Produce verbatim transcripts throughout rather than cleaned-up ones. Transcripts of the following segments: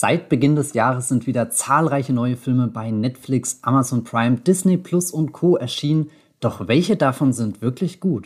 Seit Beginn des Jahres sind wieder zahlreiche neue Filme bei Netflix, Amazon Prime, Disney Plus und Co. erschienen. Doch welche davon sind wirklich gut?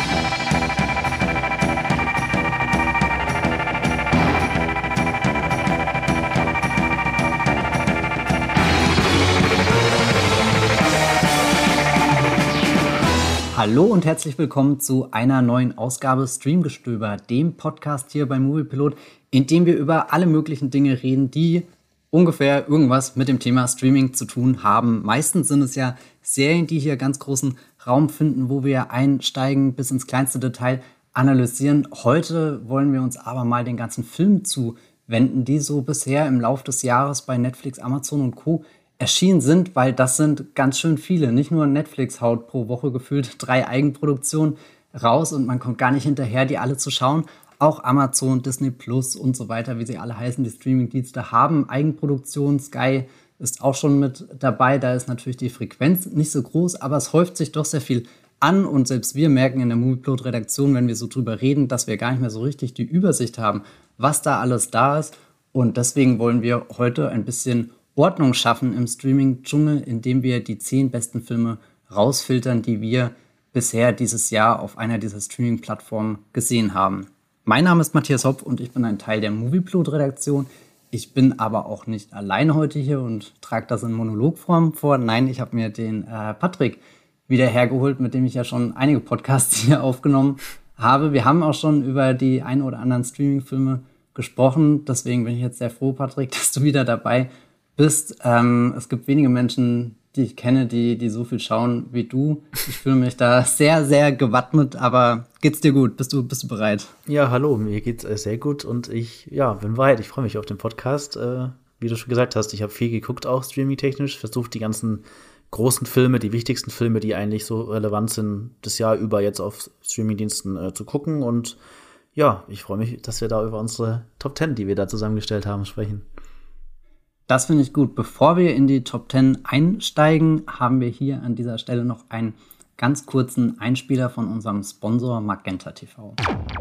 Hallo und herzlich willkommen zu einer neuen Ausgabe Streamgestöber, dem Podcast hier bei Moviepilot, in dem wir über alle möglichen Dinge reden, die ungefähr irgendwas mit dem Thema Streaming zu tun haben. Meistens sind es ja Serien, die hier ganz großen Raum finden, wo wir einsteigen, bis ins kleinste Detail analysieren. Heute wollen wir uns aber mal den ganzen Filmen zuwenden, die so bisher im Laufe des Jahres bei Netflix, Amazon und Co. erschienen sind, weil das sind ganz schön viele. Nicht nur Netflix haut pro Woche gefühlt drei Eigenproduktionen raus und man kommt gar nicht hinterher, die alle zu schauen. Auch Amazon, Disney Plus und so weiter, wie sie alle heißen, die Streamingdienste haben Eigenproduktionen. Sky ist auch schon mit dabei. Da ist natürlich die Frequenz nicht so groß, aber es häuft sich doch sehr viel an. Und selbst wir merken in der Moviepilot-Redaktion, wenn wir so drüber reden, dass wir gar nicht mehr so richtig die Übersicht haben, was da alles da ist. Und deswegen wollen wir heute ein bisschen Ordnung schaffen im Streaming-Dschungel, indem wir die zehn besten Filme rausfiltern, die wir bisher dieses Jahr auf einer dieser Streaming-Plattformen gesehen haben. Mein Name ist Matthias Hopp und ich bin ein Teil der Moviepilot-Redaktion. Ich bin aber auch nicht alleine heute hier und trage das in Monologform vor. Nein, ich habe mir den äh, Patrick wieder hergeholt, mit dem ich ja schon einige Podcasts hier aufgenommen habe. Wir haben auch schon über die ein oder anderen Streaming-Filme gesprochen. Deswegen bin ich jetzt sehr froh, Patrick, dass du wieder dabei bist. Ähm, es gibt wenige Menschen, die ich kenne, die, die so viel schauen wie du. Ich fühle mich da sehr, sehr gewappnet, aber geht's dir gut? Bist du, bist du bereit? Ja, hallo, mir geht's äh, sehr gut und ich ja, bin bereit. Ich freue mich auf den Podcast. Äh, wie du schon gesagt hast, ich habe viel geguckt, auch streaming-technisch, versucht die ganzen großen Filme, die wichtigsten Filme, die eigentlich so relevant sind, das Jahr über jetzt auf Streamingdiensten äh, zu gucken. Und ja, ich freue mich, dass wir da über unsere Top Ten, die wir da zusammengestellt haben, sprechen. Das finde ich gut. Bevor wir in die Top Ten einsteigen, haben wir hier an dieser Stelle noch einen ganz kurzen Einspieler von unserem Sponsor Magenta T V.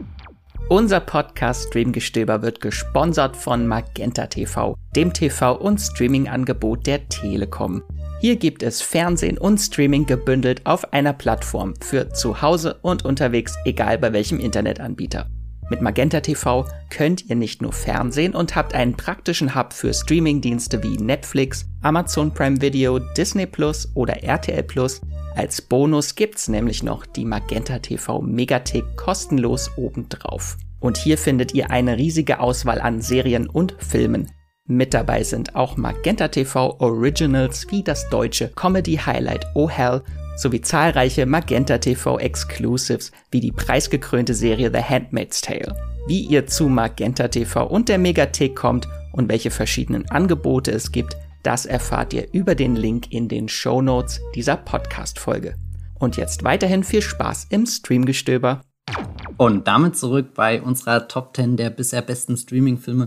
Unser Podcast Streamgestöber wird gesponsert von Magenta T V, dem T V- und Streaming-Angebot der Telekom. Hier gibt es Fernsehen und Streaming gebündelt auf einer Plattform für zu Hause und unterwegs, egal bei welchem Internetanbieter. Mit Magenta T V könnt ihr nicht nur Fernsehen und habt einen praktischen Hub für Streamingdienste wie Netflix, Amazon Prime Video, Disney Plus oder R T L Plus. Als Bonus gibt's nämlich noch die Magenta T V Megathek kostenlos obendrauf. Und hier findet ihr eine riesige Auswahl an Serien und Filmen. Mit dabei sind auch Magenta T V Originals wie das deutsche Comedy Highlight Oh Hell sowie zahlreiche Magenta T V Exclusives wie die preisgekrönte Serie The Handmaid's Tale. Wie ihr zu Magenta T V und der Megathek kommt und welche verschiedenen Angebote es gibt, das erfahrt ihr über den Link in den Shownotes dieser Podcast-Folge. Und jetzt weiterhin viel Spaß im Streamgestöber. Und damit zurück bei unserer Top Ten der bisher besten Streaming-Filme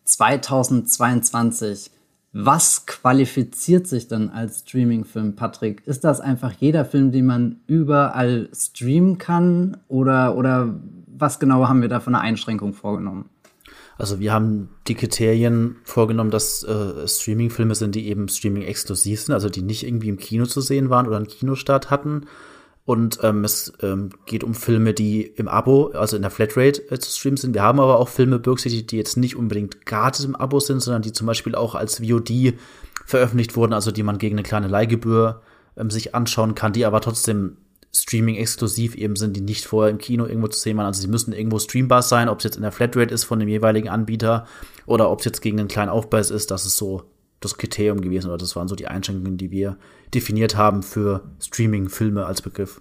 zweitausendzweiundzwanzig. Was qualifiziert sich denn als Streaming-Film, Patrick? Ist das einfach jeder Film, den man überall streamen kann? Oder, oder was genau haben wir da für eine Einschränkung vorgenommen? Also wir haben die Kriterien vorgenommen, dass äh, Streaming-Filme sind, die eben Streaming-exklusiv sind, also die nicht irgendwie im Kino zu sehen waren oder einen Kinostart hatten. Und ähm, es ähm, geht um Filme, die im Abo, also in der Flatrate äh, zu streamen sind. Wir haben aber auch Filme berücksichtigt, die jetzt nicht unbedingt gratis im Abo sind, sondern die zum Beispiel auch als V O D veröffentlicht wurden, also die man gegen eine kleine Leihgebühr ähm, sich anschauen kann, die aber trotzdem Streaming-exklusiv eben sind, die nicht vorher im Kino irgendwo zu sehen waren. Also sie müssen irgendwo streambar sein, ob es jetzt in der Flatrate ist von dem jeweiligen Anbieter oder ob es jetzt gegen einen kleinen Aufpreis ist. Das ist so das Kriterium gewesen, oder das waren so die Einschränkungen, die wir definiert haben für Streaming-Filme als Begriff.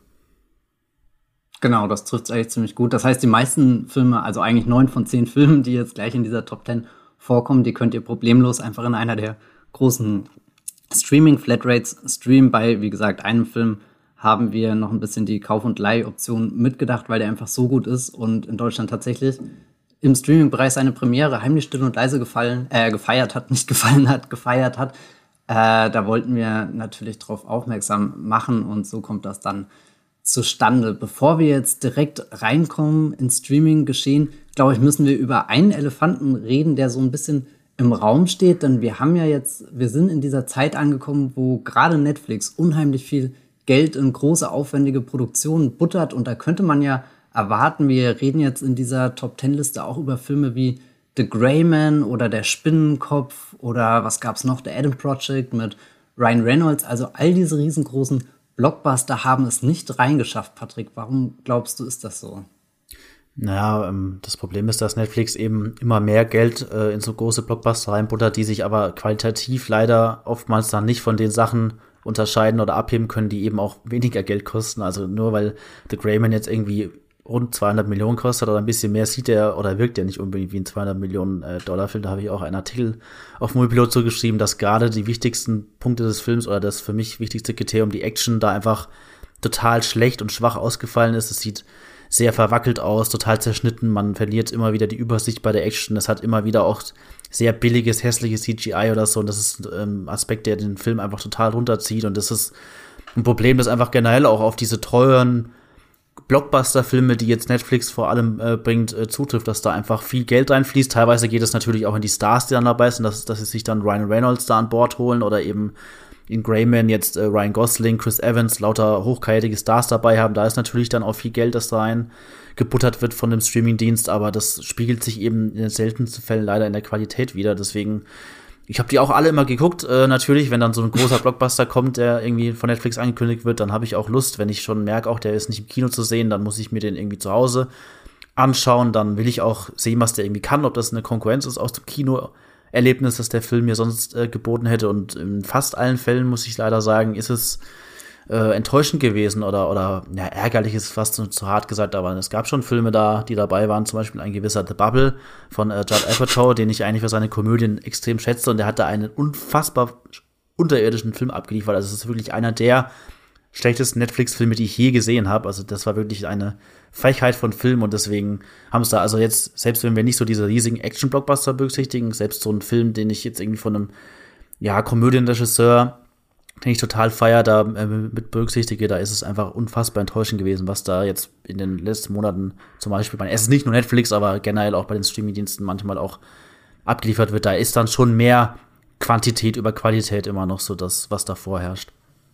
Genau, das trifft es eigentlich ziemlich gut. Das heißt, die meisten Filme, also eigentlich neun von zehn Filmen, die jetzt gleich in dieser Top Ten vorkommen, die könnt ihr problemlos einfach in einer der großen Streaming-Flatrates streamen. Bei, wie gesagt, einem Film haben wir noch ein bisschen die Kauf- und Leih-Option mitgedacht, weil der einfach so gut ist und in Deutschland tatsächlich im Streaming-Bereich seine Premiere heimlich still und leise gefallen, äh, gefeiert hat, nicht gefallen hat, gefeiert hat. Äh, da wollten wir natürlich drauf aufmerksam machen und so kommt das dann zustande. Bevor wir jetzt direkt reinkommen ins Streaming-Geschehen, glaube ich, müssen wir über einen Elefanten reden, der so ein bisschen im Raum steht, denn wir haben ja jetzt, wir sind in dieser Zeit angekommen, wo gerade Netflix unheimlich viel Geld in große, aufwendige Produktionen buttert und da könnte man ja erwarten, wir reden jetzt in dieser Top-Ten-Liste auch über Filme wie The Gray Man oder Der Spinnenkopf oder was gab's noch, The Adam Project mit Ryan Reynolds, also all diese riesengroßen Blockbuster haben es nicht reingeschafft, Patrick. Warum glaubst du, ist das so? Naja, ähm, das Problem ist, dass Netflix eben immer mehr Geld äh, in so große Blockbuster reinbuttert, die sich aber qualitativ leider oftmals dann nicht von den Sachen unterscheiden oder abheben können, die eben auch weniger Geld kosten. Also nur weil The Gray Man jetzt irgendwie rund zweihundert Millionen kostet oder ein bisschen mehr, sieht er oder wirkt er nicht unbedingt wie ein zweihundert Millionen äh, Dollar Film. Da habe ich auch einen Artikel auf Moviepilot zugeschrieben, dass gerade die wichtigsten Punkte des Films oder das für mich wichtigste Kriterium, die Action, da einfach total schlecht und schwach ausgefallen ist. Es sieht sehr verwackelt aus, total zerschnitten. Man verliert immer wieder die Übersicht bei der Action. Es hat immer wieder auch sehr billiges, hässliches C G I oder so. Und das ist ein ähm, Aspekt, der den Film einfach total runterzieht. Und das ist ein Problem, das einfach generell auch auf diese teuren Blockbuster-Filme, die jetzt Netflix vor allem äh, bringt, äh, zutrifft, dass da einfach viel Geld reinfließt. Teilweise geht es natürlich auch in die Stars, die dann dabei sind, dass, dass sie sich dann Ryan Reynolds da an Bord holen oder eben in Gray Man jetzt äh, Ryan Gosling, Chris Evans, lauter hochkarätige Stars dabei haben. Da ist natürlich dann auch viel Geld, das da rein gebuttert wird von dem Streamingdienst, aber das spiegelt sich eben in den seltensten Fällen leider in der Qualität wieder. Deswegen, ich habe die auch alle immer geguckt. Äh, natürlich, wenn dann so ein großer Blockbuster kommt, der irgendwie von Netflix angekündigt wird, dann habe ich auch Lust. Wenn ich schon merke, auch der ist nicht im Kino zu sehen, dann muss ich mir den irgendwie zu Hause anschauen. Dann will ich auch sehen, was der irgendwie kann, ob das eine Konkurrenz ist aus dem Kinoerlebnis, das der Film mir sonst äh, geboten hätte. Und in fast allen Fällen, muss ich leider sagen, ist es äh, enttäuschend gewesen oder, oder ja, ärgerlich ist fast zu, zu hart gesagt, aber es gab schon Filme da, die dabei waren, zum Beispiel ein gewisser The Bubble von äh, Judd Apatow, den ich eigentlich für seine Komödien extrem schätze, und der hat da einen unfassbar unterirdischen Film abgeliefert. Also es ist wirklich einer der schlechtesten Netflix-Filme, die ich je gesehen habe. Also das war wirklich eine Frechheit von Film, und deswegen haben es da also jetzt, selbst wenn wir nicht so diese riesigen Action-Blockbuster berücksichtigen, selbst so einen Film, den ich jetzt irgendwie von einem ja, Komödienregisseur, den ich total feier, da äh, mit berücksichtige, da ist es einfach unfassbar enttäuschend gewesen, was da jetzt in den letzten Monaten zum Beispiel bei, es ist nicht nur Netflix, aber generell auch bei den Streamingdiensten manchmal auch abgeliefert wird. Da ist dann schon mehr Quantität über Qualität immer noch so das, was da vorherrscht.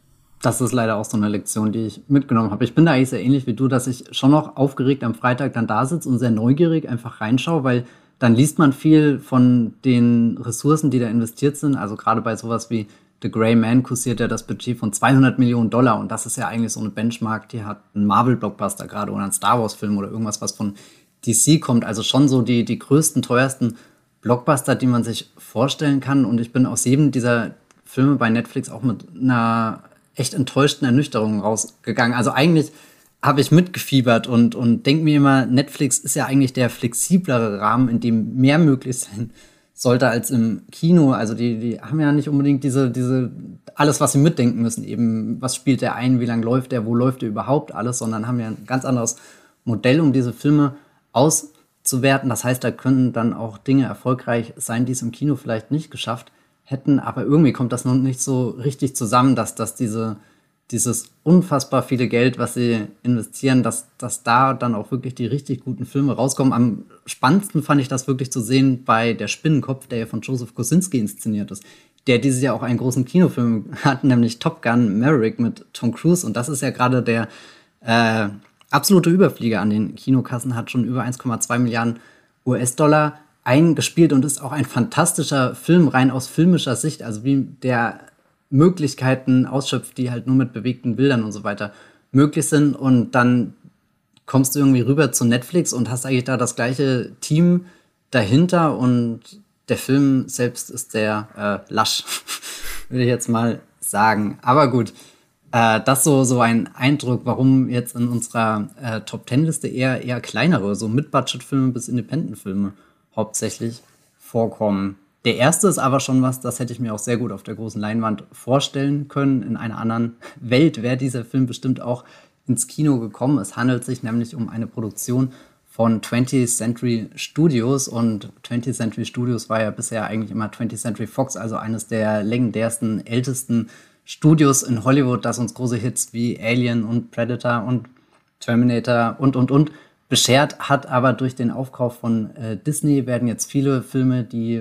Das ist leider auch so eine Lektion, die ich mitgenommen habe. Ich bin da eigentlich sehr ähnlich wie du, dass ich schon noch aufgeregt am Freitag dann da sitze und sehr neugierig einfach reinschaue, weil dann liest man viel von den Ressourcen, die da investiert sind. Also gerade bei sowas wie The Gray Man kursiert ja das Budget von zweihundert Millionen Dollar, und das ist ja eigentlich so eine Benchmark, die hat ein Marvel-Blockbuster gerade oder ein Star Wars-Film oder irgendwas, was von D C kommt. Also schon so die, die größten, teuersten Blockbuster, die man sich vorstellen kann. Und ich bin aus jedem dieser Filme bei Netflix auch mit einer echt enttäuschten Ernüchterung rausgegangen. Also eigentlich habe ich mitgefiebert und, und denke mir immer, Netflix ist ja eigentlich der flexiblere Rahmen, in dem mehr möglich sein sollte als im Kino. Also die, die haben ja nicht unbedingt diese, diese, alles, was sie mitdenken müssen. Eben, was spielt der ein, wie lange läuft der, wo läuft der überhaupt alles, sondern haben ja ein ganz anderes Modell, um diese Filme auszuwerten. Das heißt, da können dann auch Dinge erfolgreich sein, die es im Kino vielleicht nicht geschafft hätten. Aber irgendwie kommt das noch nicht so richtig zusammen, dass, dass diese, dieses unfassbar viele Geld, was sie investieren, dass, dass da dann auch wirklich die richtig guten Filme rauskommen. Am spannendsten fand ich das wirklich zu sehen bei Der Spinnenkopf, der ja von Joseph Kosinski inszeniert ist, der dieses Jahr auch einen großen Kinofilm hat, nämlich Top Gun Maverick mit Tom Cruise. Und das ist ja gerade der äh, absolute Überflieger an den Kinokassen, hat schon über eins Komma zwei Milliarden U S-Dollar eingespielt und ist auch ein fantastischer Film, rein aus filmischer Sicht, also wie der Möglichkeiten ausschöpft, die halt nur mit bewegten Bildern und so weiter möglich sind. Und dann kommst du irgendwie rüber zu Netflix und hast eigentlich da das gleiche Team dahinter, und der Film selbst ist sehr äh, lasch, würde ich jetzt mal sagen. Aber gut, äh, das so so ein Eindruck, warum jetzt in unserer äh, Top-Ten-Liste eher eher kleinere, so Mid-Budget-Filme bis Independent-Filme hauptsächlich vorkommen. Der erste ist aber schon was, das hätte ich mir auch sehr gut auf der großen Leinwand vorstellen können. In einer anderen Welt wäre dieser Film bestimmt auch ins Kino gekommen. Es handelt sich nämlich um eine Produktion von twentieth Century Studios, und twentieth Century Studios war ja bisher eigentlich immer twentieth Century Fox, also eines der legendärsten, ältesten Studios in Hollywood, das uns große Hits wie Alien und Predator und Terminator und, und, und beschert hat. Aber durch den Aufkauf von äh, Disney werden jetzt viele Filme, die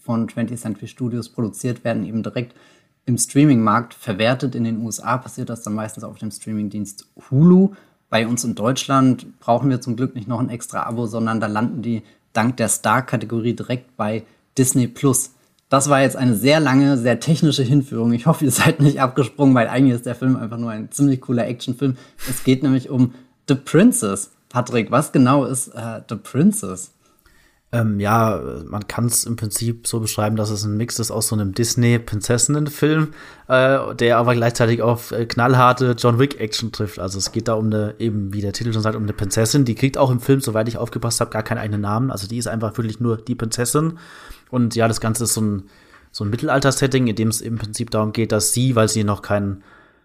von twentieth Century Studios produziert werden, eben direkt im Streaming-Markt verwertet. In den U S A passiert das dann meistens auf dem Streaming-Dienst Hulu. Bei uns in Deutschland brauchen wir zum Glück nicht noch ein extra Abo, sondern da landen die dank der Star-Kategorie direkt bei Disney Plus. Das war jetzt eine sehr lange, sehr technische Hinführung. Ich hoffe, ihr seid nicht abgesprungen, weil eigentlich ist der Film einfach nur ein ziemlich cooler Actionfilm. Es geht nämlich um The Princess. Patrick, was genau ist äh, The Princess? Ähm, ja, man kann es im Prinzip so beschreiben, dass es ein Mix ist aus so einem Disney-Prinzessinnen-Film, äh, der aber gleichzeitig auf äh, knallharte John Wick-Action trifft. Also es geht da um eine, eben wie der Titel schon sagt, um eine Prinzessin. Die kriegt auch im Film, soweit ich aufgepasst habe, gar keinen eigenen Namen. Also die ist einfach wirklich nur die Prinzessin. Und ja, das Ganze ist so ein, so ein Mittelalter-Setting, in dem es im Prinzip darum geht, dass sie, weil sie noch keinen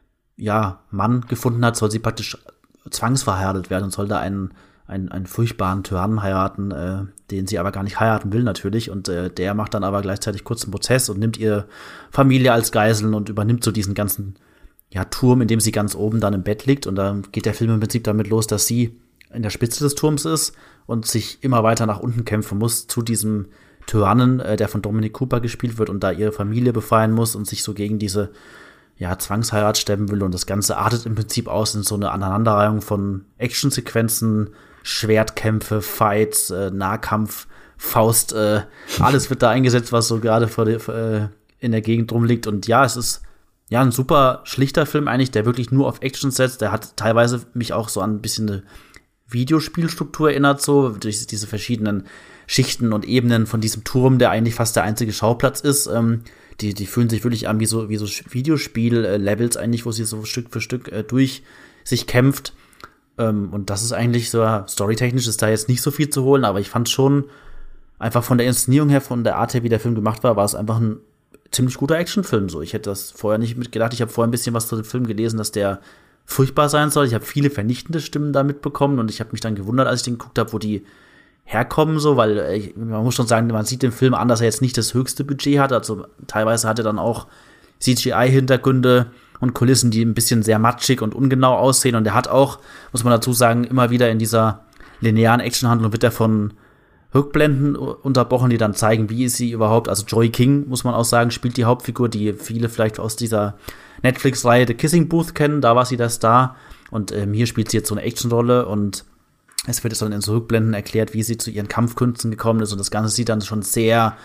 ja, Mann gefunden hat, soll sie praktisch zwangsverheiratet werden und soll da einen einen, einen furchtbaren Tyrannen heiraten, äh, den sie aber gar nicht heiraten will natürlich. Und äh, der macht dann aber gleichzeitig kurz einen Prozess und nimmt ihre Familie als Geiseln und übernimmt so diesen ganzen ja, Turm, in dem sie ganz oben dann im Bett liegt. Und dann geht der Film im Prinzip damit los, dass sie in der Spitze des Turms ist und sich immer weiter nach unten kämpfen muss zu diesem Tyrannen, äh, der von Dominic Cooper gespielt wird und da ihre Familie befreien muss und sich so gegen diese ja, Zwangsheirat stemmen will. Und das Ganze artet im Prinzip aus in so eine Aneinanderreihung von Actionsequenzen, Schwertkämpfe, Fights, äh, Nahkampf, Faust, äh, alles wird da eingesetzt, was so gerade vor der, äh, in der Gegend rumliegt. Und ja, es ist ja ein super schlichter Film eigentlich, der wirklich nur auf Action setzt. Der hat teilweise mich auch so an ein bisschen eine Videospielstruktur erinnert, so durch diese verschiedenen Schichten und Ebenen von diesem Turm, der eigentlich fast der einzige Schauplatz ist. Ähm, die, die fühlen sich wirklich an wie so, wie so Videospiel-Levels eigentlich, wo sie so Stück für Stück äh, durch sich kämpft. Um, und das ist eigentlich so, storytechnisch ist da jetzt nicht so viel zu holen, aber ich fand schon einfach von der Inszenierung her, von der Art her, wie der Film gemacht war, war es einfach ein ziemlich guter Actionfilm. So, ich hätte das vorher nicht mitgedacht. Ich habe vorher ein bisschen was zu dem Film gelesen, dass der furchtbar sein soll. Ich habe viele vernichtende Stimmen da mitbekommen und ich habe mich dann gewundert, als ich den geguckt habe, wo die herkommen, so, weil äh, man muss schon sagen, man sieht den Film an, dass er jetzt nicht das höchste Budget hat. Also teilweise hat er dann auch C G I-Hintergründe und Kulissen, die ein bisschen sehr matschig und ungenau aussehen. Und er hat auch, muss man dazu sagen, immer wieder in dieser linearen Actionhandlung wird er von Rückblenden unterbrochen, die dann zeigen, wie ist sie überhaupt. Also Joy King, muss man auch sagen, spielt die Hauptfigur, die viele vielleicht aus dieser Netflix-Reihe The Kissing Booth kennen. Da war sie der Star. Und ähm, hier spielt sie jetzt so eine Actionrolle. Und es wird jetzt dann in so Rückblenden erklärt, wie sie zu ihren Kampfkünsten gekommen ist. Und das Ganze sieht dann schon sehr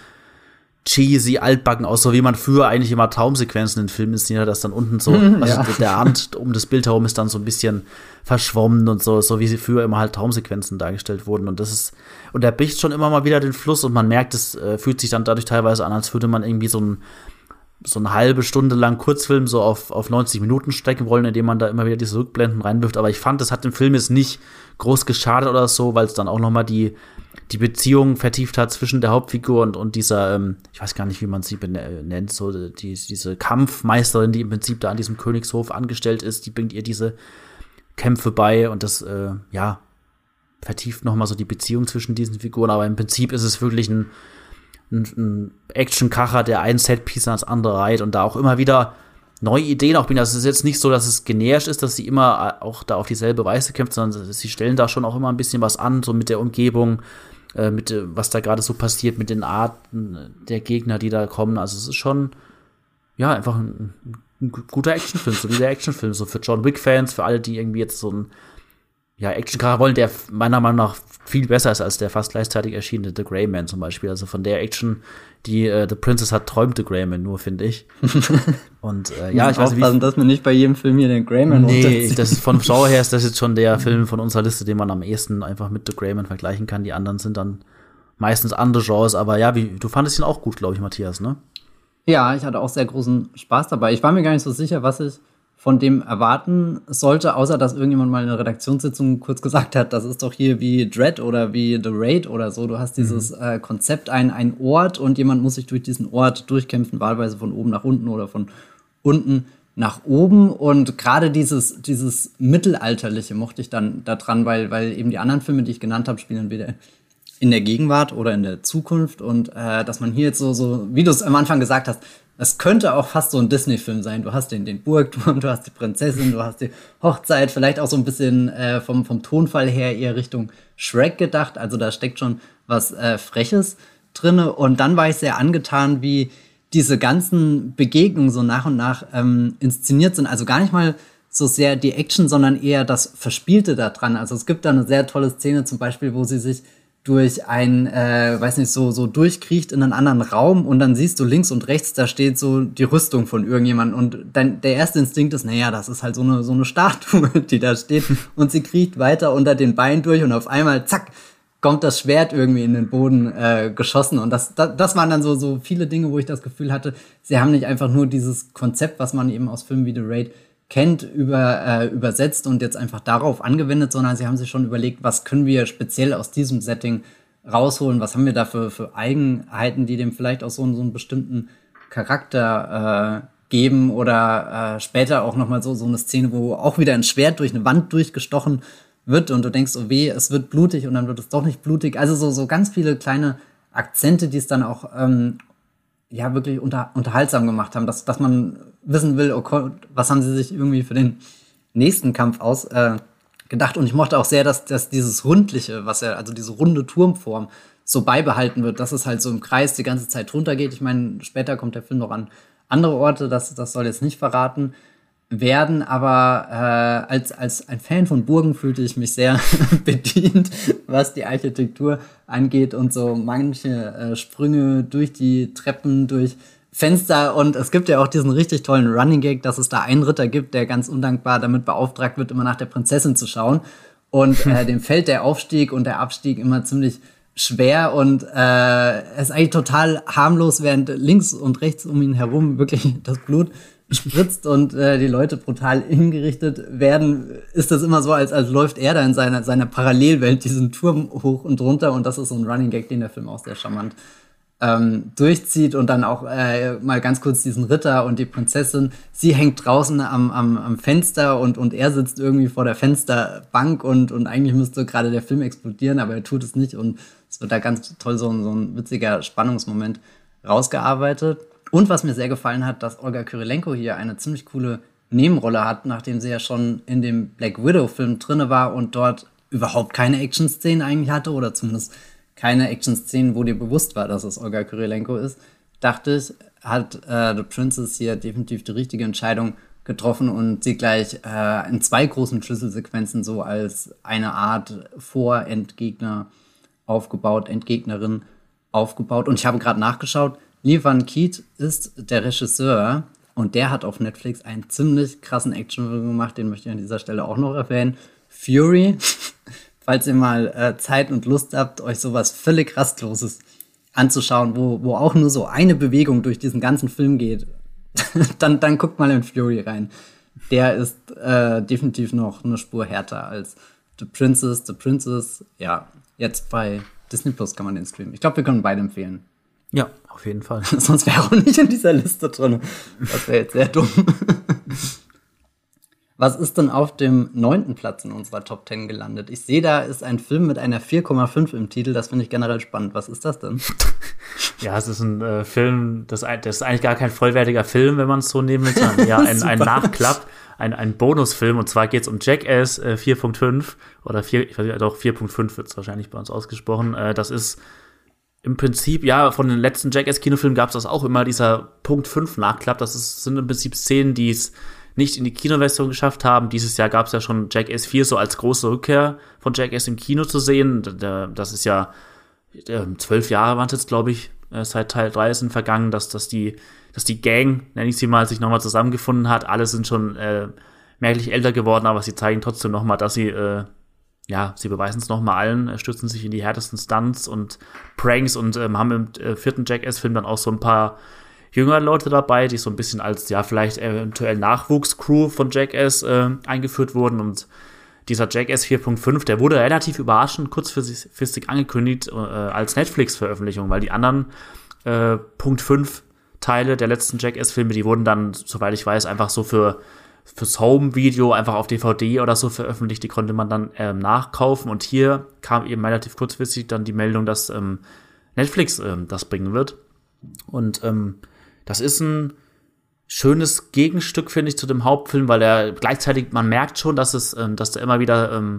cheesy, altbacken aus, so wie man früher eigentlich immer Traumsequenzen in Filmen inszeniert hat, dass dann unten so, also ja. der Rand um das Bild herum ist dann so ein bisschen verschwommen und so, so wie sie früher immer halt Traumsequenzen dargestellt wurden. Und das ist, und er bricht schon immer mal wieder den Fluss und man merkt, es äh, fühlt sich dann dadurch teilweise an, als würde man irgendwie so ein so eine halbe Stunde lang Kurzfilm so auf, auf neunzig Minuten strecken wollen, indem man da immer wieder diese Rückblenden reinwirft. Aber ich fand, das hat dem Film jetzt nicht groß geschadet oder so, weil es dann auch noch mal die die Beziehung vertieft hat zwischen der Hauptfigur und, und dieser, ähm, ich weiß gar nicht, wie man sie nennt, so die, diese Kampfmeisterin, die im Prinzip da an diesem Königshof angestellt ist, die bringt ihr diese Kämpfe bei und das, äh, ja, vertieft noch mal so die Beziehung zwischen diesen Figuren, aber im Prinzip ist es wirklich ein, ein, ein Action-Kracher, der ein Setpiece ans andere reiht und da auch immer wieder neue Ideen auch bringen. Also es ist jetzt nicht so, dass es generisch ist, dass sie immer auch da auf dieselbe Weise kämpft, sondern sie stellen da schon auch immer ein bisschen was an, so mit der Umgebung, äh, mit was da gerade so passiert, mit den Arten der Gegner, die da kommen. Also es ist schon, ja, einfach ein, ein guter Actionfilm, so wie der Actionfilm, so für John Wick-Fans, für alle, die irgendwie jetzt so ein ja, Action-Charakter wollen, der meiner Meinung nach viel besser ist als der fast gleichzeitig erschienene The Gray Man zum Beispiel. Also von der Action, die äh, The Princess hat, träumt The Gray Man nur, finde ich. Und äh, ja, ich weiß nicht, wie dass man nicht bei jedem Film hier den Grey Man Nee, das ist von Genre her ist das jetzt schon der Film von unserer Liste, den man am ehesten einfach mit The Gray Man vergleichen kann. Die anderen sind dann meistens andere Genres. Aber ja, wie, du fandest ihn auch gut, glaube ich, Matthias, ne? Ja, ich hatte auch sehr großen Spaß dabei. Ich war mir gar nicht so sicher, was ich von dem erwarten sollte, außer dass irgendjemand mal in einer Redaktionssitzung kurz gesagt hat, das ist doch hier wie Dread oder wie The Raid oder so. Du hast dieses mhm. äh, Konzept, ein, ein Ort und jemand muss sich durch diesen Ort durchkämpfen, wahlweise von oben nach unten oder von unten nach oben. Und gerade dieses, dieses Mittelalterliche mochte ich dann da dran, weil, weil eben die anderen Filme, die ich genannt habe, spielen entweder in der Gegenwart oder in der Zukunft. Und äh, dass man hier jetzt so, so wie du es am Anfang gesagt hast, es könnte auch fast so ein Disney-Film sein. Du hast den, den Burgturm, du hast die Prinzessin, du hast die Hochzeit, vielleicht auch so ein bisschen äh, vom, vom Tonfall her eher Richtung Shrek gedacht. Also da steckt schon was äh, Freches drinne und dann war ich sehr angetan, wie diese ganzen Begegnungen so nach und nach ähm, inszeniert sind. Also gar nicht mal so sehr die Action, sondern eher das Verspielte da dran. Also es gibt da eine sehr tolle Szene zum Beispiel, wo sie sich durch ein, äh, weiß nicht, so, so durchkriecht in einen anderen Raum und dann siehst du links und rechts, da steht so die Rüstung von irgendjemandem und dann der erste Instinkt ist, naja, das ist halt so eine, so eine Statue, die da steht und sie kriecht weiter unter den Beinen durch und auf einmal, zack, kommt das Schwert irgendwie in den Boden äh, geschossen und das, das, das waren dann so, so viele Dinge, wo ich das Gefühl hatte, sie haben nicht einfach nur dieses Konzept, was man eben aus Filmen wie The Raid kennt, über, äh, übersetzt und jetzt einfach darauf angewendet, sondern sie haben sich schon überlegt, was können wir speziell aus diesem Setting rausholen, was haben wir da für, für Eigenheiten, die dem vielleicht auch so, so einen bestimmten Charakter äh, geben oder äh, später auch nochmal so, so eine Szene, wo auch wieder ein Schwert durch eine Wand durchgestochen wird und du denkst, oh weh, es wird blutig und dann wird es doch nicht blutig. Also so, so ganz viele kleine Akzente, die es dann auch ähm, ja wirklich unter, unterhaltsam gemacht haben, dass, dass man wissen will, okay, was haben sie sich irgendwie für den nächsten Kampf aus äh, gedacht. Und ich mochte auch sehr, dass, dass dieses Rundliche, was ja, also diese runde Turmform so beibehalten wird, dass es halt so im Kreis die ganze Zeit runtergeht. Ich meine, später kommt der Film noch an andere Orte, das, das soll jetzt nicht verraten werden, aber äh, als, als ein Fan von Burgen fühlte ich mich sehr bedient, was die Architektur angeht und so manche äh, Sprünge durch die Treppen, durch Fenster und es gibt ja auch diesen richtig tollen Running Gag, dass es da einen Ritter gibt, der ganz undankbar damit beauftragt wird, immer nach der Prinzessin zu schauen und äh, dem fällt der Aufstieg und der Abstieg immer ziemlich schwer und äh, es ist eigentlich total harmlos, während links und rechts um ihn herum wirklich das Blut spritzt und äh, die Leute brutal hingerichtet werden, ist das immer so, als, als läuft er da in seiner, seiner Parallelwelt diesen Turm hoch und runter und das ist so ein Running Gag, den der Film auch sehr charmant ähm, durchzieht und dann auch äh, mal ganz kurz diesen Ritter und die Prinzessin, sie hängt draußen am, am, am Fenster und, und er sitzt irgendwie vor der Fensterbank und, und eigentlich müsste gerade der Film explodieren, aber er tut es nicht und es wird da ganz toll so ein, so ein witziger Spannungsmoment rausgearbeitet. Und was mir sehr gefallen hat, dass Olga Kurylenko hier eine ziemlich coole Nebenrolle hat, nachdem sie ja schon in dem Black Widow-Film drinne war und dort überhaupt keine Action-Szenen eigentlich hatte oder zumindest keine Action-Szenen, wo dir bewusst war, dass es Olga Kurylenko ist, dachte ich, hat äh, The Princess hier definitiv die richtige Entscheidung getroffen und sie gleich äh, in zwei großen Schlüsselsequenzen so als eine Art Vor-Endgegner aufgebaut, Endgegnerin aufgebaut. Und ich habe gerade nachgeschaut, Lee Van Keet ist der Regisseur und der hat auf Netflix einen ziemlich krassen Actionfilm gemacht, den möchte ich an dieser Stelle auch noch erwähnen. Fury, falls ihr mal äh, Zeit und Lust habt, euch sowas völlig Rastloses anzuschauen, wo, wo auch nur so eine Bewegung durch diesen ganzen Film geht, dann, dann guckt mal in Fury rein. Der ist äh, definitiv noch eine Spur härter als The Princess. The Princess, ja, jetzt bei Disney Plus kann man den streamen. Ich glaube, wir können beide empfehlen. Ja, auf jeden Fall. Sonst wäre auch nicht in dieser Liste drin. Das wäre jetzt sehr dumm. Was ist denn auf dem neunten Platz in unserer Top Ten gelandet? Ich sehe, da ist ein Film mit einer vier Komma fünf im Titel. Das finde ich generell spannend. Was ist das denn? Ja, es ist ein äh, Film, das, das ist eigentlich gar kein vollwertiger Film, wenn man es so nehmen will, sondern ja, ein, ein Nachklapp, ein, ein Bonusfilm. Und zwar geht es um Jackass äh, vier Punkt fünf oder vier, ich weiß nicht, doch vier Punkt fünf wird es wahrscheinlich bei uns ausgesprochen. Äh, das ist im Prinzip, ja, von den letzten Jackass-Kinofilmen gab es das auch immer, dieser Punkt fünf Nachklapp. Das ist, sind im Prinzip Szenen, die es nicht in die Kinoversion geschafft haben. Dieses Jahr gab es ja schon Jackass vier so als große Rückkehr von Jackass im Kino zu sehen. Das ist ja zwölf Jahre waren es jetzt, glaube ich, seit Teil drei sind vergangen, dass, dass, die, dass die Gang, nenne ich sie mal, sich nochmal zusammengefunden hat. Alle sind schon äh, merklich älter geworden, aber sie zeigen trotzdem nochmal, dass sie äh, ja, sie beweisen es nochmal allen, stürzen sich in die härtesten Stunts und Pranks und ähm, haben im äh, vierten Jackass-Film dann auch so ein paar jüngere Leute dabei, die so ein bisschen als, ja, vielleicht eventuell Nachwuchscrew von Jackass äh, eingeführt wurden. Und dieser Jackass vier Punkt fünf, der wurde relativ überraschend kurzfristig angekündigt äh, als Netflix-Veröffentlichung, weil die anderen äh, Punkt fünf Teile der letzten Jackass-Filme, die wurden dann, soweit ich weiß, einfach so für fürs Home-Video einfach auf D V D oder so veröffentlicht, die konnte man dann ähm, nachkaufen und hier kam eben relativ kurzfristig dann die Meldung, dass ähm, Netflix ähm, das bringen wird und ähm, das ist ein schönes Gegenstück, finde ich, zu dem Hauptfilm, weil er gleichzeitig, man merkt schon, dass es, ähm, dass da immer wieder ähm,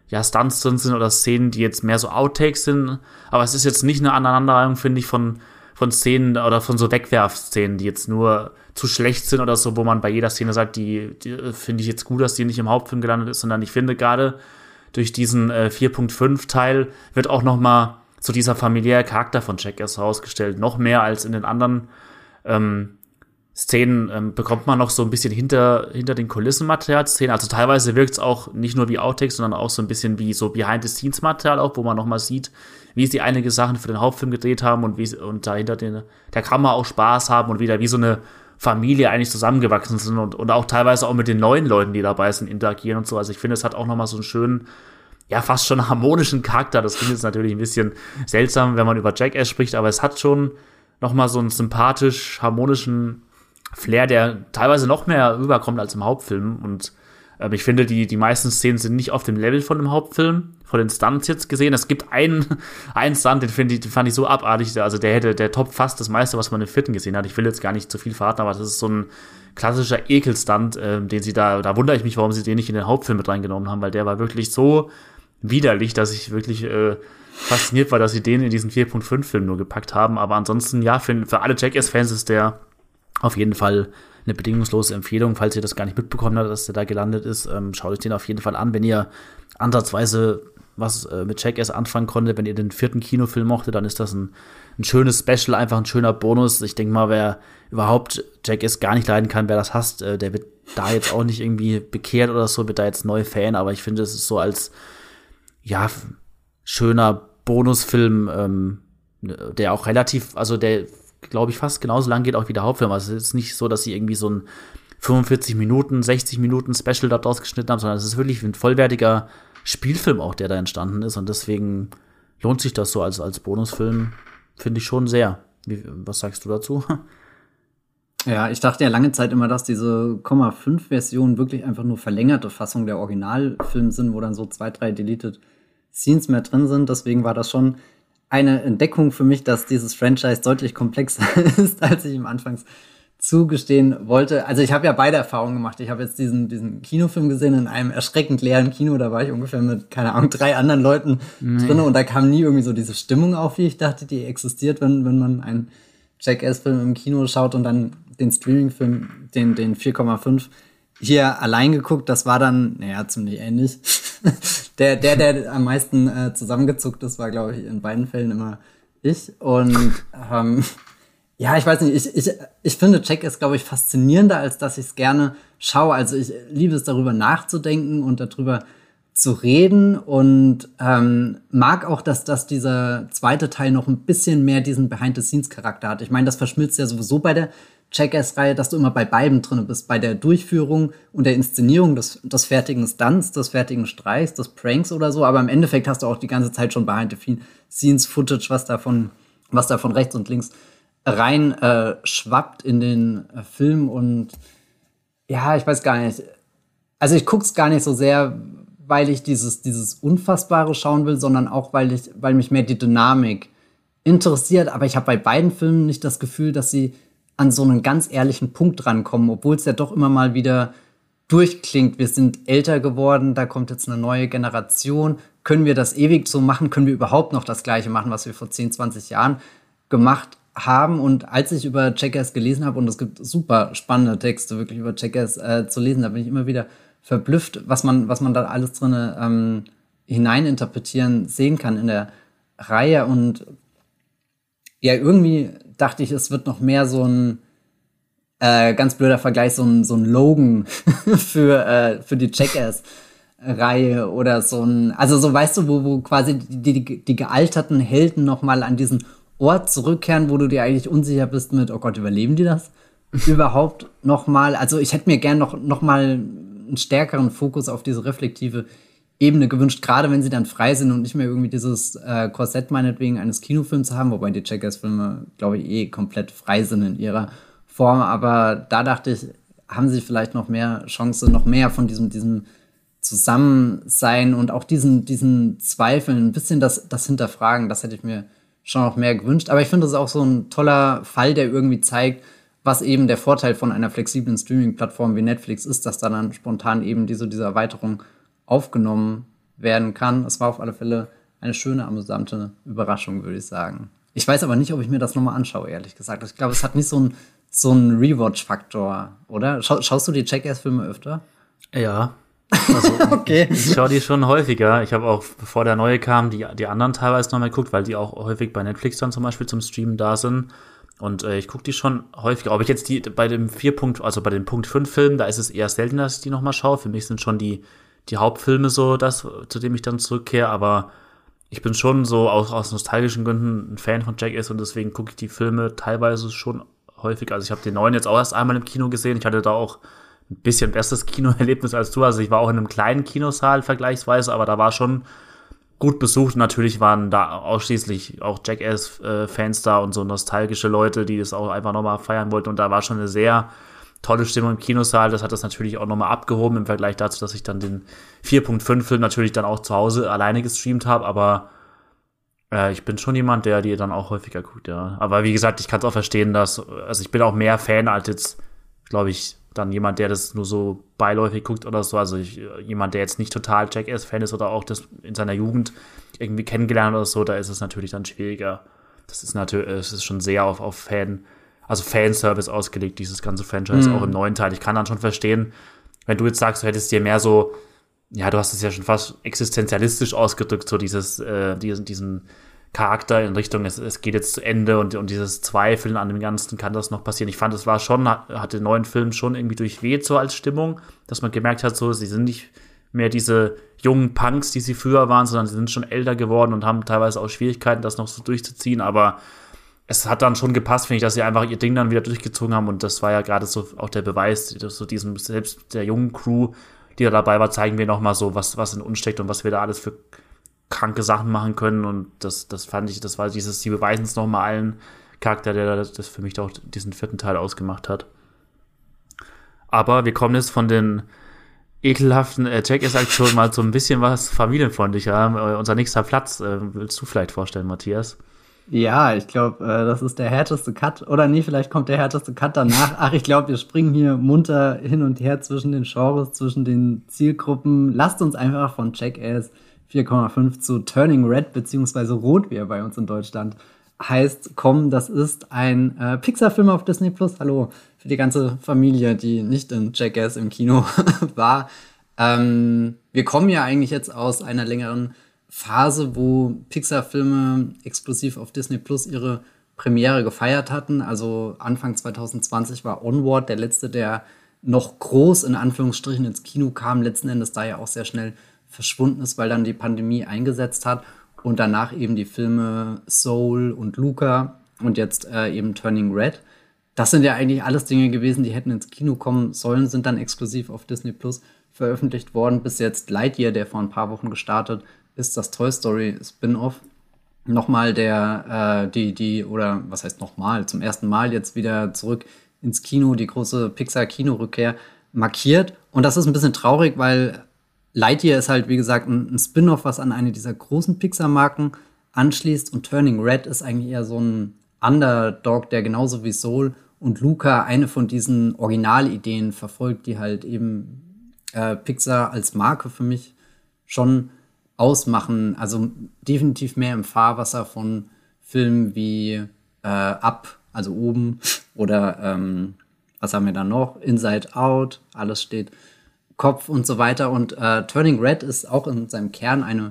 ja, Stunts drin sind oder Szenen, die jetzt mehr so Outtakes sind. Aber es ist jetzt nicht eine Aneinanderreihung, finde ich, von, von Szenen oder von so Wegwerfszenen, die jetzt nur zu schlecht sind oder so, wo man bei jeder Szene sagt, die, die finde ich jetzt gut, dass die nicht im Hauptfilm gelandet ist, sondern ich finde gerade durch diesen äh, vier Punkt fünf Teil wird auch noch mal so dieser familiäre Charakter von Jackass herausgestellt. Noch mehr als in den anderen ähm, Szenen ähm, bekommt man noch so ein bisschen hinter, hinter den Kulissenmaterial Szenen. Also teilweise wirkt es auch nicht nur wie Outtakes, sondern auch so ein bisschen wie so Behind-the-Scenes-Material auch, wo man noch mal sieht, wie sie einige Sachen für den Hauptfilm gedreht haben und wie und da hinter den, der Kamera auch Spaß haben und wieder wie so eine Familie eigentlich zusammengewachsen sind und, und auch teilweise auch mit den neuen Leuten, die dabei sind, interagieren und so. Also ich finde, es hat auch noch mal so einen schönen, ja, fast schon harmonischen Charakter. Das klingt jetzt natürlich ein bisschen seltsam, wenn man über Jackass spricht, aber es hat schon noch mal so einen sympathisch harmonischen Flair, der teilweise noch mehr rüberkommt als im Hauptfilm. Und äh, ich finde, die, die meisten Szenen sind nicht auf dem Level von dem Hauptfilm, von den Stunts jetzt gesehen. Es gibt einen, einen Stunt, den, find ich, den fand ich so abartig. Also der hätte, der toppt fast das meiste, was man im vierten gesehen hat. Ich will jetzt gar nicht zu viel verraten, aber das ist so ein klassischer Ekelstunt, äh, den sie da, da wundere ich mich, warum sie den nicht in den Hauptfilm mit reingenommen haben, weil der war wirklich so widerlich, dass ich wirklich äh, fasziniert war, dass sie den in diesen vier Punkt fünf Film nur gepackt haben. Aber ansonsten, ja, für, für alle Jackass-Fans ist der auf jeden Fall eine bedingungslose Empfehlung, falls ihr das gar nicht mitbekommen habt, dass der da gelandet ist. Ähm, schaut euch den auf jeden Fall an, wenn ihr ansatzweise was äh, mit Jackass anfangen konntet. Wenn ihr den vierten Kinofilm mochtet, dann ist das ein, ein schönes Special, einfach ein schöner Bonus. Ich denke mal, wer überhaupt Jackass gar nicht leiden kann, wer das hasst, äh, der wird da jetzt auch nicht irgendwie bekehrt oder so, wird da jetzt neu Fan. Aber ich finde, es ist so als, ja, schöner Bonusfilm, ähm, der auch relativ, also der glaube ich, fast genauso lang geht auch wie der Hauptfilm. Also es ist nicht so, dass sie irgendwie so ein fünfundvierzig Minuten, sechzig Minuten Special da draus geschnitten haben, sondern es ist wirklich ein vollwertiger Spielfilm auch, der da entstanden ist. Und deswegen lohnt sich das so als, als Bonusfilm, finde ich schon sehr. Wie, was sagst du dazu? Ja, ich dachte ja lange Zeit immer, dass diese Komma fünf Versionen wirklich einfach nur verlängerte Fassung der Originalfilme sind, wo dann so zwei, drei Deleted Scenes mehr drin sind. Deswegen war das schon eine Entdeckung für mich, dass dieses Franchise deutlich komplexer ist, als ich ihm anfangs zugestehen wollte. Also ich habe ja beide Erfahrungen gemacht. Ich habe jetzt diesen diesen Kinofilm gesehen in einem erschreckend leeren Kino. Da war ich ungefähr mit, keine Ahnung, drei anderen Leuten nee. drin. Und da kam nie irgendwie so diese Stimmung auf, wie ich dachte, die existiert, wenn wenn man einen Jackass-Film im Kino schaut und dann den Streaming-Film, den den vier Komma fünf hier allein geguckt. Das war dann, naja, ziemlich ähnlich. Der, der, der am meisten äh, zusammengezuckt ist, war, glaube ich, in beiden Fällen immer ich. Und ähm, ja, ich weiß nicht, ich, ich, ich finde Jackass, glaube ich, faszinierender, als dass ich es gerne schaue. Also ich liebe es, darüber nachzudenken und darüber zu reden und ähm, mag auch, dass, dass dieser zweite Teil noch ein bisschen mehr diesen Behind-the-Scenes-Charakter hat. Ich meine, das verschmilzt ja sowieso bei der Jackass-Reihe, dass du immer bei beiden drin bist, bei der Durchführung und der Inszenierung des, des fertigen Stunts, des fertigen Streichs, des Pranks oder so, aber im Endeffekt hast du auch die ganze Zeit schon Behind-the-Scenes-Footage, was davon, was da von rechts und links rein äh, schwappt in den äh, Film und ja, ich weiß gar nicht, also ich guck's gar nicht so sehr, weil ich dieses, dieses Unfassbare schauen will, sondern auch, weil ich, weil mich mehr die Dynamik interessiert, aber ich habe bei beiden Filmen nicht das Gefühl, dass sie an so einen ganz ehrlichen Punkt rankommen, obwohl es ja doch immer mal wieder durchklingt. Wir sind älter geworden, da kommt jetzt eine neue Generation. Können wir das ewig so machen? Können wir überhaupt noch das Gleiche machen, was wir vor zehn, zwanzig Jahren gemacht haben? Und als ich über Jackass gelesen habe, und es gibt super spannende Texte wirklich über Jackass äh, zu lesen, da bin ich immer wieder verblüfft, was man, was man da alles drin ähm, hineininterpretieren sehen kann in der Reihe. Und ja, irgendwie dachte ich, es wird noch mehr so ein äh, ganz blöder Vergleich, so ein, so ein Logan für, äh, für die Jackass-Reihe oder so ein, also so weißt du, wo, wo quasi die, die, die gealterten Helden noch mal an diesen Ort zurückkehren, wo du dir eigentlich unsicher bist mit, oh Gott, überleben die das überhaupt noch mal? Also ich hätte mir gern noch, noch mal einen stärkeren Fokus auf diese reflektive Ebene gewünscht, gerade wenn sie dann frei sind und nicht mehr irgendwie dieses äh, Korsett meinetwegen eines Kinofilms haben, wobei die Jackass-Filme, glaube ich, eh komplett frei sind in ihrer Form, aber da dachte ich, haben sie vielleicht noch mehr Chance, noch mehr von diesem, diesem Zusammensein und auch diesen, diesen Zweifeln, ein bisschen das, das Hinterfragen, das hätte ich mir schon noch mehr gewünscht, aber ich finde, das ist auch so ein toller Fall, der irgendwie zeigt, was eben der Vorteil von einer flexiblen Streaming-Plattform wie Netflix ist, dass da dann spontan eben diese, diese Erweiterung aufgenommen werden kann. Es war auf alle Fälle eine schöne, amüsante Überraschung, würde ich sagen. Ich weiß aber nicht, ob ich mir das nochmal anschaue, ehrlich gesagt. Ich glaube, es hat nicht so einen so einen Rewatch-Faktor, oder? Schau, schaust du die Jackass-Filme öfter? Ja. Also, okay. Ich schaue die schon häufiger. Ich habe auch, bevor der neue kam, die, die anderen teilweise noch mal geguckt, weil die auch häufig bei Netflix dann zum Beispiel zum Streamen da sind. Und äh, ich gucke die schon häufiger. Ob ich jetzt die bei dem vier Punkt, also bei dem Punkt fünf Film, da ist es eher selten, dass ich die noch mal schaue. Für mich sind schon die, die Hauptfilme so das, zu dem ich dann zurückkehre. Aber ich bin schon so aus, aus nostalgischen Gründen ein Fan von Jackass und deswegen gucke ich die Filme teilweise schon häufig. Also ich habe den neuen jetzt auch erst einmal im Kino gesehen. Ich hatte da auch ein bisschen besseres Kinoerlebnis als du. Also ich war auch in einem kleinen Kinosaal vergleichsweise, aber da war schon gut besucht. Natürlich waren da ausschließlich auch Jackass-Fans da und so nostalgische Leute, die das auch einfach nochmal feiern wollten. Und da war schon eine sehr tolle Stimmung im Kinosaal. Das hat das natürlich auch nochmal abgehoben im Vergleich dazu, dass ich dann den vier Punkt fünf Film natürlich dann auch zu Hause alleine gestreamt habe. Aber äh, ich bin schon jemand, der die dann auch häufiger guckt, ja. Aber wie gesagt, ich kann es auch verstehen, dass, also ich bin auch mehr Fan als jetzt, glaube ich, dann jemand, der das nur so beiläufig guckt oder so. Also ich, jemand, der jetzt nicht total Jackass-Fan ist oder auch das in seiner Jugend irgendwie kennengelernt oder so, da ist es natürlich dann schwieriger. Das ist natürlich, es ist schon sehr auf, auf Fan, also Fanservice ausgelegt, dieses ganze Franchise, mhm. auch im neuen Teil. Ich kann dann schon verstehen, wenn du jetzt sagst, du hättest dir mehr so, ja, du hast es ja schon fast existenzialistisch ausgedrückt, so dieses, äh, diesen, diesen Charakter in Richtung, es, es geht jetzt zu Ende und, und dieses Zweifeln an dem Ganzen, kann das noch passieren. Ich fand, es war schon, hat, hat den neuen Film schon irgendwie durchweht so als Stimmung, dass man gemerkt hat, so, sie sind nicht mehr diese jungen Punks, die sie früher waren, sondern sie sind schon älter geworden und haben teilweise auch Schwierigkeiten, das noch so durchzuziehen, aber es hat dann schon gepasst, finde ich, dass sie einfach ihr Ding dann wieder durchgezogen haben und das war ja gerade so auch der Beweis, so diesem, selbst der jungen Crew, die da dabei war, zeigen wir nochmal so, was, was in uns steckt und was wir da alles für kranke Sachen machen können und das, das fand ich, das war dieses, sie beweisen es nochmal allen Charakter, der das, das für mich auch diesen vierten Teil ausgemacht hat. Aber wir kommen jetzt von den ekelhaften äh, Jackass-Aktionen mal zu ein bisschen was familienfreundlicher. Äh, unser nächster Platz, äh, willst du vielleicht vorstellen, Matthias? Ja, ich glaube, äh, das ist der härteste Cut. Oder nee, vielleicht kommt der härteste Cut danach. Ach, ich glaube, wir springen hier munter hin und her zwischen den Genres, zwischen den Zielgruppen. Lasst uns einfach von Jackass vier Komma fünf zu Turning Red, beziehungsweise Rot, wie er bei uns in Deutschland heißt, kommen. Das ist ein äh, Pixar-Film auf Disney Plus. Hallo, für die ganze Familie, die nicht in Jackass im Kino war. Ähm, wir kommen ja eigentlich jetzt aus einer längeren Phase, wo Pixar-Filme exklusiv auf Disney Plus ihre Premiere gefeiert hatten. Also Anfang zwanzig zwanzig war Onward der letzte, der noch groß in Anführungsstrichen ins Kino kam, letzten Endes da ja auch sehr schnell verschwunden ist, weil dann die Pandemie eingesetzt hat und danach eben die Filme Soul und Luca und jetzt äh, eben Turning Red. Das sind ja eigentlich alles Dinge gewesen, die hätten ins Kino kommen sollen, sind dann exklusiv auf Disney Plus veröffentlicht worden. Bis jetzt Lightyear, der vor ein paar Wochen gestartet ist, das Toy Story Spin-off. Nochmal der, äh, die, die, oder was heißt nochmal, zum ersten Mal jetzt wieder zurück ins Kino, die große Pixar-Kino-Rückkehr markiert. Und das ist ein bisschen traurig, weil Lightyear ist halt, wie gesagt, ein, ein Spin-off, was an eine dieser großen Pixar-Marken anschließt. Und Turning Red ist eigentlich eher so ein Underdog, der genauso wie Soul und Luca eine von diesen Originalideen verfolgt, die halt eben äh, Pixar als Marke für mich schon ausmachen. Also definitiv mehr im Fahrwasser von Filmen wie äh, Up, also Oben, oder ähm, was haben wir da noch? Inside Out, alles steht Kopf und so weiter. Und äh, Turning Red ist auch in seinem Kern eine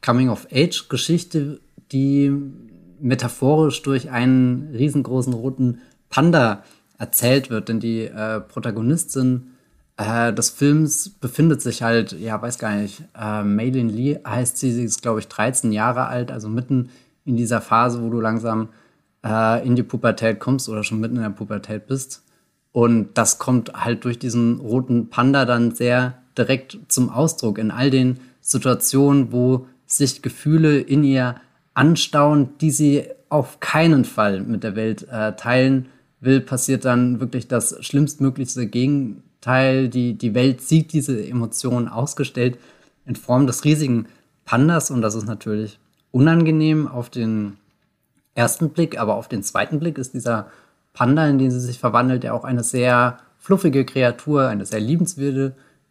Coming-of-Age-Geschichte, die metaphorisch durch einen riesengroßen roten Panda erzählt wird. Denn die äh, Protagonistin äh, des Films befindet sich halt, ja, weiß gar nicht, äh, Maylin Lee heißt sie, sie ist, glaube ich, dreizehn Jahre alt, also mitten in dieser Phase, wo du langsam äh, in die Pubertät kommst oder schon mitten in der Pubertät bist. Und das kommt halt durch diesen roten Panda dann sehr direkt zum Ausdruck in all den Situationen, wo sich Gefühle in ihr anstauen, die sie auf keinen Fall mit der Welt äh, teilen will, passiert dann wirklich das schlimmstmöglichste Gegenteil. Die, die Welt sieht diese Emotionen ausgestellt in Form des riesigen Pandas und das ist natürlich unangenehm auf den ersten Blick, aber auf den zweiten Blick ist dieser Panda, in den sie sich verwandelt, ja auch eine sehr fluffige Kreatur, eine sehr liebenswerte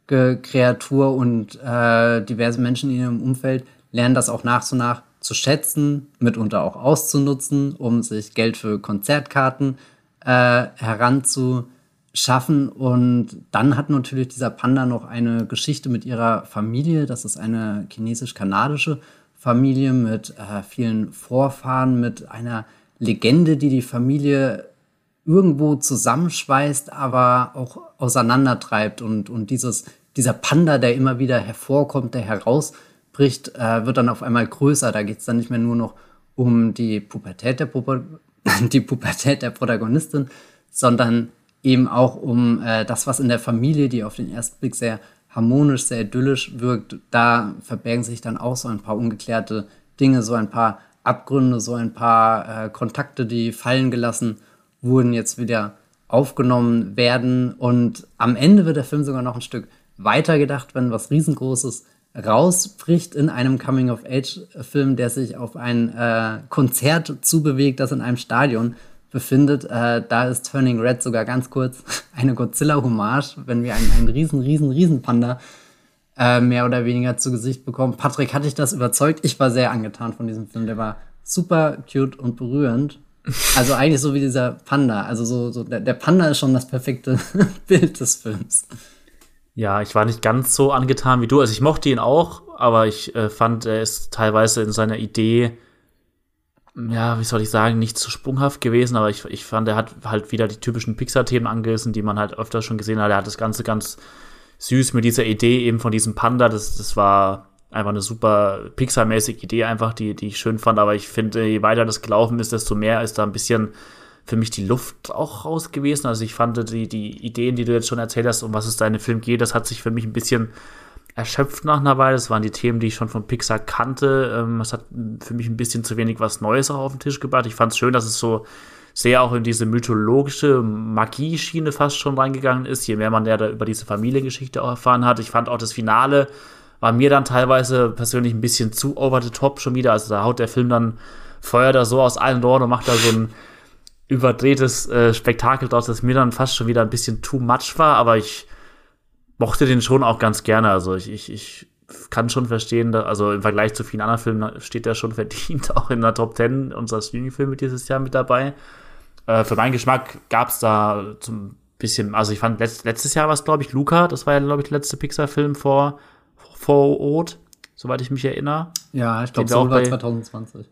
Kreatur und äh, diverse Menschen in ihrem Umfeld lernen das auch nach und nach zu schätzen, mitunter auch auszunutzen, um sich Geld für Konzertkarten äh, heranzuschaffen. Und dann hat natürlich dieser Panda noch eine Geschichte mit ihrer Familie. Das ist eine chinesisch-kanadische Familie mit äh, vielen Vorfahren, mit einer Legende, die die Familie irgendwo zusammenschweißt, aber auch auseinandertreibt. Und, und dieses, dieser Panda, der immer wieder hervorkommt, der herausbricht, äh, wird dann auf einmal größer. Da geht es dann nicht mehr nur noch um die Pubertät der, Puber- die Pubertät der Protagonistin, sondern eben auch um äh, das, was in der Familie, die auf den ersten Blick sehr harmonisch, sehr idyllisch wirkt. Da verbergen sich dann auch so ein paar ungeklärte Dinge, so ein paar Abgründe, so ein paar äh, Kontakte, die fallen gelassen wurden, jetzt wieder aufgenommen werden. Und am Ende wird der Film sogar noch ein Stück weiter gedacht, wenn was Riesengroßes rausbricht in einem Coming-of-Age-Film, der sich auf ein äh, Konzert zubewegt, das in einem Stadion befindet. Äh, da ist Turning Red sogar ganz kurz eine Godzilla-Hommage, wenn wir einen, einen riesen, riesen, riesen Panda äh, mehr oder weniger zu Gesicht bekommen. Patrick, hat dich das überzeugt? Ich war sehr angetan von diesem Film. Der war super cute und berührend. Also eigentlich so wie dieser Panda. Also so, so der, der Panda ist schon das perfekte Bild des Films. Ja, ich war nicht ganz so angetan wie du. Also ich mochte ihn auch, aber ich äh, fand, er ist teilweise in seiner Idee, ja, wie soll ich sagen, nicht so sprunghaft gewesen, aber ich, ich fand, er hat halt wieder die typischen Pixar-Themen angerissen, die man halt öfter schon gesehen hat. Er hat das Ganze ganz süß mit dieser Idee eben von diesem Panda. Das, das war einfach eine super Pixar-mäßige Idee einfach, die, die ich schön fand. Aber ich finde, je weiter das gelaufen ist, desto mehr ist da ein bisschen für mich die Luft auch raus gewesen. Also ich fand die, die Ideen, die du jetzt schon erzählt hast, um was es da in dem Film geht, das hat sich für mich ein bisschen erschöpft nach einer Weile. Das waren die Themen, die ich schon von Pixar kannte. Es hat für mich ein bisschen zu wenig was Neues auch auf den Tisch gebracht. Ich fand es schön, dass es so sehr auch in diese mythologische Magie-Schiene fast schon reingegangen ist, je mehr man ja da über diese Familiengeschichte auch erfahren hat. Ich fand auch das Finale war mir dann teilweise persönlich ein bisschen zu over the top schon wieder. Also da haut der Film dann, feuert er so aus allen Rohren und macht da so ein überdrehtes äh, Spektakel draus, das mir dann fast schon wieder ein bisschen too much war, aber ich mochte den schon auch ganz gerne. Also ich, ich, ich kann schon verstehen, dass, also im Vergleich zu vielen anderen Filmen steht der schon verdient auch in der Top Ten unserer Streaming-Filme dieses Jahr mit dabei. Äh, für meinen Geschmack gab es da zum bisschen, also ich fand, letzt, letztes Jahr war es, glaube ich, Luca, das war ja, glaube ich, der letzte Pixar-Film vor, vor Ort, soweit ich mich erinnere. Ja, ich glaube, so war zwanzig zwanzig.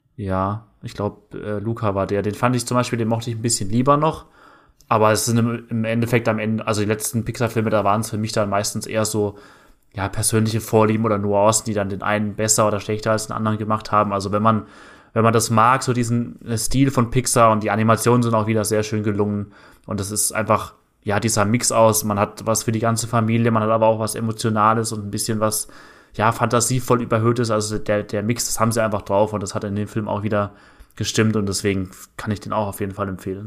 Ja, ich glaube, äh, Luca war der. Den fand ich zum Beispiel, den mochte ich ein bisschen lieber noch. Aber es sind im, im Endeffekt am Ende, also die letzten Pixar-Filme, da waren es für mich dann meistens eher so, ja, persönliche Vorlieben oder Nuancen, die dann den einen besser oder schlechter als den anderen gemacht haben. Also wenn man, wenn man das mag, so diesen Stil von Pixar, und die Animationen sind auch wieder sehr schön gelungen. Und es ist einfach, ja, dieser Mix aus, man hat was für die ganze Familie, man hat aber auch was Emotionales und ein bisschen was, ja, fantasievoll Überhöhtes. Also der, der Mix, das haben sie einfach drauf, und das hat in dem Film auch wieder gestimmt, und deswegen kann ich den auch auf jeden Fall empfehlen.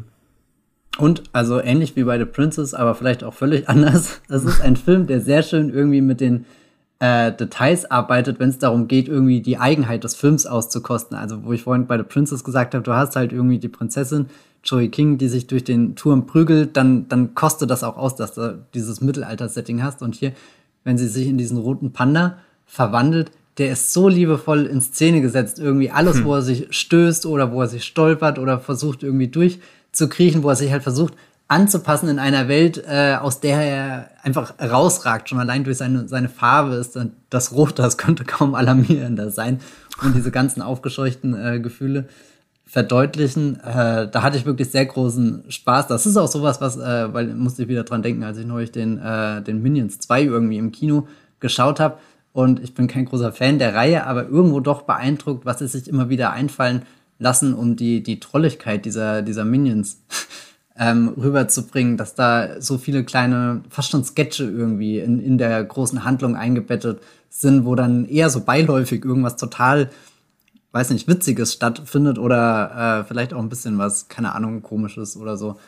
Und, also ähnlich wie bei The Princess, aber vielleicht auch völlig anders. Das ist ein Film, der sehr schön irgendwie mit den äh, Details arbeitet, wenn es darum geht, irgendwie die Eigenheit des Films auszukosten. Also wo ich vorhin bei The Princess gesagt habe, du hast halt irgendwie die Prinzessin Joey King, die sich durch den Turm prügelt, dann, dann kostet das auch aus, dass du dieses Mittelalter-Setting hast. Und hier, wenn sie sich in diesen roten Panda verwandelt, der ist so liebevoll in Szene gesetzt. Irgendwie alles, hm. wo er sich stößt oder wo er sich stolpert oder versucht irgendwie durchzukriechen, wo er sich halt versucht anzupassen in einer Welt, äh, aus der er einfach rausragt. Schon allein durch seine, seine Farbe ist dann das Rot, das könnte kaum alarmierender sein. Und diese ganzen aufgescheuchten äh, Gefühle verdeutlichen. Äh, da hatte ich wirklich sehr großen Spaß. Das ist auch sowas, was, äh, weil musste ich wieder dran denken, als ich neulich den, äh, den Minions zwei irgendwie im Kino geschaut habe. Und ich bin kein großer Fan der Reihe, aber irgendwo doch beeindruckt, was sie sich immer wieder einfallen lassen, um die, die Trolligkeit dieser, dieser Minions ähm, rüberzubringen, dass da so viele kleine, fast schon Sketche irgendwie in, in der großen Handlung eingebettet sind, wo dann eher so beiläufig irgendwas total, weiß nicht, Witziges stattfindet oder äh, vielleicht auch ein bisschen was, keine Ahnung, Komisches oder so.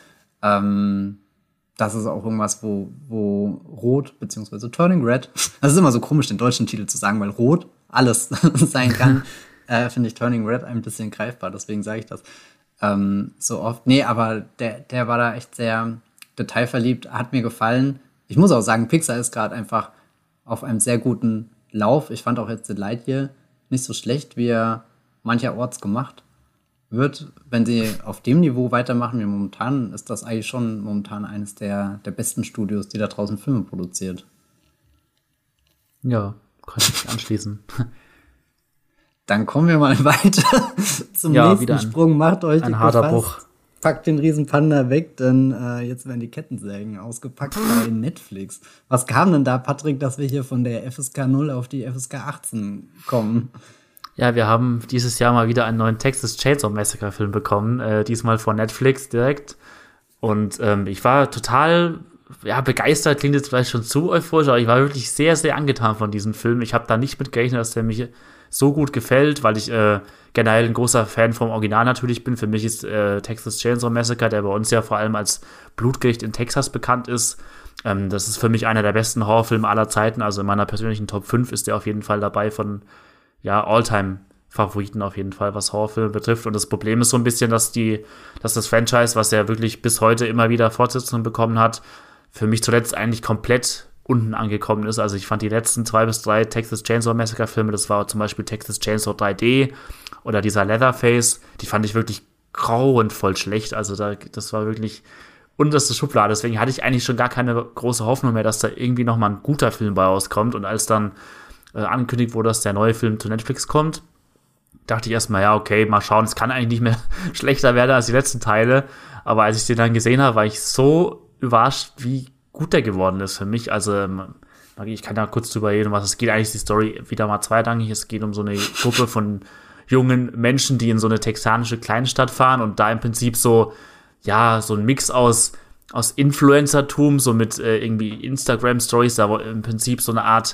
Ähm, das ist auch irgendwas, wo, wo Rot, beziehungsweise Turning Red, das ist immer so komisch, den deutschen Titel zu sagen, weil Rot alles sein kann, äh, finde ich Turning Red ein bisschen greifbar, deswegen sage ich das ähm, so oft. Nee, aber der, der war da echt sehr detailverliebt, hat mir gefallen. ich muss auch sagen, Pixar ist gerade einfach auf einem sehr guten Lauf. Ich fand auch jetzt The Lightyear nicht so schlecht, wie er mancherorts gemacht wird. Wenn sie auf dem Niveau weitermachen wie momentan, ist das eigentlich schon momentan eines der, der besten Studios, die da draußen Filme produziert. Ja, kann ich mich anschließen. Dann kommen wir mal weiter zum ja, nächsten ein, Sprung. Macht euch ein die harter gefasst. Bruch. Packt den Riesenpanda weg, denn äh, jetzt werden die Kettensägen ausgepackt bei Netflix. Was kam denn da, Patrick, dass wir hier von der F S K null auf die F S K achtzehn kommen? Ja, wir haben dieses Jahr mal wieder einen neuen Texas Chainsaw Massacre Film bekommen, äh, diesmal von Netflix direkt. Und ähm, ich war total ja, begeistert, klingt jetzt vielleicht schon zu euphorisch, aber ich war wirklich sehr, sehr angetan von diesem Film. Ich habe da nicht mit gerechnet, dass der mich so gut gefällt, weil ich äh, generell ein großer Fan vom Original natürlich bin. Für mich ist äh, Texas Chainsaw Massacre, der bei uns ja vor allem als Blutgericht in Texas bekannt ist, ähm, das ist für mich einer der besten Horrorfilme aller Zeiten. Also in meiner persönlichen Top fünf ist der auf jeden Fall dabei von ja, All-Time-Favoriten auf jeden Fall, was Horrorfilme betrifft. Und das Problem ist so ein bisschen, dass die, dass das Franchise, was ja wirklich bis heute immer wieder Fortsetzungen bekommen hat, für mich zuletzt eigentlich komplett unten angekommen ist. Also ich fand die letzten zwei bis drei Texas Chainsaw Massacre Filme, das war zum Beispiel Texas Chainsaw drei D oder dieser Leatherface, die fand ich wirklich grauenvoll schlecht. Also da, das war wirklich unterste Schublade. Deswegen hatte ich eigentlich schon gar keine große Hoffnung mehr, dass da irgendwie nochmal ein guter Film bei rauskommt. Und als dann äh, angekündigt wurde, dass der neue Film zu Netflix kommt, dachte ich erstmal, ja, okay, mal schauen, es kann eigentlich nicht mehr schlechter werden als die letzten Teile. Aber als ich den dann gesehen habe, war ich so überrascht, wie gut der geworden ist für mich. Also ich kann da kurz drüber reden, was es geht. Eigentlich ist die Story wieder mal zweirangig. Es geht um so eine Gruppe von jungen Menschen, die in so eine texanische Kleinstadt fahren und da im Prinzip so, ja, so ein Mix aus, aus Influencertum, so mit äh, irgendwie Instagram-Stories, aber im Prinzip so eine Art,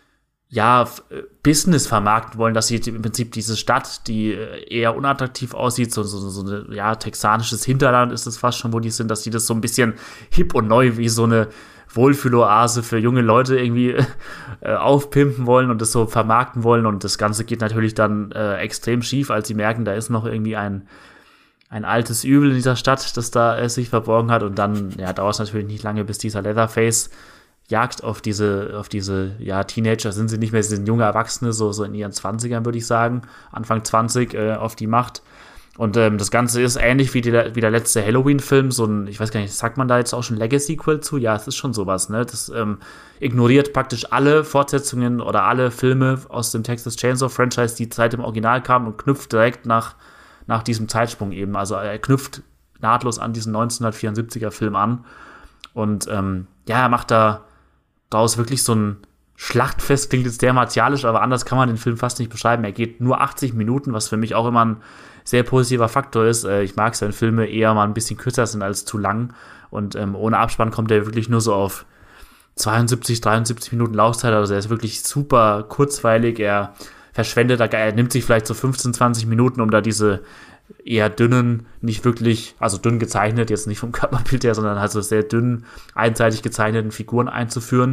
ja, Business vermarkten wollen, dass sie im Prinzip diese Stadt, die eher unattraktiv aussieht, so, so, so ein ja, texanisches Hinterland ist es fast schon, wo die sind, dass die das so ein bisschen hip und neu wie so eine Wohlfühloase für junge Leute irgendwie äh, aufpimpen wollen und das so vermarkten wollen. Und das Ganze geht natürlich dann äh, extrem schief, als sie merken, da ist noch irgendwie ein, ein altes Übel in dieser Stadt, das da äh, sich verborgen hat. Und dann ja, dauert es natürlich nicht lange, bis dieser Leatherface Jagd auf diese, auf diese, ja, Teenager sind sie nicht mehr, sie sind junge Erwachsene, so, so in ihren Zwanzigern, würde ich sagen, Anfang zwanzig, äh, auf die Macht. Und ähm, das Ganze ist ähnlich wie, die, wie der letzte Halloween-Film, so ein, ich weiß gar nicht, sagt man da jetzt auch schon Legacy-Sequel zu? Ja, es ist schon sowas, ne? Das ähm, ignoriert praktisch alle Fortsetzungen oder alle Filme aus dem Texas Chainsaw-Franchise, die seit dem Original kamen und knüpft direkt nach, nach diesem Zeitsprung eben. Also er knüpft nahtlos an diesen neunzehnhundertvierundsiebziger-Film an. Und ähm, ja, er macht da daraus wirklich so ein Schlachtfest, klingt jetzt sehr martialisch, aber anders kann man den Film fast nicht beschreiben. Er geht nur achtzig Minuten, was für mich auch immer ein sehr positiver Faktor ist. Ich mag es, wenn Filme eher mal ein bisschen kürzer sind als zu lang. Und ähm, ohne Abspann kommt er wirklich nur so auf zweiundsiebzig, dreiundsiebzig Minuten Laufzeit. Also er ist wirklich super kurzweilig. Er verschwendet, er nimmt sich vielleicht so fünfzehn, zwanzig Minuten, um da diese eher dünnen, nicht wirklich, also dünn gezeichnet, jetzt nicht vom Körperbild her, sondern halt so sehr dünn, einseitig gezeichneten Figuren einzuführen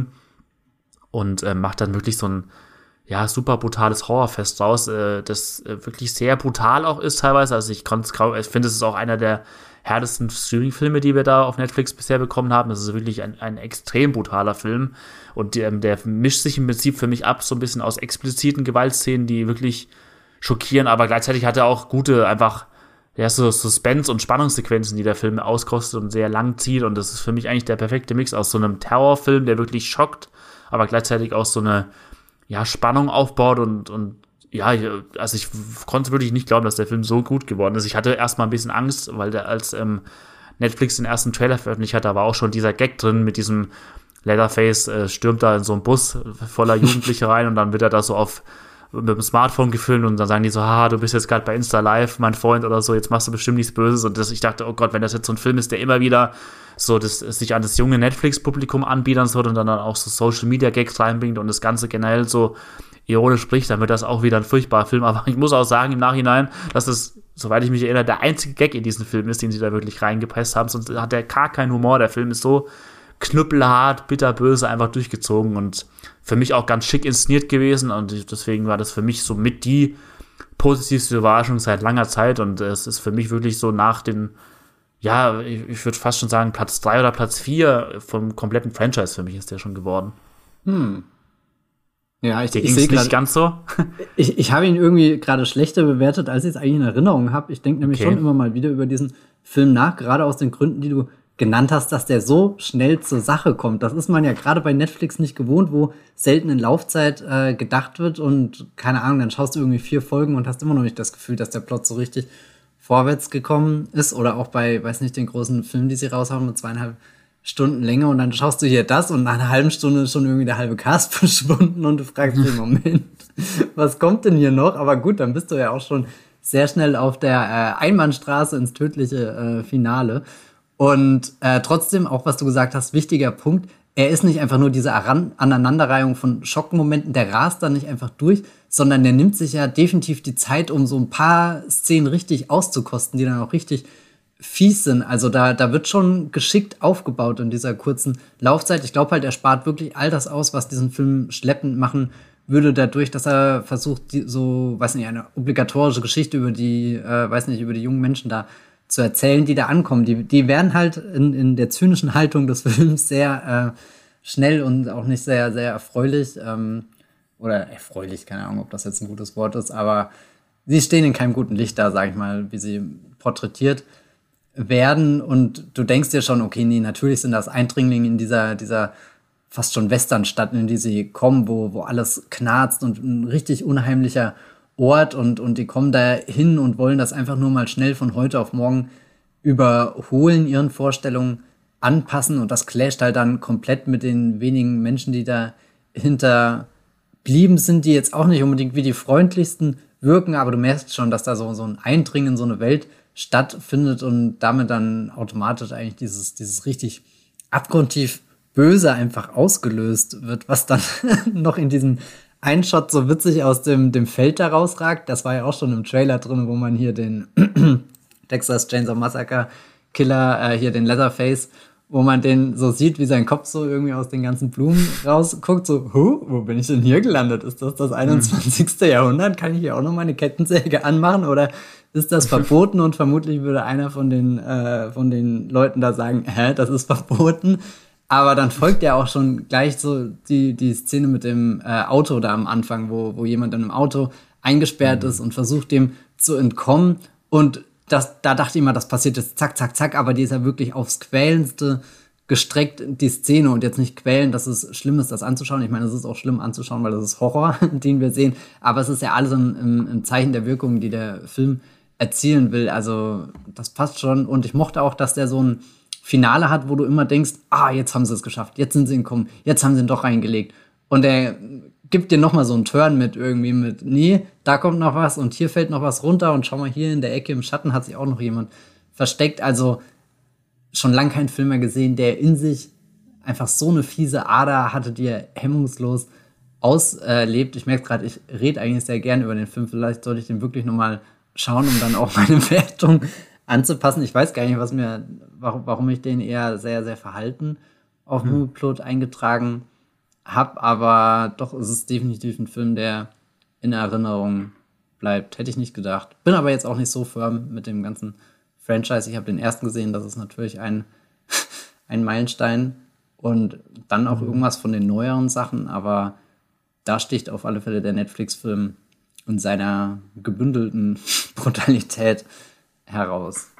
und äh, macht dann wirklich so ein, ja, super brutales Horrorfest draus, äh, das äh, wirklich sehr brutal auch ist teilweise, also ich konnte es kaum, ich finde, es ist auch einer der härtesten Streaming-Filme, die wir da auf Netflix bisher bekommen haben. Das ist wirklich ein, ein extrem brutaler Film und der, der mischt sich im Prinzip für mich ab, so ein bisschen aus expliziten Gewaltszenen, die wirklich schockieren, aber gleichzeitig hat er auch gute, einfach, ja, so Suspense- und Spannungssequenzen, die der Film auskostet und sehr lang zieht. Und das ist für mich eigentlich der perfekte Mix aus so einem Terrorfilm, der wirklich schockt, aber gleichzeitig auch so eine, ja, Spannung aufbaut und, und ja, also ich konnte wirklich nicht glauben, dass der Film so gut geworden ist. Ich hatte erstmal ein bisschen Angst, weil der als ähm, Netflix den ersten Trailer veröffentlicht hat, da war auch schon dieser Gag drin mit diesem Leatherface, äh, stürmt da in so einen Bus voller Jugendliche rein und dann wird er da so auf mit dem Smartphone gefilmt und dann sagen die so, haha, du bist jetzt gerade bei Insta Live, mein Freund oder so, jetzt machst du bestimmt nichts Böses. Und das, ich dachte, oh Gott, wenn das jetzt so ein Film ist, der immer wieder so das, sich an das junge Netflix-Publikum anbiedern soll und dann auch so Social-Media-Gags reinbringt und das Ganze generell so ironisch spricht, dann wird das auch wieder ein furchtbarer Film. Aber ich muss auch sagen im Nachhinein, dass das, soweit ich mich erinnere, der einzige Gag in diesem Film ist, den sie da wirklich reingepresst haben. Sonst hat der gar keinen Humor. Der Film ist so knüppelhart, bitterböse einfach durchgezogen und für mich auch ganz schick inszeniert gewesen und deswegen war das für mich so mit die positivste Überraschung seit langer Zeit und es ist für mich wirklich so nach den ja, ich, ich würde fast schon sagen, Platz drei oder Platz vier vom kompletten Franchise für mich ist der schon geworden. Hm. Ja, ich, Dir ich ging's sehe nicht ganz so? Ich, ich habe ihn irgendwie gerade schlechter bewertet, als ich es eigentlich in Erinnerung habe. Ich denke nämlich Okay. schon immer mal wieder über diesen Film nach, gerade aus den Gründen, die du genannt hast, dass der so schnell zur Sache kommt. Das ist man ja gerade bei Netflix nicht gewohnt, wo selten in Laufzeit äh, gedacht wird und keine Ahnung, dann schaust du irgendwie vier Folgen und hast immer noch nicht das Gefühl, dass der Plot so richtig vorwärts gekommen ist. Oder auch bei, weiß nicht, den großen Film, die sie raushauen mit zweieinhalb Stunden Länge und dann schaust du hier das und nach einer halben Stunde ist schon irgendwie der halbe Cast verschwunden und du fragst dich, Moment, was kommt denn hier noch? Aber gut, dann bist du ja auch schon sehr schnell auf der äh, Einbahnstraße ins tödliche äh, Finale. Und äh, trotzdem, auch was du gesagt hast, wichtiger Punkt, er ist nicht einfach nur diese Aran- Aneinanderreihung von Schockmomenten, der rast da nicht einfach durch, sondern der nimmt sich ja definitiv die Zeit, um so ein paar Szenen richtig auszukosten, die dann auch richtig fies sind. Also da, da wird schon geschickt aufgebaut in dieser kurzen Laufzeit. Ich glaube halt, er spart wirklich all das aus, was diesen Film schleppend machen würde, dadurch, dass er versucht, die, so, weiß nicht, eine obligatorische Geschichte über die, äh, weiß nicht, über die jungen Menschen da zu erzählen, die da ankommen. Die, die werden halt in, in der zynischen Haltung des Films sehr äh, schnell und auch nicht sehr, sehr erfreulich. Ähm, oder erfreulich, keine Ahnung, ob das jetzt ein gutes Wort ist, aber sie stehen in keinem guten Licht da, sag ich mal, wie sie porträtiert werden. Und du denkst dir schon, okay, nee, natürlich sind das Eindringlinge in dieser, dieser fast schon Westernstadt, in die sie kommen, wo, wo alles knarzt und ein richtig unheimlicher Ort und, und die kommen da hin und wollen das einfach nur mal schnell von heute auf morgen überholen, ihren Vorstellungen anpassen und das clasht halt dann komplett mit den wenigen Menschen, die da hinterblieben sind, die jetzt auch nicht unbedingt wie die freundlichsten wirken, aber du merkst schon, dass da so, so ein Eindringen in so eine Welt stattfindet und damit dann automatisch eigentlich dieses, dieses richtig abgrundtief Böse einfach ausgelöst wird, was dann noch in diesem einen Shot so witzig aus dem, dem Feld da rausragt. Das war ja auch schon im Trailer drin, wo man hier den Texas Chainsaw Massacre Killer, äh, hier den Leatherface, wo man den so sieht, wie sein Kopf so irgendwie aus den ganzen Blumen rausguckt, so, huh, wo bin ich denn hier gelandet? Ist das das einundzwanzigste Mhm. Jahrhundert? Kann ich hier auch noch meine Kettensäge anmachen oder ist das verboten? Und vermutlich würde einer von den, äh, von den Leuten da sagen, hä, das ist verboten. Aber dann folgt ja auch schon gleich so die, die Szene mit dem äh, Auto da am Anfang, wo, wo jemand in einem Auto eingesperrt mhm. ist und versucht, dem zu entkommen. Und das, da dachte ich immer, das passiert jetzt zack, zack, zack. Aber die ist ja wirklich aufs Quälendste gestreckt, die Szene. Und jetzt nicht quälen, dass es schlimm ist, das anzuschauen. Ich meine, es ist auch schlimm anzuschauen, weil das ist Horror, den wir sehen. Aber es ist ja alles im, im, im Zeichen der Wirkung, die der Film erzielen will. Also das passt schon. Und ich mochte auch, dass der so ein Finale hat, wo du immer denkst, ah, jetzt haben sie es geschafft, jetzt sind sie entkommen, jetzt haben sie ihn doch reingelegt. Und er gibt dir nochmal so einen Turn mit irgendwie mit, nee, da kommt noch was und hier fällt noch was runter und schau mal, hier in der Ecke im Schatten hat sich auch noch jemand versteckt. Also schon lange keinen Film mehr gesehen, der in sich einfach so eine fiese Ader hatte, die er hemmungslos auslebt. Ich merke gerade, ich rede eigentlich sehr gern über den Film. Vielleicht sollte ich den wirklich nochmal schauen, um dann auch meine Wertung anzupassen. Ich weiß gar nicht, was mir, warum, warum ich den eher sehr, sehr verhalten auf mhm. Movieplot eingetragen habe, aber doch ist es definitiv ein Film, der in Erinnerung bleibt. Hätte ich nicht gedacht. Bin aber jetzt auch nicht so firm mit dem ganzen Franchise. Ich habe den ersten gesehen, das ist natürlich ein, ein Meilenstein und dann auch mhm. irgendwas von den neueren Sachen, aber da sticht auf alle Fälle der Netflix-Film in seiner gebündelten Brutalität heraus.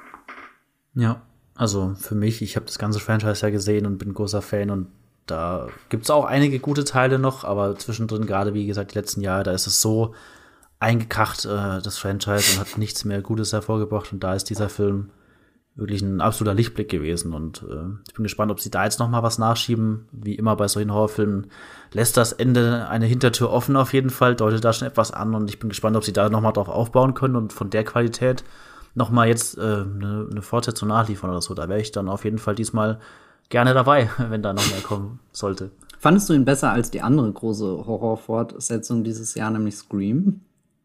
Ja, also für mich, ich habe das ganze Franchise ja gesehen und bin großer Fan und da gibt es auch einige gute Teile noch, aber zwischendrin, gerade wie gesagt, die letzten Jahre, da ist es so eingekracht, äh, das Franchise, und hat nichts mehr Gutes hervorgebracht und da ist dieser Film wirklich ein absoluter Lichtblick gewesen und äh, ich bin gespannt, ob sie da jetzt noch mal was nachschieben. Wie immer bei solchen Horrorfilmen lässt das Ende eine Hintertür offen auf jeden Fall, deutet da schon etwas an und ich bin gespannt, ob sie da noch mal drauf aufbauen können und von der Qualität noch mal jetzt äh, eine, eine Fortsetzung nachliefern oder so. Da wäre ich dann auf jeden Fall diesmal gerne dabei, wenn da noch mehr kommen sollte. Fandest du ihn besser als die andere große Horrorfortsetzung dieses Jahr, nämlich Scream?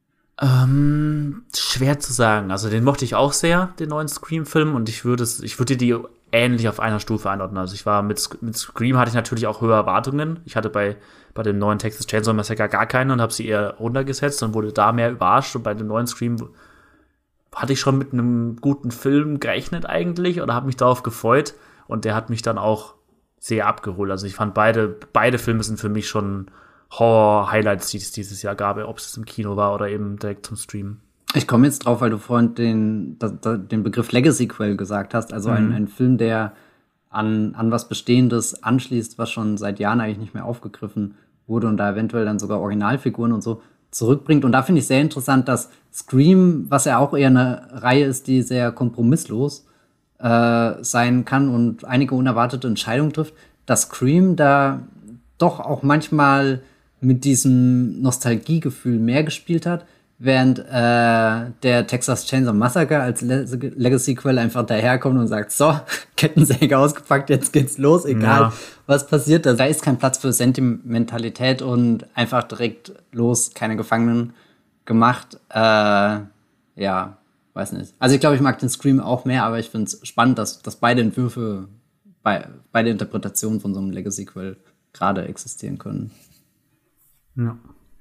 Ähm, schwer zu sagen. Also den mochte ich auch sehr, den neuen Scream-Film, und ich würde es, ich würde die ähnlich auf einer Stufe einordnen. Also ich war mit, mit Scream hatte ich natürlich auch höhere Erwartungen. Ich hatte bei, bei dem neuen Texas Chainsaw Massacre gar keine und habe sie eher runtergesetzt und wurde da mehr überrascht, und bei dem neuen Scream hatte ich schon mit einem guten Film gerechnet eigentlich oder habe mich darauf gefreut. Und der hat mich dann auch sehr abgeholt. Also ich fand beide, beide Filme sind für mich schon Horror-Highlights, die es dieses Jahr gab, ob es im Kino war oder eben direkt zum Streamen. Ich komme jetzt drauf, weil du vorhin den, den Begriff Legacy-Quell gesagt hast. Also mhm. ein, ein Film, der an, an was Bestehendes anschließt, was schon seit Jahren eigentlich nicht mehr aufgegriffen wurde und da eventuell dann sogar Originalfiguren und so zurückbringt. Und da finde ich sehr interessant, dass Scream, was ja auch eher eine Reihe ist, die sehr kompromisslos äh, sein kann und einige unerwartete Entscheidungen trifft, dass Scream da doch auch manchmal mit diesem Nostalgiegefühl mehr gespielt hat, während äh, der Texas Chainsaw Massacre als Le- Legacy-Quell einfach daherkommt und sagt, so, Kettensäge ausgepackt, jetzt geht's los, egal ja. was passiert. Da ist kein Platz für Sentimentalität und einfach direkt los, keine Gefangenen gemacht. Äh, ja, weiß nicht. Also ich glaube, ich mag den Scream auch mehr, aber ich finde es spannend, dass, dass beide Entwürfe, bei, beide Interpretationen von so einem Legacy-Quell gerade existieren können. Ja.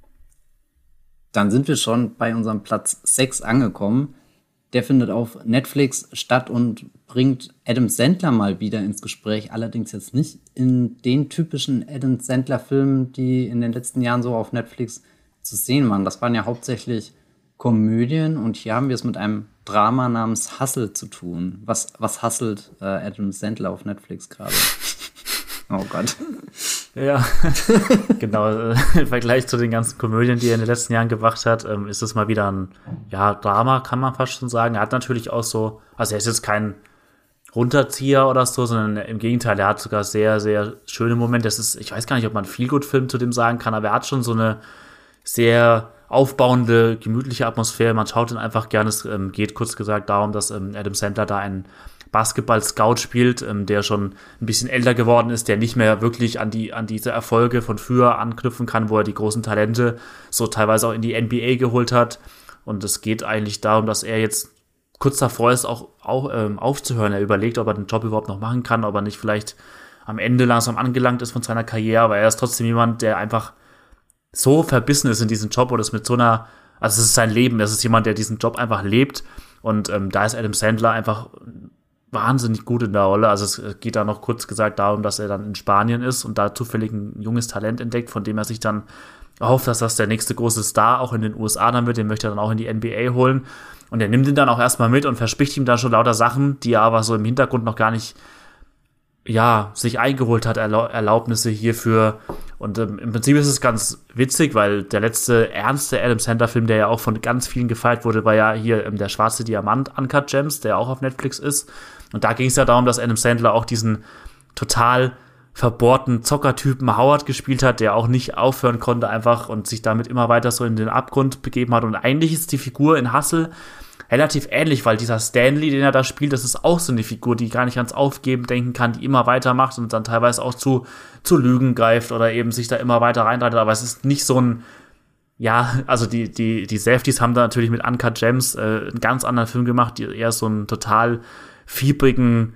Dann sind wir schon bei unserem Platz sechs angekommen. Der findet auf Netflix statt und bringt Adam Sandler mal wieder ins Gespräch. Allerdings jetzt nicht in den typischen Adam Sandler-Filmen, die in den letzten Jahren so auf Netflix zu sehen waren. Das waren ja hauptsächlich Komödien und hier haben wir es mit einem Drama namens Hustle zu tun. Was, was hustelt äh, Adam Sandler auf Netflix gerade? Oh Gott. Ja, genau. Im Vergleich zu den ganzen Komödien, die er in den letzten Jahren gemacht hat, ähm, ist es mal wieder ein ja, Drama, kann man fast schon sagen. Er hat natürlich auch so, also er ist jetzt kein Runterzieher oder so, sondern im Gegenteil, er hat sogar sehr, sehr schöne Momente. Das ist, ich weiß gar nicht, ob man einen Feel-Good-Film zu dem sagen kann, aber er hat schon so eine sehr aufbauende, gemütliche Atmosphäre. Man schaut ihn einfach gerne. Es ähm, geht kurz gesagt darum, dass ähm, Adam Sandler da einen Basketball-Scout spielt, ähm, der schon ein bisschen älter geworden ist, der nicht mehr wirklich an die an diese Erfolge von früher anknüpfen kann, wo er die großen Talente so teilweise auch in die N B A geholt hat. Und es geht eigentlich darum, dass er jetzt kurz davor ist, auch, auch ähm, aufzuhören. Er überlegt, ob er den Job überhaupt noch machen kann, ob er nicht vielleicht am Ende langsam angelangt ist von seiner Karriere, aber er ist trotzdem jemand, der einfach so verbissen ist in diesem Job oder ist mit so einer, also es ist sein Leben, es ist jemand, der diesen Job einfach lebt. Und ähm, da ist Adam Sandler einfach wahnsinnig gut in der Rolle. Also es geht da noch kurz gesagt darum, dass er dann in Spanien ist und da zufällig ein junges Talent entdeckt, von dem er sich dann erhofft, dass das der nächste große Star auch in den U S A dann wird. Den möchte er dann auch in die N B A holen. Und er nimmt ihn dann auch erstmal mit und verspricht ihm dann schon lauter Sachen, die er aber so im Hintergrund noch gar nicht ja, sich eingeholt hat, Erlaub- Erlaubnisse hierfür. Und ähm, im Prinzip ist es ganz witzig, weil der letzte ernste Adam Sandler-Film, der ja auch von ganz vielen gefeiert wurde, war ja hier ähm, der schwarze Diamant, Uncut Gems, der auch auf Netflix ist. Und da ging es ja darum, dass Adam Sandler auch diesen total verbohrten Zockertypen Howard gespielt hat, der auch nicht aufhören konnte einfach und sich damit immer weiter so in den Abgrund begeben hat. Und eigentlich ist die Figur in Hustle relativ ähnlich, weil dieser Stanley, den er da spielt, das ist auch so eine Figur, die gar nicht ans Aufgeben denken kann, die immer weitermacht und dann teilweise auch zu, zu Lügen greift oder eben sich da immer weiter reinreitet. Aber es ist nicht so ein, ja, also die, die, die Safeties haben da natürlich mit Uncut Gems äh, einen ganz anderen Film gemacht, die eher so einen total fiebrigen,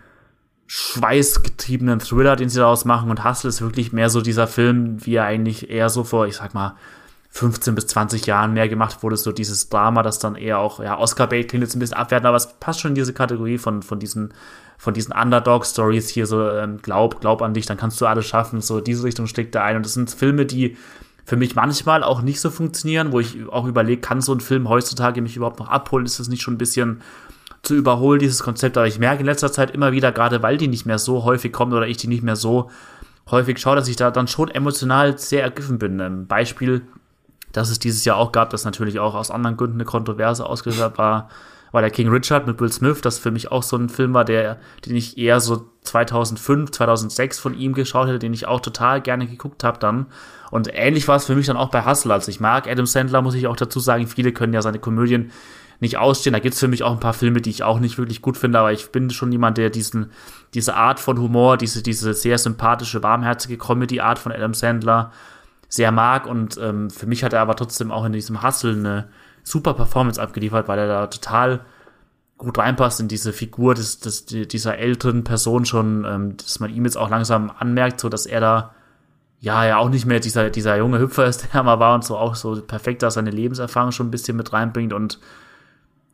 schweißgetriebenen Thriller, den sie daraus machen. Und Hustle ist wirklich mehr so dieser Film, wie er eigentlich eher so vor, ich sag mal, fünfzehn bis zwanzig Jahren mehr gemacht wurde, so dieses Drama, das dann eher auch, ja, Oscar-Bait klingt jetzt ein bisschen abwertend, aber es passt schon in diese Kategorie von, von diesen, von diesen Underdog-Stories hier, so, ähm, glaub, glaub an dich, dann kannst du alles schaffen, so, diese Richtung steckt da ein. Und das sind Filme, die für mich manchmal auch nicht so funktionieren, wo ich auch überlege, kann so ein Film heutzutage mich überhaupt noch abholen? Ist das nicht schon ein bisschen zu überholen, dieses Konzept? Aber ich merke in letzter Zeit immer wieder, gerade weil die nicht mehr so häufig kommen oder ich die nicht mehr so häufig schaue, dass ich da dann schon emotional sehr ergriffen bin. Ein Beispiel, das es dieses Jahr auch gab, das natürlich auch aus anderen Gründen eine Kontroverse ausgelöst hat, war, war der King Richard mit Will Smith, das für mich auch so ein Film war, der, den ich eher so zweitausendfünf, zweitausendsechs von ihm geschaut hätte, den ich auch total gerne geguckt habe dann. Und ähnlich war es für mich dann auch bei Hustle. Also ich mag Adam Sandler, muss ich auch dazu sagen, viele können ja seine Komödien nicht ausstehen. Da gibt es für mich auch ein paar Filme, die ich auch nicht wirklich gut finde, aber ich bin schon jemand, der diesen, diese Art von Humor, diese, diese sehr sympathische, warmherzige Comedy-Art von Adam Sandler sehr mag. Und ähm, für mich hat er aber trotzdem auch in diesem Hustle eine super Performance abgeliefert, weil er da total gut reinpasst in diese Figur des, des, dieser älteren Person schon, ähm, dass man ihm jetzt auch langsam anmerkt, so dass er da ja ja auch nicht mehr dieser, dieser junge Hüpfer ist, der er mal war und so auch so perfekt da seine Lebenserfahrung schon ein bisschen mit reinbringt. Und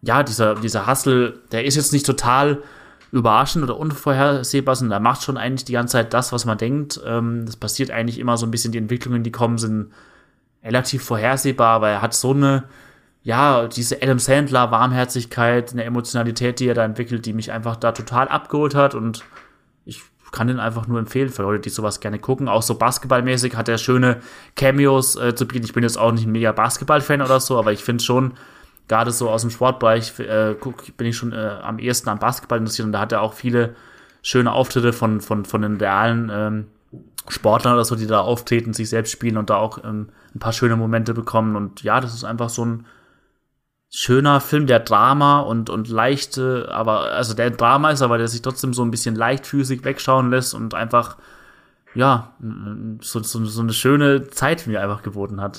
ja, dieser, dieser Hustle, der ist jetzt nicht total überraschend oder unvorhersehbar, sondern er macht schon eigentlich die ganze Zeit das, was man denkt. Ähm, das passiert eigentlich immer so ein bisschen, die Entwicklungen, die kommen, sind relativ vorhersehbar, aber er hat so eine, ja, diese Adam Sandler Warmherzigkeit, eine Emotionalität, die er da entwickelt, die mich einfach da total abgeholt hat, und ich kann den einfach nur empfehlen für Leute, die sowas gerne gucken. Auch so basketballmäßig hat er schöne Cameos äh, zu bieten. Ich bin jetzt auch nicht ein mega Basketball-Fan oder so, aber ich finde schon, gerade so aus dem Sportbereich äh, guck, bin ich schon äh, am ehesten am Basketball interessiert, und da hat er auch viele schöne Auftritte von, von, von den realen ähm, Sportlern oder so, die da auftreten, sich selbst spielen und da auch ähm, ein paar schöne Momente bekommen. Und ja, das ist einfach so ein schöner Film, der Drama und, und leichte, aber, also der Drama ist, aber der sich trotzdem so ein bisschen leichtfüßig wegschauen lässt und einfach, ja, so, so, so eine schöne Zeit mir einfach geboten hat.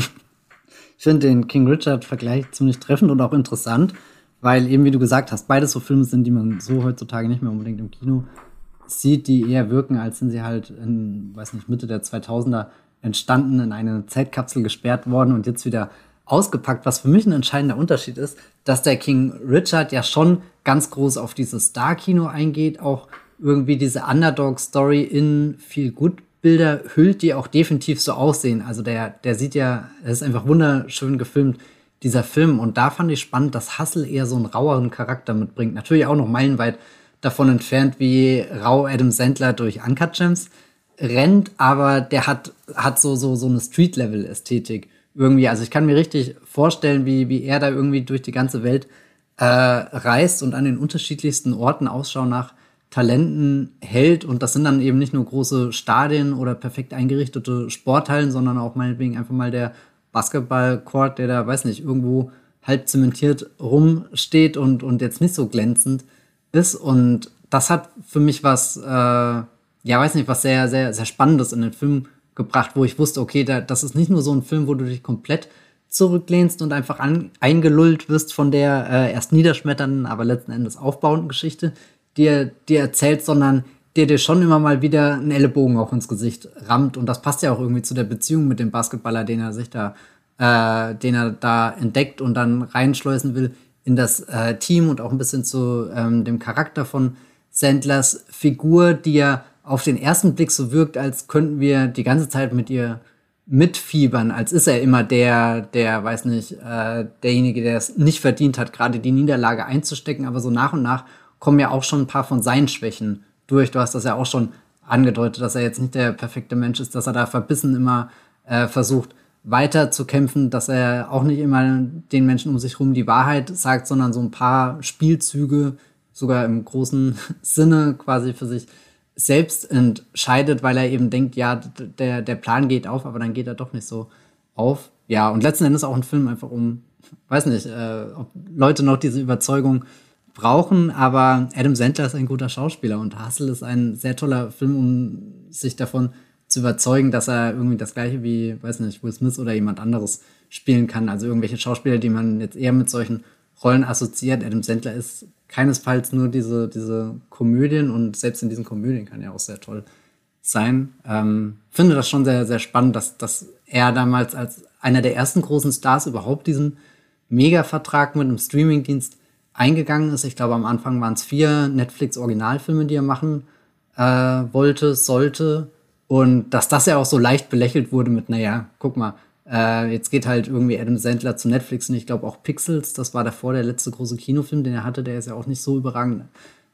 Ich finde den King Richard-Vergleich ziemlich treffend und auch interessant, weil eben, wie du gesagt hast, beides so Filme sind, die man so heutzutage nicht mehr unbedingt im Kino sieht, die eher wirken, als sind sie halt in, weiß nicht, Mitte der zweitausender entstanden, in eine Zeitkapsel gesperrt worden und jetzt wieder ausgepackt. Was für mich ein entscheidender Unterschied ist, dass der King Richard ja schon ganz groß auf dieses Star-Kino eingeht, auch irgendwie diese Underdog-Story in Feel-Good-Bilder hüllt, die auch definitiv so aussehen. Also der, der sieht ja, es ist einfach wunderschön gefilmt, dieser Film. Und da fand ich spannend, dass Hustle eher so einen raueren Charakter mitbringt. Natürlich auch noch meilenweit davon entfernt, wie rau Adam Sandler durch Uncut Gems rennt, aber der hat, hat so, so, so eine Street-Level-Ästhetik irgendwie. Also ich kann mir richtig vorstellen, wie, wie er da irgendwie durch die ganze Welt äh, reist und an den unterschiedlichsten Orten Ausschau nach Talenten hält. Und das sind dann eben nicht nur große Stadien oder perfekt eingerichtete Sporthallen, sondern auch meinetwegen einfach mal der Basketball-Court, der da, weiß nicht, irgendwo halb zementiert rumsteht und, und jetzt nicht so glänzend ist. Und das hat für mich was, äh, ja, weiß nicht, was sehr, sehr, sehr Spannendes in den Film gebracht, wo ich wusste, okay, da, das ist nicht nur so ein Film, wo du dich komplett zurücklehnst und einfach an, eingelullt wirst von der äh, erst niederschmetternden, aber letzten Endes aufbauenden Geschichte, die er dir erzählt, sondern der dir schon immer mal wieder einen Ellenbogen auch ins Gesicht rammt. Und das passt ja auch irgendwie zu der Beziehung mit dem Basketballer, den er sich da, äh, den er da entdeckt und dann reinschleusen will in das äh, Team und auch ein bisschen zu ähm, dem Charakter von Sandlers Figur, die ja auf den ersten Blick so wirkt, als könnten wir die ganze Zeit mit ihr mitfiebern, als ist er immer der, der, weiß nicht, äh, derjenige, der es nicht verdient hat, gerade die Niederlage einzustecken, aber so nach und nach kommen ja auch schon ein paar von seinen Schwächen durch. Du hast das ja auch schon angedeutet, dass er jetzt nicht der perfekte Mensch ist, dass er da verbissen immer äh, versucht, weiter zu kämpfen, dass er auch nicht immer den Menschen um sich rum die Wahrheit sagt, sondern so ein paar Spielzüge, sogar im großen Sinne quasi für sich selbst entscheidet, weil er eben denkt, ja, der, der Plan geht auf, aber dann geht er doch nicht so auf. Ja, und letzten Endes auch ein Film einfach um, weiß nicht, äh, ob Leute noch diese Überzeugung brauchen, aber Adam Sandler ist ein guter Schauspieler und Hustle ist ein sehr toller Film, um sich davon zu überzeugen, dass er irgendwie das Gleiche wie, weiß nicht, Will Smith oder jemand anderes spielen kann. Also irgendwelche Schauspieler, die man jetzt eher mit solchen Rollen assoziiert. Adam Sandler ist keinesfalls nur diese, diese Komödien und selbst in diesen Komödien kann er auch sehr toll sein. Ähm, finde das schon sehr, sehr spannend, dass, dass er damals als einer der ersten großen Stars überhaupt diesen Mega-Vertrag mit einem Streamingdienst eingegangen ist. Ich glaube, am Anfang waren es vier Netflix-Originalfilme, die er machen äh, wollte, sollte. Und dass das ja auch so leicht belächelt wurde mit, naja, guck mal, äh, jetzt geht halt irgendwie Adam Sandler zu Netflix und ich glaube auch Pixels, das war davor der letzte große Kinofilm, den er hatte, der ist ja auch nicht so überragend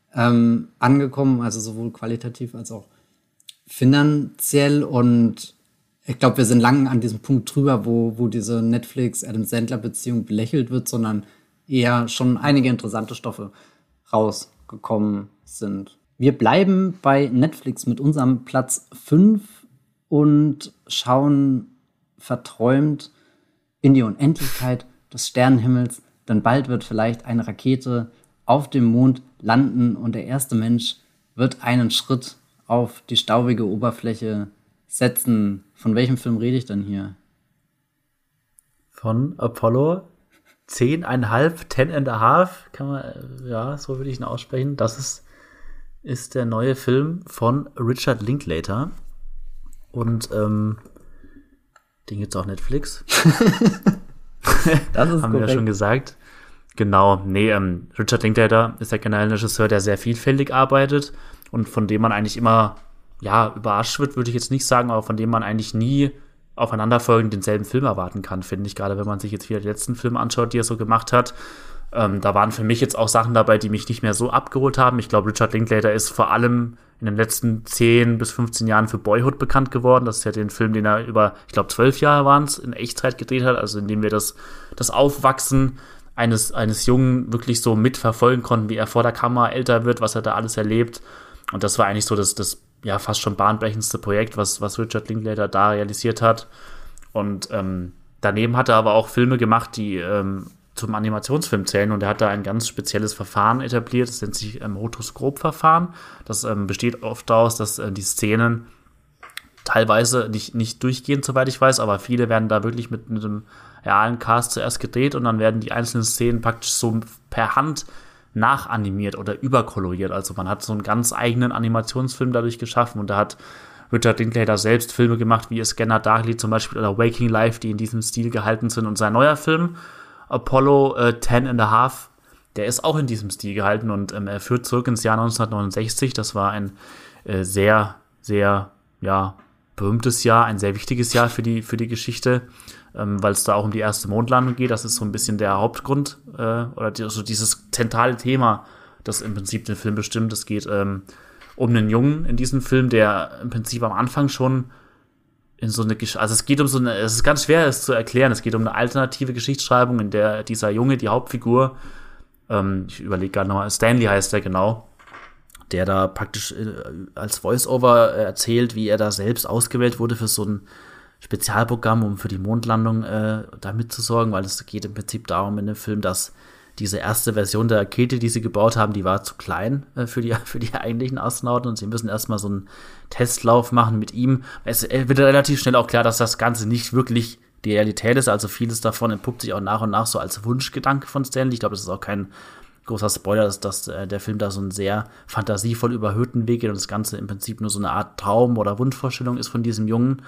ähm, angekommen, also sowohl qualitativ als auch finanziell. Und ich glaube, wir sind lang an diesem Punkt drüber, wo, wo diese Netflix-Adam Sandler-Beziehung belächelt wird, sondern eher schon einige interessante Stoffe rausgekommen sind. Wir bleiben bei Netflix mit unserem Platz fünf und schauen verträumt in die Unendlichkeit des Sternenhimmels, denn bald wird vielleicht eine Rakete auf dem Mond landen und der erste Mensch wird einen Schritt auf die staubige Oberfläche setzen. Von welchem Film rede ich denn hier? Von Apollo zehn Komma fünf, ten and a half, kann man, ja, so würde ich ihn aussprechen. Das ist, ist der neue Film von Richard Linklater. Und, ähm, den gibt's auch Netflix. Das ist haben wir ja schon gesagt. Genau, nee, ähm, Richard Linklater ist ja generell ein Regisseur, der sehr vielfältig arbeitet und von dem man eigentlich immer, ja, überrascht wird, würde ich jetzt nicht sagen, aber von dem man eigentlich nie aufeinanderfolgend denselben Film erwarten kann, finde ich, gerade wenn man sich jetzt wieder die letzten Filme anschaut, die er so gemacht hat. Ähm, da waren für mich jetzt auch Sachen dabei, die mich nicht mehr so abgeholt haben. Ich glaube, Richard Linklater ist vor allem in den letzten zehn bis fünfzehn Jahren für Boyhood bekannt geworden. Das ist ja den Film, den er über, ich glaube, zwölf Jahre waren es, in Echtzeit gedreht hat, also in dem wir das, das Aufwachsen eines, eines Jungen wirklich so mitverfolgen konnten, wie er vor der Kamera älter wird, was er da alles erlebt. Und das war eigentlich so das, das ja, fast schon bahnbrechendste Projekt, was, was Richard Linklater da realisiert hat. Und ähm, daneben hat er aber auch Filme gemacht, die ähm, zum Animationsfilm zählen, und er hat da ein ganz spezielles Verfahren etabliert, das nennt sich ähm, Rotoskop-Verfahren. Das ähm, besteht oft daraus, dass äh, die Szenen teilweise nicht, nicht durchgehend, soweit ich weiß, aber viele werden da wirklich mit einem realen Cast zuerst gedreht und dann werden die einzelnen Szenen praktisch so per Hand nachanimiert oder überkoloriert. Also man hat so einen ganz eigenen Animationsfilm dadurch geschaffen, und da hat Richard Linklater selbst Filme gemacht, wie Scanner Darkly zum Beispiel oder Waking Life, die in diesem Stil gehalten sind, und sein neuer Film Apollo äh, Ten and a Half, der ist auch in diesem Stil gehalten, und ähm, er führt zurück ins Jahr neunzehnhundertneunundsechzig. Das war ein äh, sehr, sehr, ja, berühmtes Jahr, ein sehr wichtiges Jahr für die, für die Geschichte, ähm, weil es da auch um die erste Mondlandung geht. Das ist so ein bisschen der Hauptgrund äh, oder die, so dieses zentrale Thema, das im Prinzip den Film bestimmt. Es geht ähm, um einen Jungen in diesem Film, der im Prinzip am Anfang schon in so eine, Gesch- also es geht um so eine, es ist ganz schwer, es zu erklären, es geht um eine alternative Geschichtsschreibung, in der dieser Junge, die Hauptfigur, ähm, ich überlege gerade nochmal, Stanley heißt der genau, der da praktisch äh, als Voice-Over äh, erzählt, wie er da selbst ausgewählt wurde für so ein Spezialprogramm, um für die Mondlandung äh, da mitzusorgen, weil es geht im Prinzip darum in dem Film, dass diese erste Version der Rakete, die sie gebaut haben, die war zu klein äh, für die für die eigentlichen Astronauten, und sie müssen erstmal so einen Testlauf machen mit ihm. Es wird relativ schnell auch klar, dass das Ganze nicht wirklich die Realität ist, also vieles davon entpuppt sich auch nach und nach so als Wunschgedanke von Stanley. Ich glaube, das ist auch kein großer Spoiler, dass, dass äh, der Film da so einen sehr fantasievoll überhöhten Weg geht und das Ganze im Prinzip nur so eine Art Traum oder Wunschvorstellung ist von diesem Jungen.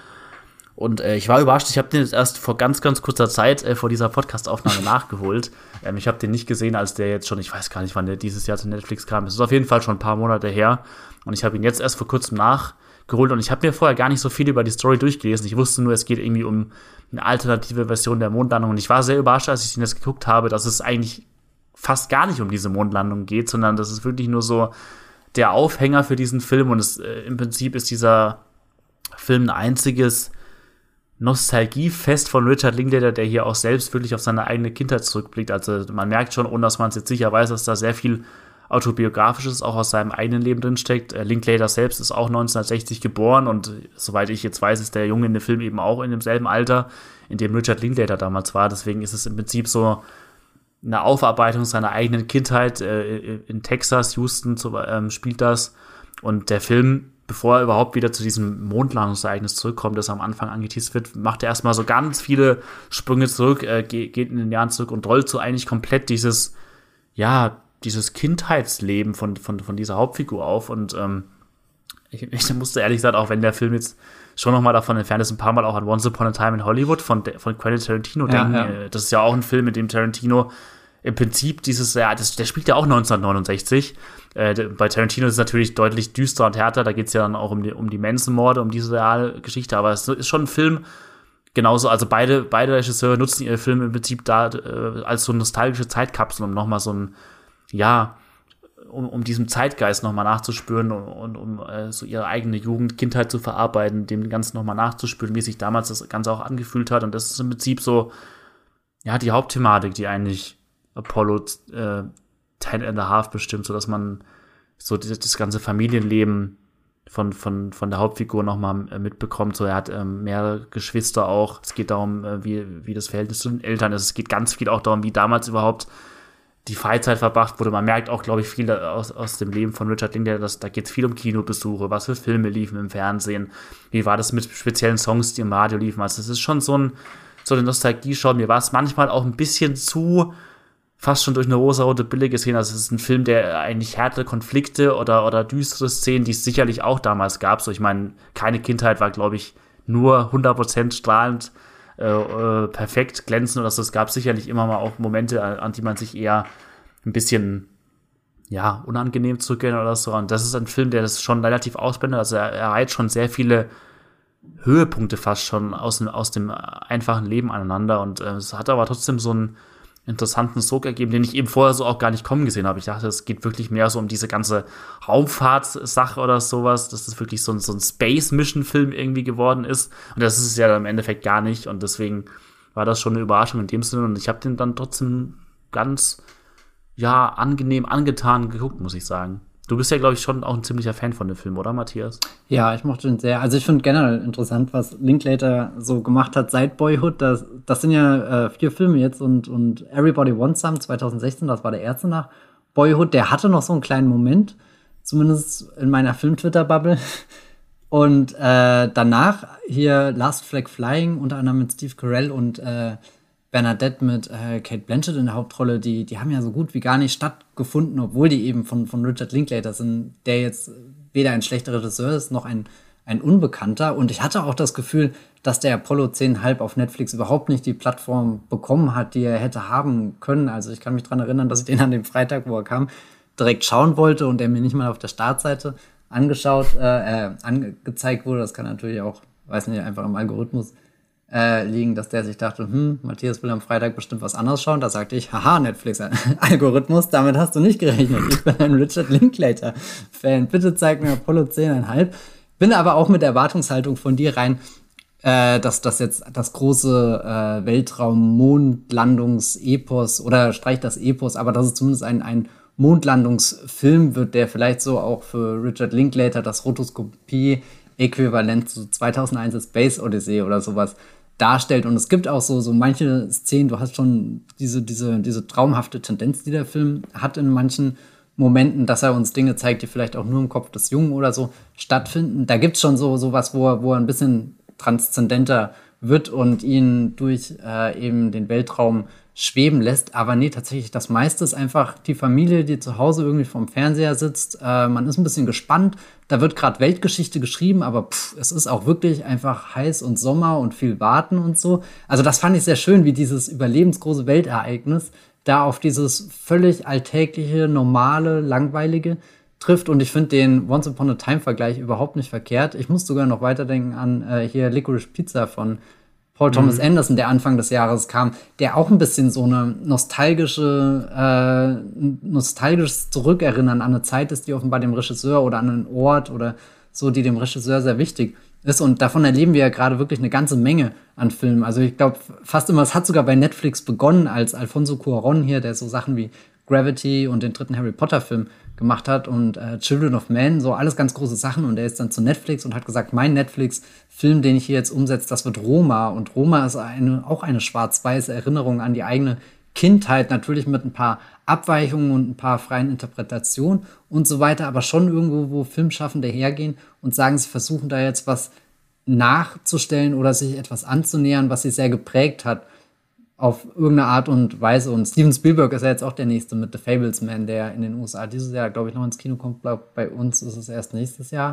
Und äh, ich war überrascht, ich habe den jetzt erst vor ganz, ganz kurzer Zeit äh, vor dieser Podcast-Aufnahme nachgeholt. Ähm, ich habe den nicht gesehen, als der jetzt schon, ich weiß gar nicht, wann der dieses Jahr zu Netflix kam. Es ist auf jeden Fall schon ein paar Monate her. Und ich habe ihn jetzt erst vor kurzem nachgeholt. Und ich habe mir vorher gar nicht so viel über die Story durchgelesen. Ich wusste nur, es geht irgendwie um eine alternative Version der Mondlandung. Und ich war sehr überrascht, als ich den jetzt geguckt habe, dass es eigentlich fast gar nicht um diese Mondlandung geht, sondern das ist wirklich nur so der Aufhänger für diesen Film. Und es, äh, im Prinzip ist dieser Film ein einziges Nostalgiefest von Richard Linklater, der hier auch selbst wirklich auf seine eigene Kindheit zurückblickt. Also man merkt schon, ohne dass man es jetzt sicher weiß, dass da sehr viel Autobiografisches auch aus seinem eigenen Leben drinsteckt. Linklater selbst ist auch neunzehnhundertsechzig geboren, und soweit ich jetzt weiß, ist der Junge in dem Film eben auch in demselben Alter, in dem Richard Linklater damals war. Deswegen ist es im Prinzip so eine Aufarbeitung seiner eigenen Kindheit. In Texas, Houston spielt das, und der Film, bevor er überhaupt wieder zu diesem Mondlandungsereignis zurückkommt, das am Anfang angeteased wird, macht er erstmal so ganz viele Sprünge zurück, äh, geht in den Jahren zurück und rollt so eigentlich komplett dieses, ja, dieses Kindheitsleben von, von, von dieser Hauptfigur auf. Und ähm, ich, ich musste ehrlich gesagt, auch wenn der Film jetzt schon noch mal davon entfernt ist, ein paar Mal auch an Once Upon a Time in Hollywood von, von Quentin Tarantino ja, denken. Ja. Das ist ja auch ein Film, in dem Tarantino im Prinzip dieses, ja, das, der spielt ja auch neunzehnhundertneunundsechzig. Äh, bei Tarantino ist es natürlich deutlich düsterer und härter. Da geht es ja dann auch um die, um die Manson-Morde, um diese reale Geschichte. Aber es ist schon ein Film, genauso, also beide, beide Regisseure nutzen ihre Filme im Prinzip da äh, als so nostalgische Zeitkapsel, um nochmal so ein, ja, um, um diesem Zeitgeist nochmal nachzuspüren und, und um äh, so ihre eigene Jugend, Kindheit zu verarbeiten, dem Ganzen nochmal nachzuspüren, wie sich damals das Ganze auch angefühlt hat. Und das ist im Prinzip so, ja, die Hauptthematik, die eigentlich Apollo äh, Ten and a Half bestimmt, so dass man so das, das ganze Familienleben von, von, von der Hauptfigur nochmal äh, mitbekommt. So, er hat ähm, mehrere Geschwister auch. Es geht darum, äh, wie, wie das Verhältnis zu den Eltern ist. Es geht ganz viel auch darum, wie damals überhaupt die Freizeit verbracht wurde. Man merkt auch, glaube ich, viel aus, aus dem Leben von Richard Linklater, dass da geht es viel um Kinobesuche, was für Filme liefen im Fernsehen, wie war das mit speziellen Songs, die im Radio liefen. Also es ist schon so ein so eine Nostalgie-Schau. Mir war es manchmal auch ein bisschen zu fast schon durch eine rosa-rote Brille gesehen. Also es ist ein Film, der eigentlich härtere Konflikte oder, oder düstere Szenen, die es sicherlich auch damals gab. So, ich meine, keine Kindheit war, glaube ich, nur hundert Prozent strahlend äh, äh, perfekt glänzen oder so. Es gab sicherlich immer mal auch Momente, an die man sich eher ein bisschen ja, unangenehm zurückerinnert oder so. Und das ist ein Film, der das schon relativ ausblendet. Also er, er reiht schon sehr viele Höhepunkte fast schon aus dem, aus dem einfachen Leben aneinander. Und äh, es hat aber trotzdem so einen interessanten Sog ergeben, den ich eben vorher so auch gar nicht kommen gesehen habe. Ich dachte, es geht wirklich mehr so um diese ganze Raumfahrtsache oder sowas, dass das wirklich so ein, so ein Space-Mission-Film irgendwie geworden ist. Und das ist es ja im Endeffekt gar nicht. Und deswegen war das schon eine Überraschung in dem Sinne. Und ich habe den dann trotzdem ganz ja, angenehm angetan geguckt, muss ich sagen. Du bist ja, glaube ich, schon auch ein ziemlicher Fan von dem Film, oder, Matthias? Ja, ich mochte ihn sehr. Also ich finde generell interessant, was Linklater so gemacht hat seit Boyhood. Das, das sind ja äh, vier Filme jetzt und, und Everybody Wants Some zwanzig sechzehn, das war der erste nach Boyhood. Der hatte noch so einen kleinen Moment, zumindest in meiner Film-Twitter-Bubble. Und äh, danach hier Last Flag Flying, unter anderem mit Steve Carell und äh, Bernadette mit äh, Cate Blanchett in der Hauptrolle, die, die haben ja so gut wie gar nicht stattgefunden, obwohl die eben von, von Richard Linklater sind, der jetzt weder ein schlechter Regisseur ist, noch ein, ein Unbekannter. Und ich hatte auch das Gefühl, dass der Apollo zehn Komma fünf auf Netflix überhaupt nicht die Plattform bekommen hat, die er hätte haben können. Also ich kann mich dran erinnern, dass ich den an dem Freitag, wo er kam, direkt schauen wollte und er mir nicht mal auf der Startseite angeschaut, äh, äh, angezeigt wurde. Das kann natürlich auch, weiß nicht, einfach im Algorithmus Äh, liegen, dass der sich dachte, hm, Matthias will am Freitag bestimmt was anderes schauen. Da sagte ich, haha, Netflix-Algorithmus, damit hast du nicht gerechnet. Ich bin ein Richard Linklater-Fan. Bitte zeig mir Apollo zehn Komma fünf. Bin aber auch mit der Erwartungshaltung von dir rein, äh, dass das jetzt das große äh, Weltraum-Mondlandungs-Epos oder streich das Epos, aber dass es zumindest ein, ein Mondlandungsfilm wird, der vielleicht so auch für Richard Linklater das Rotoskopie-Äquivalent zu zweitausendeins Space Odyssey oder sowas darstellt. Und es gibt auch so, so manche Szenen, du hast schon diese, diese, diese traumhafte Tendenz, die der Film hat in manchen Momenten, dass er uns Dinge zeigt, die vielleicht auch nur im Kopf des Jungen oder so stattfinden. Da gibt's schon so, so was, wo er, wo er ein bisschen transzendenter wird und ihn durch äh, eben den Weltraum schweben lässt. Aber nee, tatsächlich, das meiste ist einfach die Familie, die zu Hause irgendwie vorm Fernseher sitzt. Äh, man ist ein bisschen gespannt. Da wird gerade Weltgeschichte geschrieben, aber pff, es ist auch wirklich einfach heiß und Sommer und viel Warten und so. Also das fand ich sehr schön, wie dieses überlebensgroße Weltereignis da auf dieses völlig alltägliche, normale, langweilige trifft. Und ich finde den Once Upon a Time-Vergleich überhaupt nicht verkehrt. Ich muss sogar noch weiterdenken an äh, hier Licorice Pizza von Paul Thomas mhm. Anderson, der Anfang des Jahres kam, der auch ein bisschen so eine nostalgische, äh, nostalgisches Zurückerinnern an eine Zeit ist, die offenbar dem Regisseur oder an einen Ort oder so, die dem Regisseur sehr wichtig ist. Und davon erleben wir ja gerade wirklich eine ganze Menge an Filmen. Also ich glaube fast immer, es hat sogar bei Netflix begonnen, als Alfonso Cuarón hier, der so Sachen wie Gravity und den dritten Harry Potter Film gemacht hat und äh, Children of Men, so alles ganz große Sachen. Und er ist dann zu Netflix und hat gesagt, mein Netflix-Film, den ich hier jetzt umsetze, das wird Roma. Und Roma ist eine, auch eine schwarz-weiße Erinnerung an die eigene Kindheit, natürlich mit ein paar Abweichungen und ein paar freien Interpretationen und so weiter, aber schon irgendwo, wo Filmschaffende hergehen und sagen, sie versuchen da jetzt was nachzustellen oder sich etwas anzunähern, was sie sehr geprägt hat auf irgendeine Art und Weise. Und Steven Spielberg ist ja jetzt auch der Nächste mit The Fablesman, der in den U S A dieses Jahr, glaube ich, noch ins Kino kommt. Glaub, bei uns ist es erst nächstes Jahr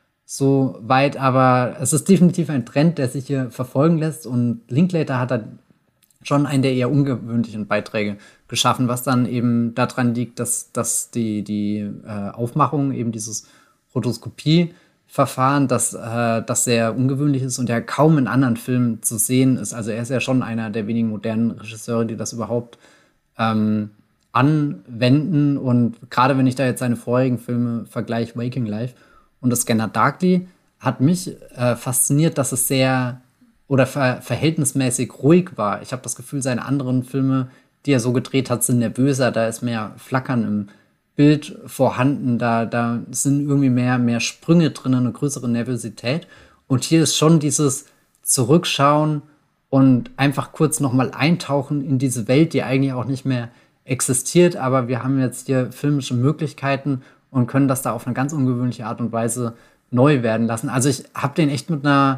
so weit. Aber es ist definitiv ein Trend, der sich hier verfolgen lässt. Und Linklater hat da schon einen der eher ungewöhnlichen Beiträge geschaffen, was dann eben daran liegt, dass, dass die, die äh, Aufmachung, eben dieses Rotoskopie Verfahren, das, äh, das sehr ungewöhnlich ist und ja kaum in anderen Filmen zu sehen ist. Also er ist ja schon einer der wenigen modernen Regisseure, die das überhaupt ähm, anwenden. Und gerade wenn ich da jetzt seine vorherigen Filme vergleiche, Waking Life und das Scanner Darkly, hat mich äh, fasziniert, dass es sehr oder ver- verhältnismäßig ruhig war. Ich habe das Gefühl, seine anderen Filme, die er so gedreht hat, sind nervöser. Da ist mehr Flackern im Bild vorhanden, da, da sind irgendwie mehr, mehr Sprünge drin, eine größere Nervosität. Und hier ist schon dieses Zurückschauen und einfach kurz nochmal eintauchen in diese Welt, die eigentlich auch nicht mehr existiert. Aber wir haben jetzt hier filmische Möglichkeiten und können das da auf eine ganz ungewöhnliche Art und Weise neu werden lassen. Also ich habe den echt mit einer,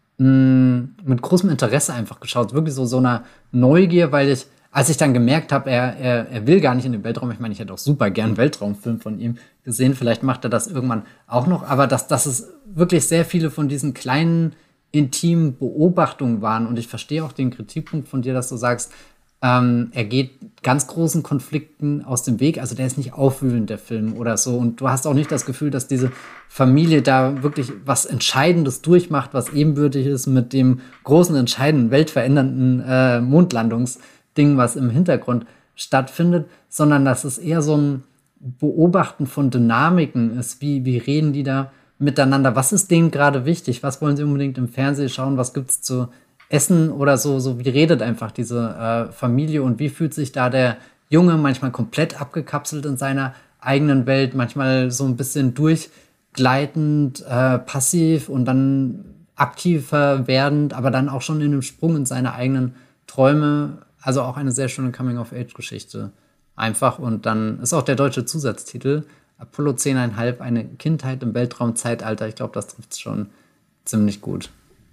mh, mit großem Interesse einfach geschaut. Wirklich so, so einer Neugier, weil ich Als ich dann gemerkt habe, er, er, er will gar nicht in den Weltraum, ich meine, ich hätte auch super gern einen Weltraumfilm von ihm gesehen, vielleicht macht er das irgendwann auch noch, aber dass, dass es wirklich sehr viele von diesen kleinen intimen Beobachtungen waren. Und ich verstehe auch den Kritikpunkt von dir, dass du sagst, ähm, er geht ganz großen Konflikten aus dem Weg. Also der ist nicht aufwühlend, der Film oder so. Und du hast auch nicht das Gefühl, dass diese Familie da wirklich was Entscheidendes durchmacht, was ebenbürtig ist mit dem großen, entscheidenden, weltverändernden äh, Mondlandungsding, was im Hintergrund stattfindet, sondern dass es eher so ein Beobachten von Dynamiken ist. Wie, wie reden die da miteinander? Was ist denen gerade wichtig? Was wollen sie unbedingt im Fernsehen schauen? Was gibt's zu essen oder so? So wie redet einfach diese äh, Familie und wie fühlt sich da der Junge manchmal komplett abgekapselt in seiner eigenen Welt, manchmal so ein bisschen durchgleitend, äh, passiv und dann aktiver werdend, aber dann auch schon in einem Sprung in seine eigenen Träume. Also auch eine sehr schöne Coming-of-Age-Geschichte. Einfach. Und dann ist auch der deutsche Zusatztitel Apollo zehn Komma fünf, eine Kindheit im Weltraumzeitalter. Ich glaube, das trifft es schon ziemlich gut.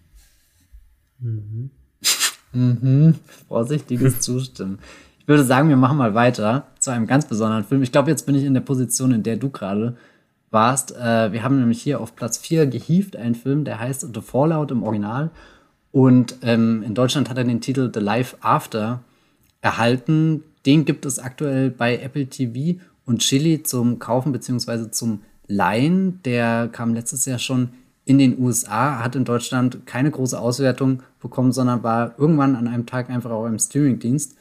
Mhm. mhm. Vorsichtiges Zustimmen. Ich würde sagen, wir machen mal weiter zu einem ganz besonderen Film. Ich glaube, jetzt bin ich in der Position, in der du gerade warst. Äh, wir haben nämlich hier auf Platz vier gehievt einen Film, der heißt The Fallout im Original. Und ähm, in Deutschland hat er den Titel The Life After erhalten. Den gibt es aktuell bei Apple T V und Chili zum Kaufen bzw. zum Leihen. Der kam letztes Jahr schon in den U S A, hat in Deutschland keine große Auswertung bekommen, sondern war irgendwann an einem Tag einfach auch im Streamingdienst.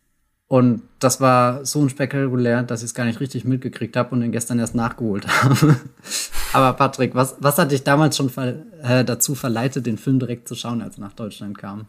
Und das war so unspektakulär, dass ich es gar nicht richtig mitgekriegt habe und ihn gestern erst nachgeholt habe. Aber Patrick, was, was hat dich damals schon ver- äh, dazu verleitet, den Film direkt zu schauen, als er nach Deutschland kam?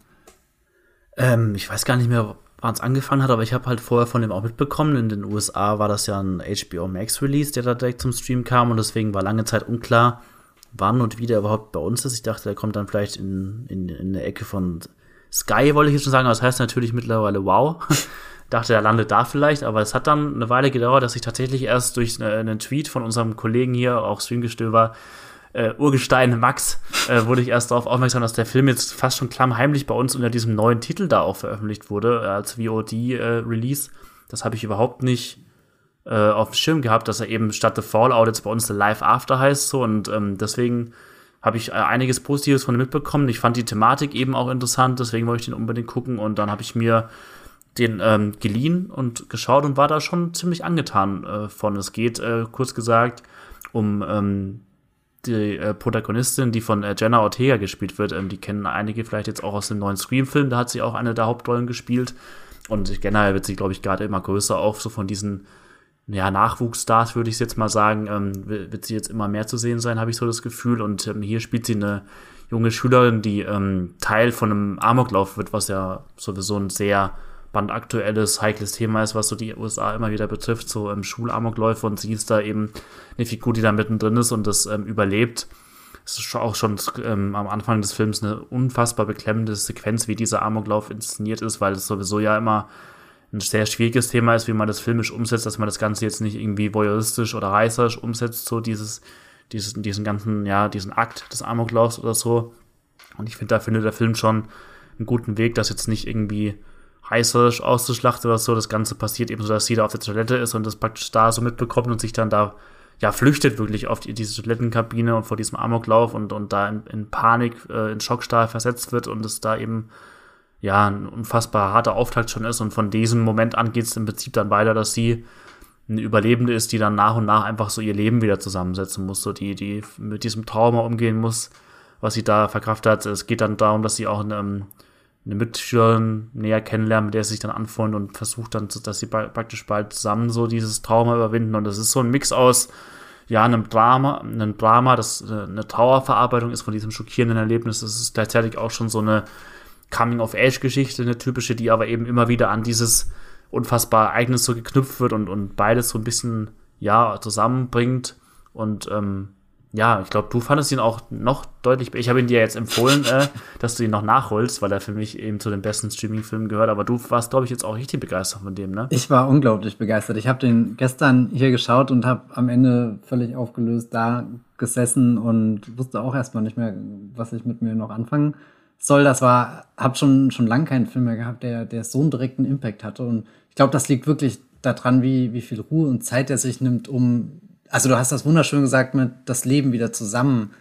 Ähm, ich weiß gar nicht mehr, wann es angefangen hat, aber ich habe halt vorher von dem auch mitbekommen. In den U S A war das ja ein H B O Max Release, der da direkt zum Stream kam und deswegen war lange Zeit unklar, wann und wie der überhaupt bei uns ist. Ich dachte, der kommt dann vielleicht in, in, in der Ecke von Sky, wollte ich jetzt schon sagen, aber das heißt natürlich mittlerweile Wow. Dachte, er landet da vielleicht, aber es hat dann eine Weile gedauert, dass ich tatsächlich erst durch eine, einen Tweet von unserem Kollegen hier, auch Streamgestöber, äh, Urgestein Max, äh, wurde ich erst darauf aufmerksam, dass der Film jetzt fast schon klammheimlich bei uns unter diesem neuen Titel da auch veröffentlicht wurde, äh, als V O D-Release. Äh, das habe ich überhaupt nicht äh, auf dem Schirm gehabt, dass er eben statt The Fallout jetzt bei uns The Life After heißt. So, und ähm, deswegen habe ich äh, einiges Positives von ihm mitbekommen. Ich fand die Thematik eben auch interessant, deswegen wollte ich den unbedingt gucken und dann habe ich mir den ähm, geliehen und geschaut und war da schon ziemlich angetan äh, von. Es geht, äh, kurz gesagt, um ähm, die äh, Protagonistin, die von äh, Jenna Ortega gespielt wird. Ähm, die kennen einige vielleicht jetzt auch aus dem neuen Scream-Film, da hat sie auch eine der Hauptrollen gespielt. Und generell wird sie, glaube ich, gerade immer größer auf, so von diesen ja, Nachwuchsstars, würde ich jetzt mal sagen, ähm, wird sie jetzt immer mehr zu sehen sein, habe ich so das Gefühl. Und ähm, hier spielt sie eine junge Schülerin, die ähm, Teil von einem Amoklauf wird, was ja sowieso ein sehr brandaktuelles, heikles Thema ist, was so die U S A immer wieder betrifft, so ähm, Schulamokläufe, und sie ist da eben eine Figur, die da mittendrin ist und das ähm, überlebt. Es ist auch schon ähm, am Anfang des Films eine unfassbar beklemmende Sequenz, wie dieser Amoklauf inszeniert ist, weil es sowieso ja immer ein sehr schwieriges Thema ist, wie man das filmisch umsetzt, dass man das Ganze jetzt nicht irgendwie voyeuristisch oder reißerisch umsetzt, so dieses, dieses, diesen ganzen, ja, diesen Akt des Amoklaufs oder so. Und ich finde, da findet der Film schon einen guten Weg, das jetzt nicht irgendwie reißerisch auszuschlachten oder so. Das Ganze passiert eben so, dass sie da auf der Toilette ist und das praktisch da so mitbekommt und sich dann da, ja, flüchtet wirklich auf die, diese Toilettenkabine und vor diesem Amoklauf und, und da in, in Panik, äh, in Schockstarre versetzt wird und es da eben, ja, ein unfassbar harter Auftakt schon ist. Und von diesem Moment an geht es im Prinzip dann weiter, dass sie eine Überlebende ist, die dann nach und nach einfach so ihr Leben wieder zusammensetzen muss, so die, die mit diesem Trauma umgehen muss, was sie da verkraftet hat. Es geht dann darum, dass sie auch eine, eine Mitschülerin näher kennenlernt, mit der sie sich dann anfreundet und versucht dann, dass sie praktisch bald zusammen so dieses Trauma überwinden. Und das ist so ein Mix aus, ja, einem Drama, einem Drama, das eine Trauerverarbeitung ist von diesem schockierenden Erlebnis. Das ist gleichzeitig auch schon so eine Coming-of-Age-Geschichte, eine typische, die aber eben immer wieder an dieses unfassbare Ereignis so geknüpft wird und, und beides so ein bisschen, ja, zusammenbringt. Und ähm, ja, ich glaube, du fandest ihn auch noch deutlich, ich habe ihn dir jetzt empfohlen, äh, dass du ihn noch nachholst, weil er für mich eben zu den besten Streaming-Filmen gehört, aber du warst, glaube ich, jetzt auch richtig begeistert von dem, ne? Ich war unglaublich begeistert. Ich habe den gestern hier geschaut und habe am Ende völlig aufgelöst da gesessen und wusste auch erstmal nicht mehr, was ich mit mir noch anfangen soll. Das war, hab schon schon lange keinen Film mehr gehabt, der der so einen direkten Impact hatte, und ich glaube, das liegt wirklich daran, wie wie viel Ruhe und Zeit er sich nimmt, um, also du hast das wunderschön gesagt, mit das Leben wieder zusammen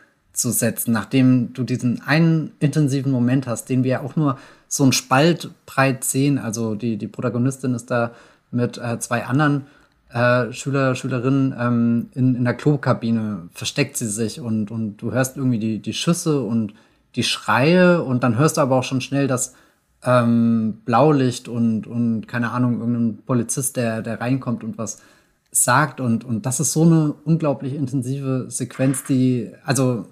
fortzusetzen, nachdem du diesen einen intensiven Moment hast, den wir ja auch nur so einen Spalt breit sehen. Also die, die Protagonistin ist da mit äh, zwei anderen äh, Schüler, Schülerinnen ähm, in, in der Klokabine, versteckt sie sich und, und du hörst irgendwie die, die Schüsse und die Schreie und dann hörst du aber auch schon schnell das ähm, Blaulicht und, und keine Ahnung, irgendein Polizist, der, der reinkommt und was sagt und, und das ist so eine unglaublich intensive Sequenz, die, also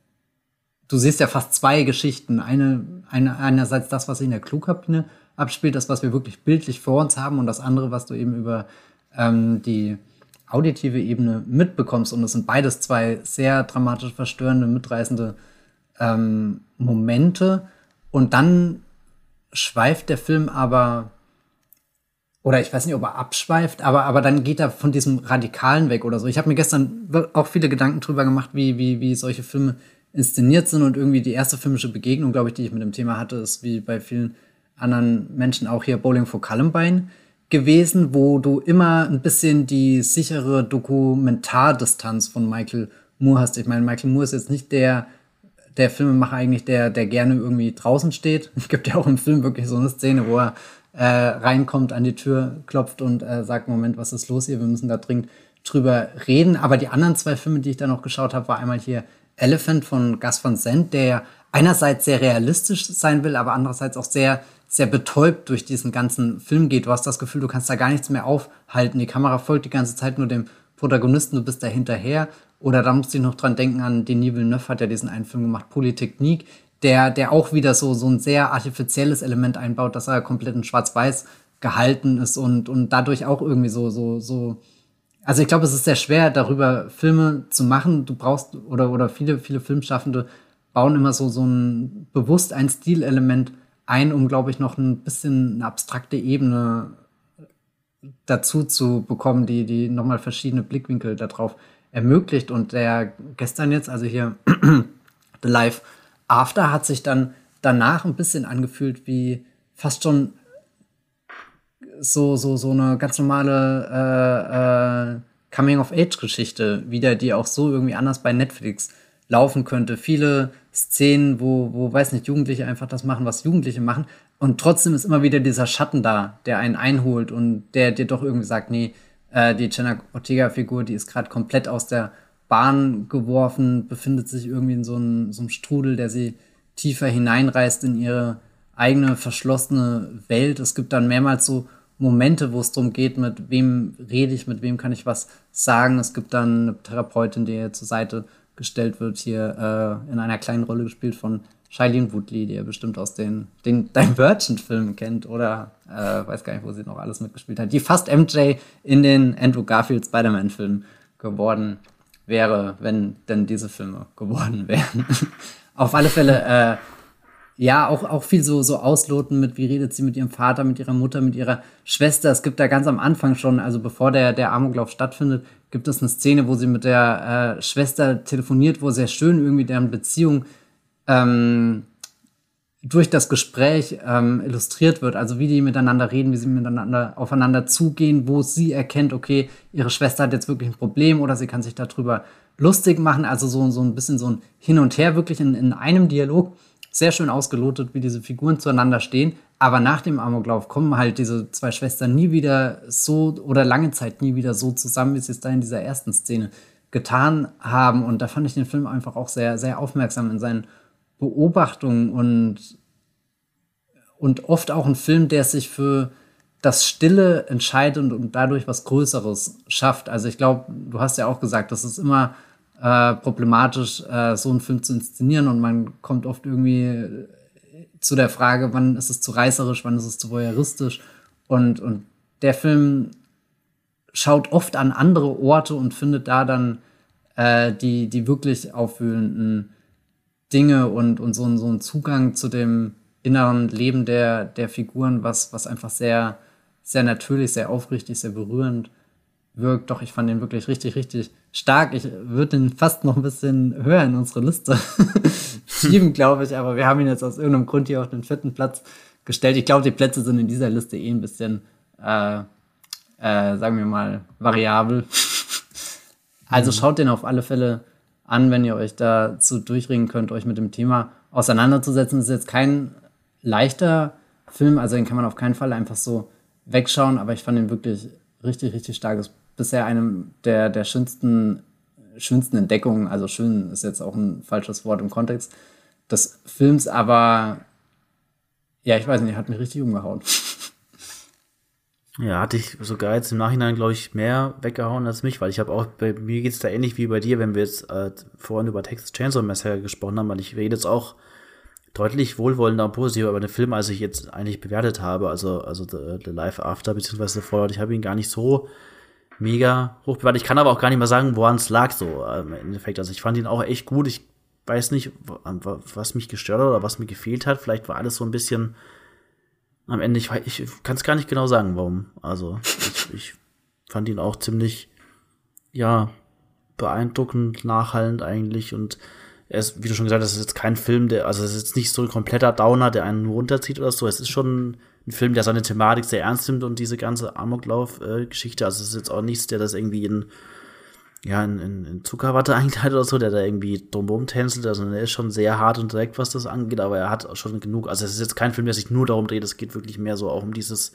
du siehst ja fast zwei Geschichten. Eine, eine, einerseits das, was sich in der Klokabine abspielt, das, was wir wirklich bildlich vor uns haben und das andere, was du eben über ähm, die auditive Ebene mitbekommst und es sind beides zwei sehr dramatisch verstörende, mitreißende ähm, Momente und dann schweift der Film aber, oder ich weiß nicht, ob er abschweift, aber, aber dann geht er von diesem Radikalen weg oder so. Ich habe mir gestern auch viele Gedanken drüber gemacht, wie, wie, wie solche Filme inszeniert sind und irgendwie die erste filmische Begegnung, glaube ich, die ich mit dem Thema hatte, ist wie bei vielen anderen Menschen auch hier Bowling for Columbine gewesen, wo du immer ein bisschen die sichere Dokumentardistanz von Michael Moore hast. Ich meine, Michael Moore ist jetzt nicht der der Filmemacher eigentlich, der, der gerne irgendwie draußen steht. Es gibt ja auch im Film wirklich so eine Szene, wo er äh, reinkommt, an die Tür klopft und äh, sagt, Moment, was ist los hier? Wir müssen da dringend drüber reden. Aber die anderen zwei Filme, die ich da noch geschaut habe, war einmal hier Elephant von Gus Van Sant, der einerseits sehr realistisch sein will, aber andererseits auch sehr, sehr betäubt durch diesen ganzen Film geht. Du hast das Gefühl, du kannst da gar nichts mehr aufhalten. Die Kamera folgt die ganze Zeit nur dem Protagonisten, du bist da hinterher. Oder da musste ich noch dran denken an Denis Villeneuve, hat ja diesen einen Film gemacht, Polytechnique, der, der auch wieder so, so ein sehr artifizielles Element einbaut, dass er komplett in Schwarz-Weiß gehalten ist und, und dadurch auch irgendwie so, so, so. Also ich glaube, es ist sehr schwer, darüber Filme zu machen. Du brauchst, oder, oder viele, viele Filmschaffende bauen immer so, so ein, bewusst ein Stilelement ein, um, glaube ich, noch ein bisschen eine abstrakte Ebene dazu zu bekommen, die, die nochmal verschiedene Blickwinkel darauf ermöglicht. Und der gestern jetzt, also hier The Life After, hat sich dann danach ein bisschen angefühlt wie fast schon so, so, so eine ganz normale äh, äh, Coming-of-Age-Geschichte wieder, die auch so irgendwie anders bei Netflix laufen könnte. Viele Szenen, wo, wo, weiß nicht, Jugendliche einfach das machen, was Jugendliche machen. Und trotzdem ist immer wieder dieser Schatten da, der einen einholt und der dir doch irgendwie sagt, nee, äh, die Jenna Ortega-Figur, die ist gerade komplett aus der Bahn geworfen, befindet sich irgendwie in so einem, so einem Strudel, der sie tiefer hineinreißt in ihre eigene verschlossene Welt. Es gibt dann mehrmals so Momente, wo es darum geht, mit wem rede ich, mit wem kann ich was sagen. Es gibt dann eine Therapeutin, die ihr zur Seite gestellt wird, hier äh, in einer kleinen Rolle gespielt von Shailene Woodley, die ihr bestimmt aus den, den Divergent-Filmen kennt oder äh, weiß gar nicht, wo sie noch alles mitgespielt hat, die fast M J in den Andrew Garfield Spider-Man-Filmen geworden wäre, wenn denn diese Filme geworden wären. Auf alle Fälle, äh, ja, auch, auch viel so, so ausloten mit, wie redet sie mit ihrem Vater, mit ihrer Mutter, mit ihrer Schwester. Es gibt da ganz am Anfang schon, also bevor der, der Amoklauf stattfindet, gibt es eine Szene, wo sie mit der äh, Schwester telefoniert, wo sehr schön irgendwie deren Beziehung ähm, durch das Gespräch ähm, illustriert wird. Also wie die miteinander reden, wie sie miteinander aufeinander zugehen, wo sie erkennt, okay, ihre Schwester hat jetzt wirklich ein Problem oder sie kann sich darüber lustig machen. Also so, so ein bisschen so ein Hin und Her wirklich in, in einem Dialog. Sehr schön ausgelotet, wie diese Figuren zueinander stehen. Aber nach dem Amoklauf kommen halt diese zwei Schwestern nie wieder so oder lange Zeit nie wieder so zusammen, wie sie es da in dieser ersten Szene getan haben. Und da fand ich den Film einfach auch sehr, sehr aufmerksam in seinen Beobachtungen und, und oft auch ein Film, der sich für das Stille entscheidet und, und dadurch was Größeres schafft. Also ich glaube, du hast ja auch gesagt, das ist immer äh, problematisch, äh, so einen Film zu inszenieren und man kommt oft irgendwie zu der Frage, wann ist es zu reißerisch, wann ist es zu voyeuristisch und, und der Film schaut oft an andere Orte und findet da dann äh, die, die wirklich aufwühlenden Dinge und, und so, so einen Zugang zu dem inneren Leben der, der Figuren, was, was einfach sehr, sehr natürlich, sehr aufrichtig, sehr berührend wirkt. Doch, ich fand den wirklich richtig, richtig stark. Ich würde den fast noch ein bisschen höher in unsere Liste schieben, glaube ich, aber wir haben ihn jetzt aus irgendeinem Grund hier auf den vierten Platz gestellt. Ich glaube, die Plätze sind in dieser Liste eh ein bisschen, äh, äh, sagen wir mal, variabel. Also schaut den auf alle Fälle an, wenn ihr euch dazu durchringen könnt, euch mit dem Thema auseinanderzusetzen. Es ist jetzt kein leichter Film, also den kann man auf keinen Fall einfach so wegschauen, aber ich fand ihn wirklich richtig, richtig stark. Das ist bisher eine der, der schönsten, schönsten Entdeckungen, also schön ist jetzt auch ein falsches Wort im Kontext des Films, aber ja, ich weiß nicht, hat mich richtig umgehauen. Ja, hatte ich sogar jetzt im Nachhinein, glaube ich, mehr weggehauen als mich, weil ich habe auch, bei mir geht's da ähnlich wie bei dir, wenn wir jetzt äh, vorhin über Texas Chainsaw Massacre gesprochen haben, weil ich rede jetzt auch deutlich wohlwollender und positiver über den Film, als ich jetzt eigentlich bewertet habe, also also The, The Life After, beziehungsweise The Fallout. Ich habe ihn gar nicht so mega hoch bewertet. Ich kann aber auch gar nicht mehr sagen, woran es lag so äh, im Endeffekt. Also ich fand ihn auch echt gut. Ich weiß nicht, was mich gestört hat oder was mir gefehlt hat. Vielleicht war alles so ein bisschen am Ende, ich, ich kann es gar nicht genau sagen, warum. Also ich, ich fand ihn auch ziemlich, ja, beeindruckend, nachhallend eigentlich. Und er ist, wie du schon gesagt hast, es ist jetzt kein Film, der, also es ist jetzt nicht so ein kompletter Downer, der einen runterzieht oder so. Es ist schon ein Film, der seine Thematik sehr ernst nimmt und diese ganze Amoklauf-Geschichte. Also es ist jetzt auch nichts, der das irgendwie in, ja, in, in, in Zuckerwatte einteilt oder so, der da irgendwie drumherum tänzelt. Also er ist schon sehr hart und direkt, was das angeht, aber er hat auch schon genug. Also es ist jetzt kein Film, der sich nur darum dreht. Es geht wirklich mehr so auch um dieses,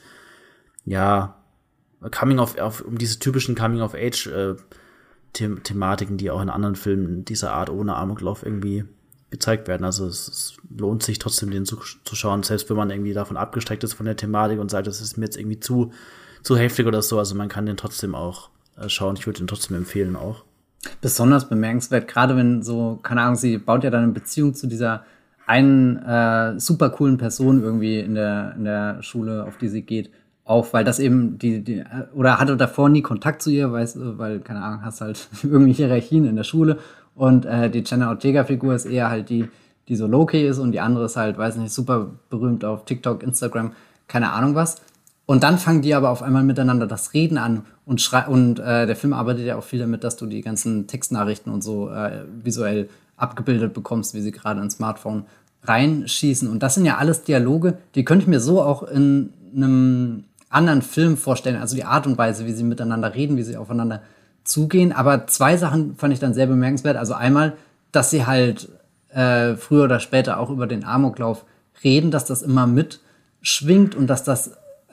ja, Coming of, auf, um diese typischen Coming-of-Age äh, The- Thematiken, die auch in anderen Filmen dieser Art ohne Amoklauf irgendwie gezeigt werden. Also es, es lohnt sich trotzdem, den zu, zu schauen, selbst wenn man irgendwie davon abgesteckt ist von der Thematik und sagt, das ist mir jetzt irgendwie zu, zu heftig oder so. Also man kann den trotzdem auch äh, schauen. Ich würde den trotzdem empfehlen auch. Besonders bemerkenswert, gerade wenn so, keine Ahnung, sie baut ja dann eine Beziehung zu dieser einen äh, super coolen Person irgendwie in der, in der Schule, auf die sie geht, auf, weil das eben die, die, oder hatte davor nie Kontakt zu ihr, weißt du, weil, keine Ahnung, hast halt irgendwie Hierarchien in der Schule und äh, die Jenna Ortega-Figur ist eher halt die, die so low-key ist und die andere ist halt, weiß nicht, super berühmt auf TikTok, Instagram, keine Ahnung was. Und dann fangen die aber auf einmal miteinander das Reden an und schrei- und äh, der Film arbeitet ja auch viel damit, dass du die ganzen Textnachrichten und so äh, visuell abgebildet bekommst, wie sie gerade ins Smartphone reinschießen. Und das sind ja alles Dialoge, die könnte ich mir so auch in einem anderen Film vorstellen, also die Art und Weise, wie sie miteinander reden, wie sie aufeinander zugehen. Aber zwei Sachen fand ich dann sehr bemerkenswert. Also einmal, dass sie halt äh, früher oder später auch über den Amoklauf reden, dass das immer mitschwingt und dass das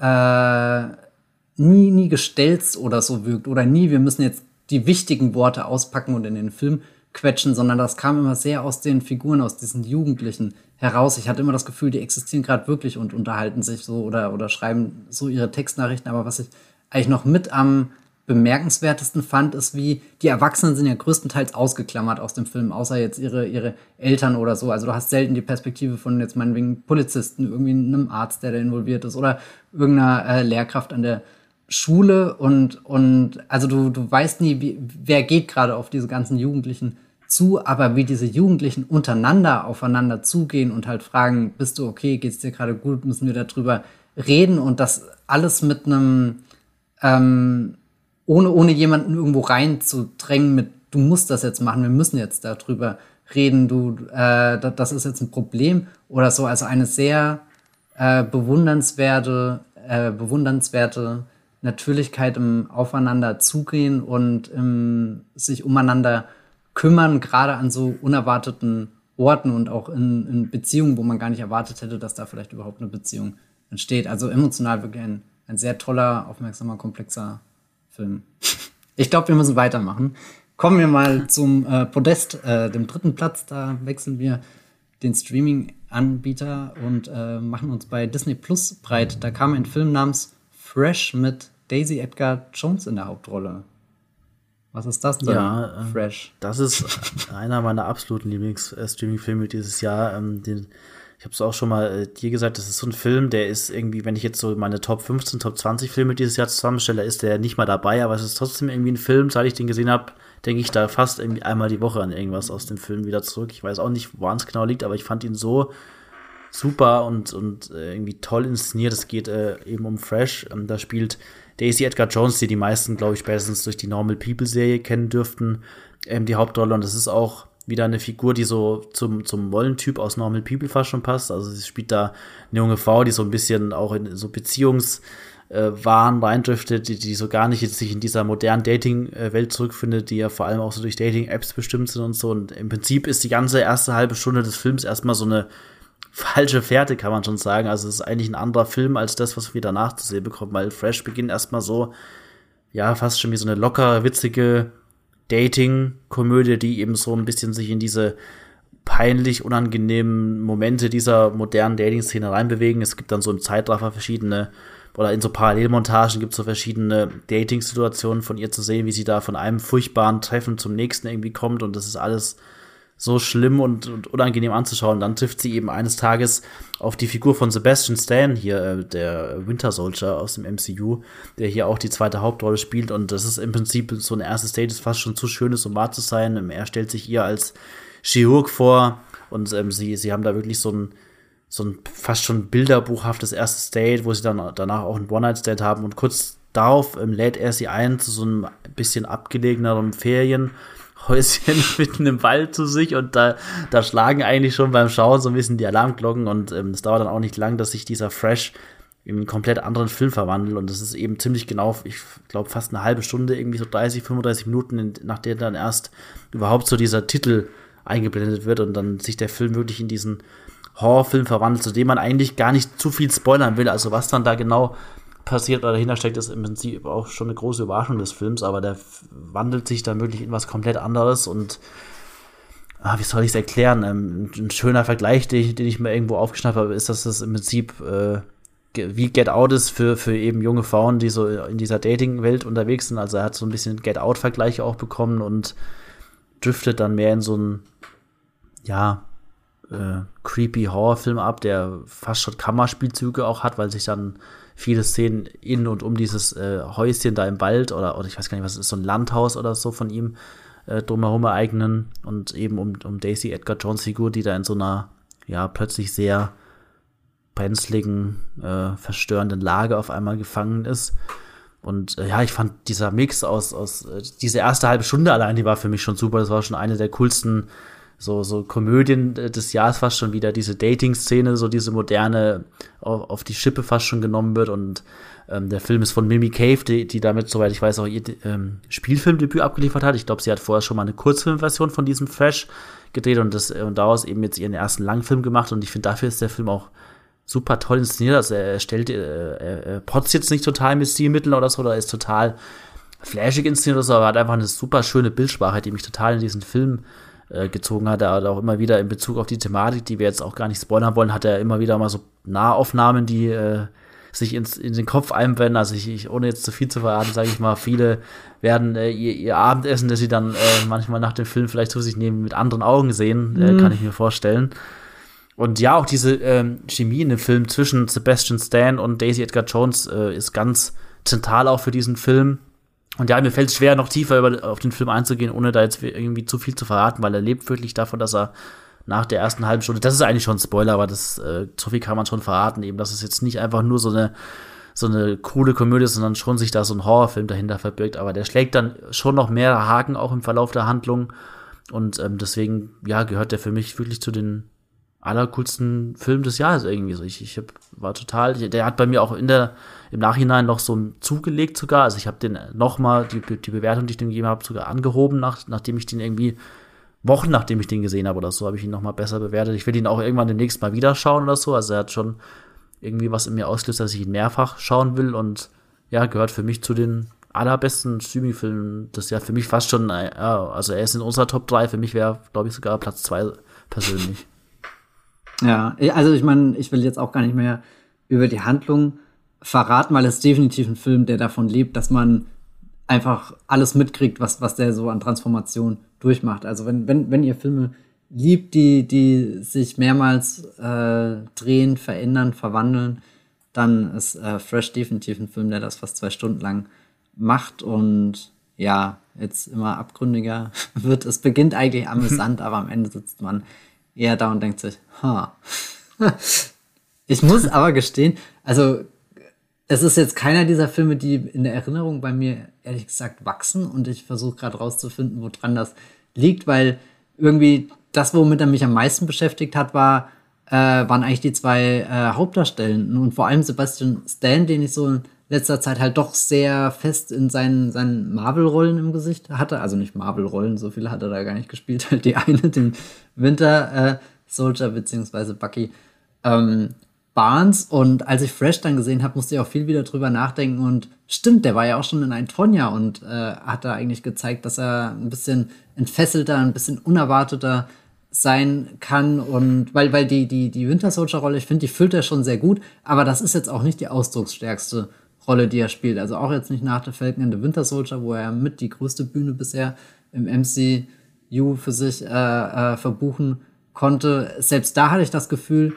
äh, nie, nie gestelzt oder so wirkt. Oder nie, wir müssen jetzt die wichtigen Worte auspacken und in den Film quetschen, sondern das kam immer sehr aus den Figuren, aus diesen Jugendlichen heraus. Ich hatte immer das Gefühl, die existieren gerade wirklich und unterhalten sich so oder, oder schreiben so ihre Textnachrichten. Aber was ich eigentlich noch mit am bemerkenswertesten fand, ist, wie die Erwachsenen sind ja größtenteils ausgeklammert aus dem Film, außer jetzt ihre, ihre Eltern oder so. Also du hast selten die Perspektive von jetzt meinetwegen Polizisten, irgendwie einem Arzt, der da involviert ist oder irgendeiner äh, Lehrkraft an der Schule und, und also du, du weißt nie, wie, wer geht gerade auf diese ganzen Jugendlichen zu, aber wie diese Jugendlichen untereinander aufeinander zugehen und halt fragen, bist du okay, geht's dir gerade gut, müssen wir darüber reden und das alles mit einem, ähm, ohne, ohne jemanden irgendwo reinzudrängen mit, du musst das jetzt machen, wir müssen jetzt darüber reden, du, äh, das ist jetzt ein Problem oder so, also eine sehr äh, bewundernswerte, äh, bewundernswerte Natürlichkeit im Aufeinander zugehen und im sich umeinander kümmern, gerade an so unerwarteten Orten und auch in, in Beziehungen, wo man gar nicht erwartet hätte, dass da vielleicht überhaupt eine Beziehung entsteht. Also emotional wirklich ein, ein sehr toller, aufmerksamer, komplexer Film. Ich glaube, wir müssen weitermachen. Kommen wir mal zum äh, Podest, äh, dem dritten Platz. Da wechseln wir den Streaming-Anbieter und äh, machen uns bei Disney Plus breit. Da kam ein Film namens Fresh mit Daisy Edgar Jones in der Hauptrolle. Was ist das denn? Ja, äh, Fresh. Das ist einer meiner absoluten Lieblings-Streaming-Filme dieses Jahr. Ähm, den, ich habe es auch schon mal äh, dir gesagt, das ist so ein Film, der ist irgendwie, wenn ich jetzt so meine Top fünfzehn, Top zwanzig Filme dieses Jahr zusammenstelle, ist der nicht mal dabei, aber es ist trotzdem irgendwie ein Film, seit ich den gesehen habe, denke ich da fast irgendwie einmal die Woche an irgendwas aus dem Film wieder zurück. Ich weiß auch nicht, woran es genau liegt, aber ich fand ihn so super und, und äh, irgendwie toll inszeniert. Es geht äh, eben um Fresh. Ähm, da spielt Daisy Edgar Jones, die die meisten, glaube ich, spätestens durch die Normal People-Serie kennen dürften, ähm, die Hauptrolle. Und das ist auch wieder eine Figur, die so zum, zum Mollentyp aus Normal People fast schon passt. Also sie spielt da eine junge Frau, die so ein bisschen auch in so Beziehungs- äh, Wahn reindriftet, die, die so gar nicht jetzt sich in dieser modernen Dating-Welt zurückfindet, die ja vor allem auch so durch Dating-Apps bestimmt sind und so. Und im Prinzip ist die ganze erste halbe Stunde des Films erstmal so eine falsche Fährte, kann man schon sagen. Also es ist eigentlich ein anderer Film als das, was wir danach zu sehen bekommen, weil Fresh beginnt erstmal so, ja, fast schon wie so eine locker, witzige Dating-Komödie, die eben so ein bisschen sich in diese peinlich unangenehmen Momente dieser modernen Dating-Szene reinbewegen. Es gibt dann so im Zeitraffer verschiedene, oder in so Parallelmontagen gibt es so verschiedene Dating-Situationen von ihr zu sehen, wie sie da von einem furchtbaren Treffen zum nächsten irgendwie kommt, und das ist alles so schlimm und, und unangenehm anzuschauen. Dann trifft sie eben eines Tages auf die Figur von Sebastian Stan hier, äh, der Winter Soldier aus dem M C U, der hier auch die zweite Hauptrolle spielt, und das ist im Prinzip so ein erstes Date, das fast schon zu schön ist, um wahr zu sein. Er stellt sich ihr als Chirurg vor, und ähm, sie, sie haben da wirklich so ein, so ein fast schon bilderbuchhaftes erstes Date, wo sie dann danach auch ein One-Night-Stand haben, und kurz darauf ähm, lädt er sie ein zu so einem bisschen abgelegeneren Ferienhäuschen mitten im Wald zu sich, und da, da schlagen eigentlich schon beim Schauen so ein bisschen die Alarmglocken, und ähm, es dauert dann auch nicht lang, dass sich dieser Fresh in einen komplett anderen Film verwandelt, und das ist eben ziemlich genau, ich glaube fast eine halbe Stunde, irgendwie so dreißig, fünfunddreißig Minuten, nachdem dann erst überhaupt so dieser Titel eingeblendet wird und dann sich der Film wirklich in diesen Horrorfilm verwandelt, zu dem man eigentlich gar nicht zu viel spoilern will. Also was dann da genau passiert oder dahinter steckt, ist im Prinzip auch schon eine große Überraschung des Films, aber der wandelt sich dann wirklich in was komplett anderes, und ah, wie soll ich es erklären? Ähm, ein schöner Vergleich, den, den ich mir irgendwo aufgeschnappt habe, ist, dass das im Prinzip äh, wie Get Out ist für, für eben junge Frauen, die so in dieser Dating-Welt unterwegs sind. Also er hat so ein bisschen Get Out-Vergleiche auch bekommen und driftet dann mehr in so einen, ja, äh, creepy Horrorfilm ab, der fast schon Kammerspielzüge auch hat, weil sich dann viele Szenen in und um dieses äh, Häuschen da im Wald oder, oder ich weiß gar nicht, was es ist, so ein Landhaus oder so von ihm äh, drumherum ereignen, und eben um, um Daisy Edgar Jones Figur, die da in so einer, ja, plötzlich sehr brenzligen, äh, verstörenden Lage auf einmal gefangen ist. Und äh, ja, ich fand dieser Mix aus, aus äh, diese erste halbe Stunde allein, die war für mich schon super. Das war schon eine der coolsten so, so Komödien des Jahres fast schon wieder. Diese Dating-Szene, so diese moderne, auf, auf die Schippe fast schon genommen wird. Und ähm, der Film ist von Mimi Cave, die, die damit, soweit ich weiß, auch ihr ähm, Spielfilmdebüt abgeliefert hat. Ich glaube, sie hat vorher schon mal eine Kurzfilmversion von diesem Fresh gedreht und, das, und daraus eben jetzt ihren ersten Langfilm gemacht. Und ich finde, dafür ist der Film auch super toll inszeniert. Also er stellt, äh, er, er potzt jetzt nicht total mit Stilmitteln oder so, oder ist total flashig inszeniert oder so, aber hat einfach eine super schöne Bildsprache, die mich total in diesen Film äh, gezogen hat. Er hat auch immer wieder in Bezug auf die Thematik, die wir jetzt auch gar nicht spoilern wollen, hat er immer wieder mal so Nahaufnahmen, die äh, sich ins, in den Kopf einbrennen. Also ich, ich ohne jetzt zu viel zu verraten, sage ich mal, viele werden äh, ihr, ihr Abendessen, das sie dann äh, manchmal nach dem Film vielleicht zu sich nehmen, mit anderen Augen sehen, mhm. äh, kann ich mir vorstellen. Und ja, auch diese ähm, Chemie in dem Film zwischen Sebastian Stan und Daisy Edgar Jones äh, ist ganz zentral auch für diesen Film. Und ja, mir fällt es schwer, noch tiefer über, auf den Film einzugehen, ohne da jetzt irgendwie zu viel zu verraten, weil er lebt wirklich davon, dass er nach der ersten halben Stunde, das ist eigentlich schon ein Spoiler, aber das, äh, so viel kann man schon verraten, eben, dass es jetzt nicht einfach nur so eine, so eine coole Komödie ist, sondern schon sich da so ein Horrorfilm dahinter verbirgt. Aber der schlägt dann schon noch mehrere Haken auch im Verlauf der Handlung. Und ähm, deswegen, ja, gehört der für mich wirklich zu den allercoolsten Film des Jahres irgendwie so. Ich, ich hab, war total, der hat bei mir auch in der, im Nachhinein noch so zugelegt sogar. Also ich habe den nochmal, die, die Bewertung, die ich dem gegeben habe, sogar angehoben, nach, nachdem ich den irgendwie, Wochen nachdem ich den gesehen habe oder so, habe ich ihn nochmal besser bewertet. Ich will ihn auch irgendwann demnächst mal wieder schauen oder so. Also er hat schon irgendwie was in mir ausgelöst, dass ich ihn mehrfach schauen will, und ja, gehört für mich zu den allerbesten Streaming-Filmen des Jahres. Für mich fast schon, ja, also er ist in unserer Top drei, für mich wäre, glaube ich, sogar Platz zwei persönlich. Ja, also ich meine, ich will jetzt auch gar nicht mehr über die Handlung verraten, weil es definitiv ein Film, der davon lebt, dass man einfach alles mitkriegt, was, was der so an Transformation durchmacht. Also wenn, wenn, wenn ihr Filme liebt, die, die sich mehrmals äh, drehen, verändern, verwandeln, dann ist äh, Fresh definitiv ein Film, der das fast zwei Stunden lang macht und ja, jetzt immer abgründiger wird. Es beginnt eigentlich amüsant, aber am Ende sitzt man eher da und denkt sich, ha. Ich muss aber gestehen, also es ist jetzt keiner dieser Filme, die in der Erinnerung bei mir ehrlich gesagt wachsen, und ich versuche gerade rauszufinden, woran das liegt, weil irgendwie das, womit er mich am meisten beschäftigt hat, war, äh, waren eigentlich die zwei äh, Hauptdarstellenden und vor allem Sebastian Stan, den ich so letzter Zeit halt doch sehr fest in seinen, seinen Marvel-Rollen im Gesicht hatte. Also nicht Marvel-Rollen, so viele hat er da gar nicht gespielt. Halt die eine, den Winter äh, Soldier beziehungsweise Bucky ähm, Barnes. Und als ich Fresh dann gesehen habe, musste ich auch viel wieder drüber nachdenken. Und stimmt, der war ja auch schon in Antonia und äh, hat da eigentlich gezeigt, dass er ein bisschen entfesselter, ein bisschen unerwarteter sein kann. Und weil, weil die, die, die Winter Soldier-Rolle, ich finde, die füllt er schon sehr gut. Aber das ist jetzt auch nicht die ausdrucksstärkste Rolle, die er spielt. Also auch jetzt nicht nach The Falcon and the Winter Soldier, wo er mit die größte Bühne bisher im M C U für sich äh, äh, verbuchen konnte. Selbst da hatte ich das Gefühl,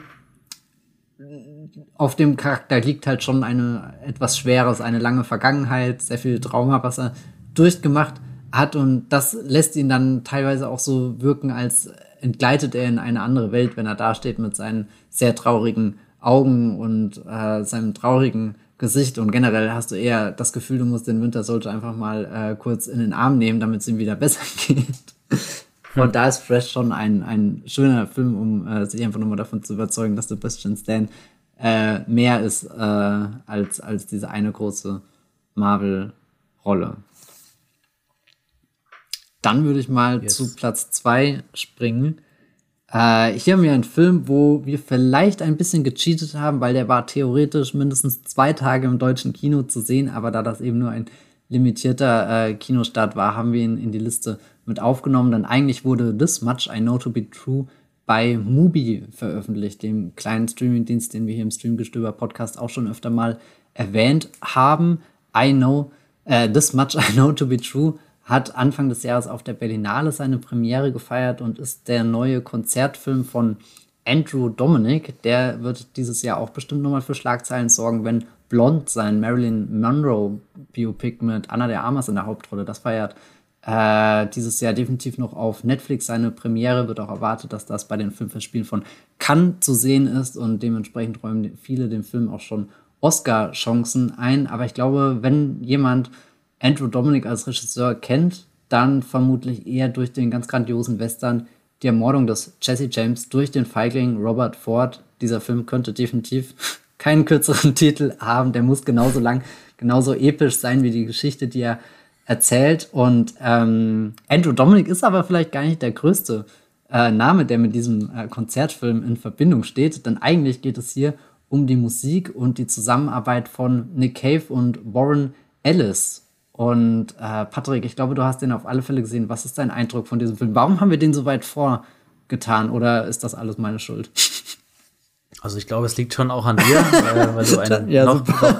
auf dem Charakter liegt halt schon eine etwas Schweres, eine lange Vergangenheit, sehr viel Trauma, was er durchgemacht hat. Und das lässt ihn dann teilweise auch so wirken, als entgleitet er in eine andere Welt, wenn er dasteht mit seinen sehr traurigen Augen und äh, seinem traurigen Gesicht. Und generell hast du eher das Gefühl, du musst den Winter Soldier einfach mal äh, kurz in den Arm nehmen, damit es ihm wieder besser geht. Und da ist Fresh schon ein, ein schöner Film, um äh, sich einfach nochmal davon zu überzeugen, dass Sebastian Stan äh, mehr ist äh, als, als diese eine große Marvel-Rolle. Dann würde ich mal yes. zu Platz zwei springen. Äh, hier haben wir einen Film, wo wir vielleicht ein bisschen gecheatet haben, weil der war theoretisch mindestens zwei Tage im deutschen Kino zu sehen, aber da das eben nur ein limitierter äh, Kinostart war, haben wir ihn in die Liste mit aufgenommen. Denn eigentlich wurde This Much I Know to Be True bei Mubi veröffentlicht, dem kleinen Streamingdienst, den wir hier im Streamgestöber-Podcast auch schon öfter mal erwähnt haben. I know, äh, This Much I Know to Be True hat Anfang des Jahres auf der Berlinale seine Premiere gefeiert und ist der neue Konzertfilm von Andrew Dominik. Der wird dieses Jahr auch bestimmt nochmal für Schlagzeilen sorgen, wenn Blonde, sein Marilyn Monroe-Biopic mit Anna de Armas in der Hauptrolle, das feiert äh, dieses Jahr definitiv noch auf Netflix seine Premiere. Wird auch erwartet, dass das bei den Filmfestspielen von Cannes zu sehen ist und dementsprechend räumen viele dem Film auch schon Oscar-Chancen ein. Aber ich glaube, wenn jemand Andrew Dominik als Regisseur kennt, dann vermutlich eher durch den ganz grandiosen Western Die Ermordung des Jesse James durch den Feigling Robert Ford. Dieser Film könnte definitiv keinen kürzeren Titel haben. Der muss genauso lang, genauso episch sein wie die Geschichte, die er erzählt. Und ähm, Andrew Dominik ist aber vielleicht gar nicht der größte äh, Name, der mit diesem äh, Konzertfilm in Verbindung steht. Denn eigentlich geht es hier um die Musik und die Zusammenarbeit von Nick Cave und Warren Ellis. Und äh, Patrick, ich glaube, du hast den auf alle Fälle gesehen. Was ist dein Eindruck von diesem Film? Warum haben wir den so weit vorgetan? Oder ist das alles meine Schuld? Also ich glaube, es liegt schon auch an dir, äh, weil du einen ja, noch, noch,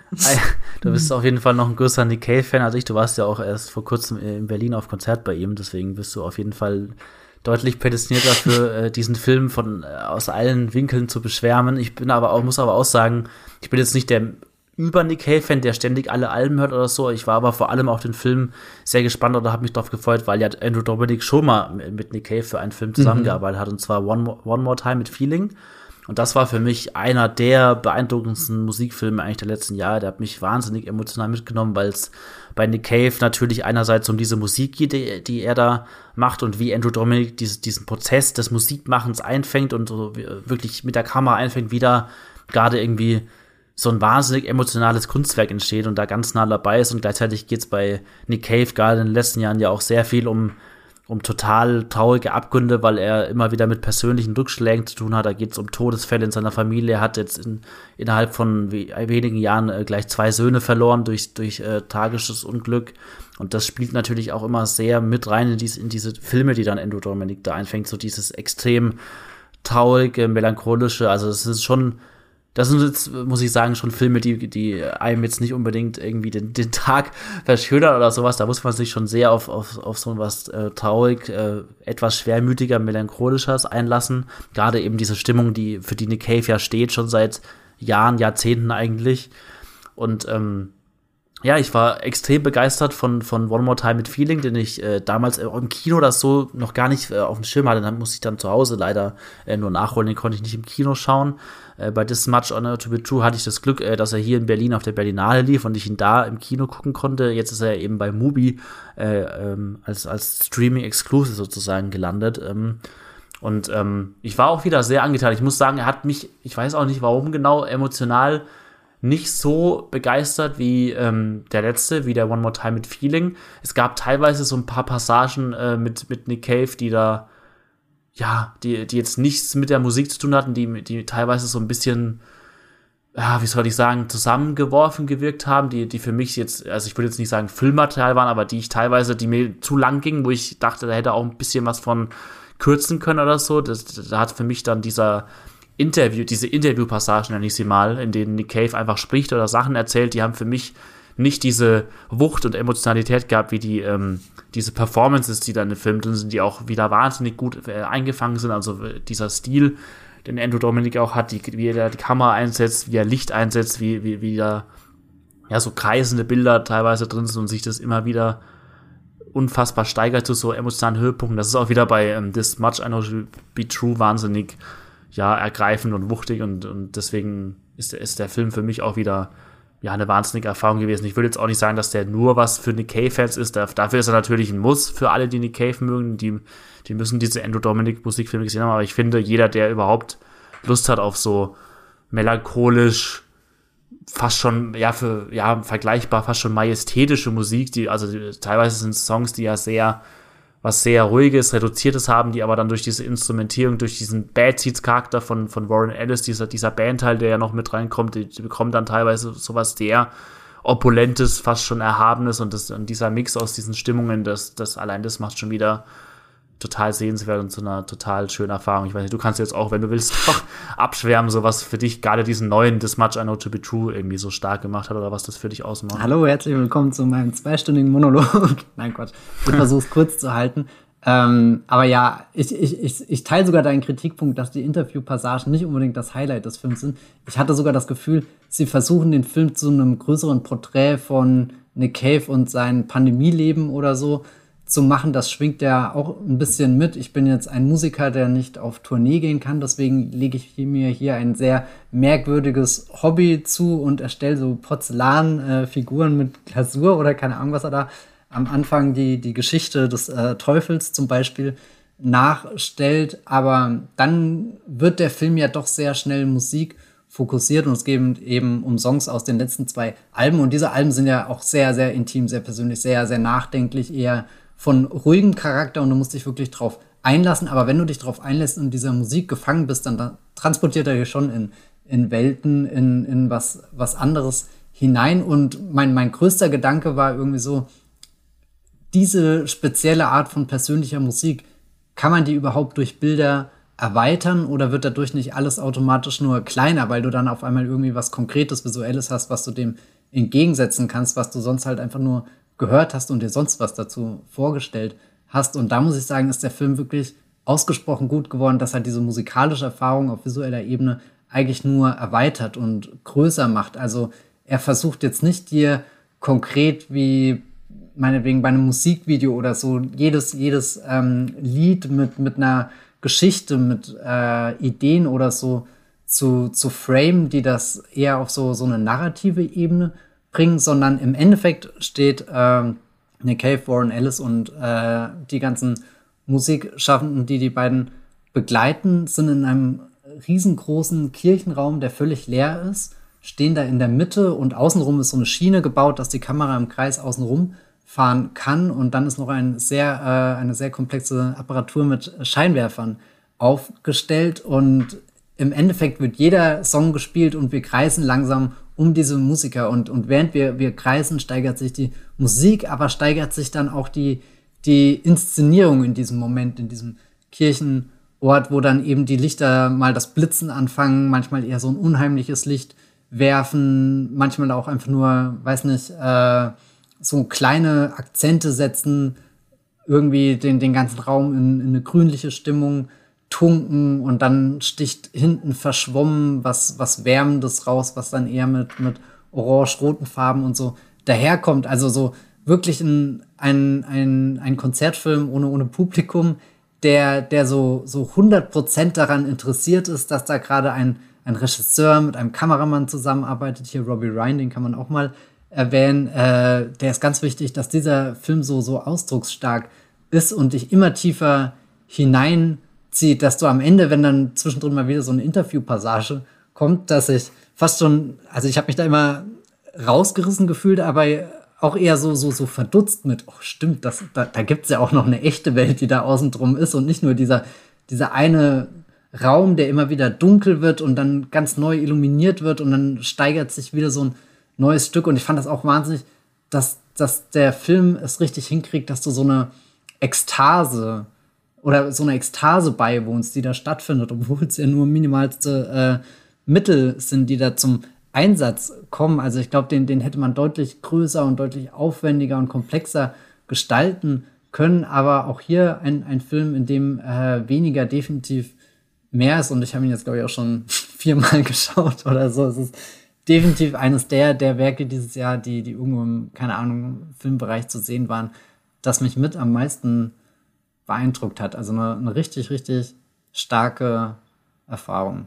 du bist auf jeden Fall noch ein größerer Nick Cave-Fan als ich. Du warst ja auch erst vor kurzem in Berlin auf Konzert bei ihm, deswegen bist du auf jeden Fall deutlich prädestiniert dafür, äh, diesen Film von äh, aus allen Winkeln zu beschwärmen. Ich bin aber auch, muss aber auch sagen, ich bin jetzt nicht der über Nick Cave-Fan, der ständig alle Alben hört oder so. Ich war aber vor allem auf den Film sehr gespannt oder habe mich darauf gefreut, weil ja Andrew Dominik schon mal mit Nick Cave für einen Film zusammengearbeitet mhm. hat, und zwar One More, One More Time mit Feeling. Und das war für mich einer der beeindruckendsten Musikfilme eigentlich der letzten Jahre. Der hat mich wahnsinnig emotional mitgenommen, weil es bei Nick Cave natürlich einerseits um diese Musik geht, die, die er da macht, und wie Andrew Dominik diese, diesen Prozess des Musikmachens einfängt und so wirklich mit der Kamera einfängt, wie da gerade irgendwie so ein wahnsinnig emotionales Kunstwerk entsteht und da ganz nah dabei ist. Und gleichzeitig geht es bei Nick Cave gerade in den letzten Jahren ja auch sehr viel um um total traurige Abgründe, weil er immer wieder mit persönlichen Rückschlägen zu tun hat. Da geht es um Todesfälle in seiner Familie. Er hat jetzt in, innerhalb von we- wenigen Jahren äh, gleich zwei Söhne verloren durch, durch äh, tragisches Unglück. Und das spielt natürlich auch immer sehr mit rein in diese, in diese Filme, die dann Andrew Dominik da einfängt. So dieses extrem traurige, melancholische. Also es ist schon, das sind jetzt, muss ich sagen, schon Filme, die, die einem jetzt nicht unbedingt irgendwie den, den Tag verschönern oder sowas. Da muss man sich schon sehr auf, auf, auf so was äh, traurig, äh, etwas schwermütiger, melancholischeres einlassen. Gerade eben diese Stimmung, die für die Nick Cave ja steht, schon seit Jahren, Jahrzehnten eigentlich. Und ähm, ja, ich war extrem begeistert von, von One More Time mit Feeling, den ich äh, damals äh, im Kino das so noch gar nicht äh, auf dem Schirm hatte. Dann musste ich dann zu Hause leider äh, nur nachholen, den konnte ich nicht im Kino schauen. Äh, bei This Much I Know to Be True hatte ich das Glück, äh, dass er hier in Berlin auf der Berlinale lief und ich ihn da im Kino gucken konnte. Jetzt ist er eben bei Mubi äh, ähm, als, als Streaming-Exclusive sozusagen gelandet. Ähm, und ähm, ich war auch wieder sehr angetan. Ich muss sagen, er hat mich, ich weiß auch nicht warum genau, emotional nicht so begeistert wie ähm, der letzte, wie der One More Time mit Feeling. Es gab teilweise so ein paar Passagen äh, mit, mit Nick Cave, die da, ja, die, die jetzt nichts mit der Musik zu tun hatten, die, die teilweise so ein bisschen, ja, wie soll ich sagen, zusammengeworfen gewirkt haben, die, die für mich jetzt, also ich würde jetzt nicht sagen Filmmaterial waren, aber die ich teilweise, die mir zu lang gingen, wo ich dachte, da hätte auch ein bisschen was von kürzen können oder so. Das, da hat für mich dann dieser Interview, diese Interviewpassagen, nenne ich sie mal, in denen Nick Cave einfach spricht oder Sachen erzählt, die haben für mich nicht diese Wucht und Emotionalität gehabt, wie die ähm, diese Performances, die dann im Film drin sind, die auch wieder wahnsinnig gut äh, eingefangen sind. Also äh, dieser Stil, den Andrew Dominik auch hat, die, wie er die Kamera einsetzt, wie er Licht einsetzt, wie, wie, wie da ja, so kreisende Bilder teilweise drin sind und sich das immer wieder unfassbar steigert zu so emotionalen Höhepunkten. Das ist auch wieder bei ähm, This Much I Know To Be True wahnsinnig ja, ergreifend und wuchtig und, und deswegen ist, ist der Film für mich auch wieder ja, eine wahnsinnige Erfahrung gewesen. Ich würde jetzt auch nicht sagen, dass der nur was für Nick Cave-Fans ist. Dafür ist er natürlich ein Muss für alle, die Nick Cave mögen. Die, die müssen diese Andrew Dominik Musikfilme gesehen haben. Aber ich finde, jeder, der überhaupt Lust hat auf so melancholisch, fast schon, ja, für, ja, vergleichbar, fast schon majestätische Musik, die, also die, teilweise sind Songs, die ja sehr was sehr Ruhiges, Reduziertes haben, die aber dann durch diese Instrumentierung, durch diesen Bad Seeds-Charakter von, von Warren Ellis, dieser, dieser Bandteil, der ja noch mit reinkommt, die, die bekommen dann teilweise sowas sehr Opulentes, fast schon Erhabenes und, das, und dieser Mix aus diesen Stimmungen, das, das allein das macht schon wieder total sehenswert und zu einer total schönen Erfahrung. Ich weiß nicht, du kannst jetzt auch, wenn du willst, doch abschwärmen, so was für dich gerade diesen neuen This Much I Know To Be True irgendwie so stark gemacht hat oder was das für dich ausmacht. Hallo, herzlich willkommen zu meinem zweistündigen Monolog. Nein, Quatsch. Ich versuche es kurz zu halten. Ähm, aber ja, ich, ich, ich, ich teile sogar deinen Kritikpunkt, dass die Interviewpassagen nicht unbedingt das Highlight des Films sind. Ich hatte sogar das Gefühl, sie versuchen den Film zu einem größeren Porträt von Nick Cave und sein Pandemieleben oder so zu machen. Das schwingt ja auch ein bisschen mit. Ich bin jetzt ein Musiker, der nicht auf Tournee gehen kann, deswegen lege ich mir hier ein sehr merkwürdiges Hobby zu und erstelle so Porzellanfiguren äh, mit Glasur oder keine Ahnung, was er da am Anfang die, die Geschichte des äh, Teufels zum Beispiel nachstellt. Aber dann wird der Film ja doch sehr schnell Musik fokussiert und es geht eben um Songs aus den letzten zwei Alben. Und diese Alben sind ja auch sehr, sehr intim, sehr persönlich, sehr, sehr nachdenklich, eher von ruhigem Charakter und du musst dich wirklich drauf einlassen. Aber wenn du dich drauf einlässt und in dieser Musik gefangen bist, dann, dann transportiert er dich schon in, in Welten, in, in was, was anderes hinein. Und mein, mein größter Gedanke war irgendwie so, diese spezielle Art von persönlicher Musik, kann man die überhaupt durch Bilder erweitern oder wird dadurch nicht alles automatisch nur kleiner, weil du dann auf einmal irgendwie was Konkretes, Visuelles hast, was du dem entgegensetzen kannst, was du sonst halt einfach nur gehört hast und dir sonst was dazu vorgestellt hast. Und da muss ich sagen, ist der Film wirklich ausgesprochen gut geworden, dass er diese musikalische Erfahrung auf visueller Ebene eigentlich nur erweitert und größer macht. Also er versucht jetzt nicht dir konkret wie meinetwegen bei einem Musikvideo oder so jedes, jedes ähm, Lied mit, mit einer Geschichte, mit äh, Ideen oder so zu, zu framen, die das eher auf so, so eine narrative Ebene bringen, sondern im Endeffekt steht äh, Nick Cave, Warren Ellis und äh, die ganzen Musikschaffenden, die die beiden begleiten, sind in einem riesengroßen Kirchenraum, der völlig leer ist, stehen da in der Mitte und außenrum ist so eine Schiene gebaut, dass die Kamera im Kreis außenrum fahren kann und dann ist noch ein sehr, äh, eine sehr komplexe Apparatur mit Scheinwerfern aufgestellt und im Endeffekt wird jeder Song gespielt und wir kreisen langsam um diese Musiker und, und während wir, wir kreisen, steigert sich die Musik, aber steigert sich dann auch die, die Inszenierung in diesem Moment, in diesem Kirchenort, wo dann eben die Lichter mal das Blitzen anfangen, manchmal eher so ein unheimliches Licht werfen, manchmal auch einfach nur, weiß nicht, äh, so kleine Akzente setzen, irgendwie den, den ganzen Raum in, in eine grünliche Stimmung tunken und dann sticht hinten verschwommen was, was Wärmendes raus, was dann eher mit, mit orange-roten Farben und so daherkommt. Also so wirklich ein, ein, ein, ein Konzertfilm ohne, ohne Publikum, der, der so, so hundert Prozent daran interessiert ist, dass da gerade ein, ein Regisseur mit einem Kameramann zusammenarbeitet. Hier Robbie Ryan, den kann man auch mal erwähnen. Äh, der ist ganz wichtig, dass dieser Film so, so ausdrucksstark ist und dich immer tiefer hineinzieht, dass du am Ende, wenn dann zwischendrin mal wieder so eine Interviewpassage kommt, dass ich fast schon, also ich habe mich da immer rausgerissen gefühlt, aber auch eher so, so, so verdutzt mit, oh stimmt, das, da, da gibt es ja auch noch eine echte Welt, die da außen drum ist und nicht nur dieser, dieser eine Raum, der immer wieder dunkel wird und dann ganz neu illuminiert wird und dann steigert sich wieder so ein neues Stück. Und ich fand das auch wahnsinnig, dass, dass der Film es richtig hinkriegt, dass du so eine Ekstase oder so eine Ekstase beiwohnst, die da stattfindet, obwohl es ja nur minimalste äh, Mittel sind, die da zum Einsatz kommen. Also ich glaube, den, den hätte man deutlich größer und deutlich aufwendiger und komplexer gestalten können. Aber auch hier ein, ein Film, in dem äh, weniger definitiv mehr ist. Und ich habe ihn jetzt, glaube ich, auch schon viermal geschaut oder so. Es ist definitiv eines der, der Werke dieses Jahr, die, die irgendwo im, keine Ahnung, Filmbereich zu sehen waren, das mich mit am meisten beeindruckt hat. Also eine, eine richtig, richtig starke Erfahrung.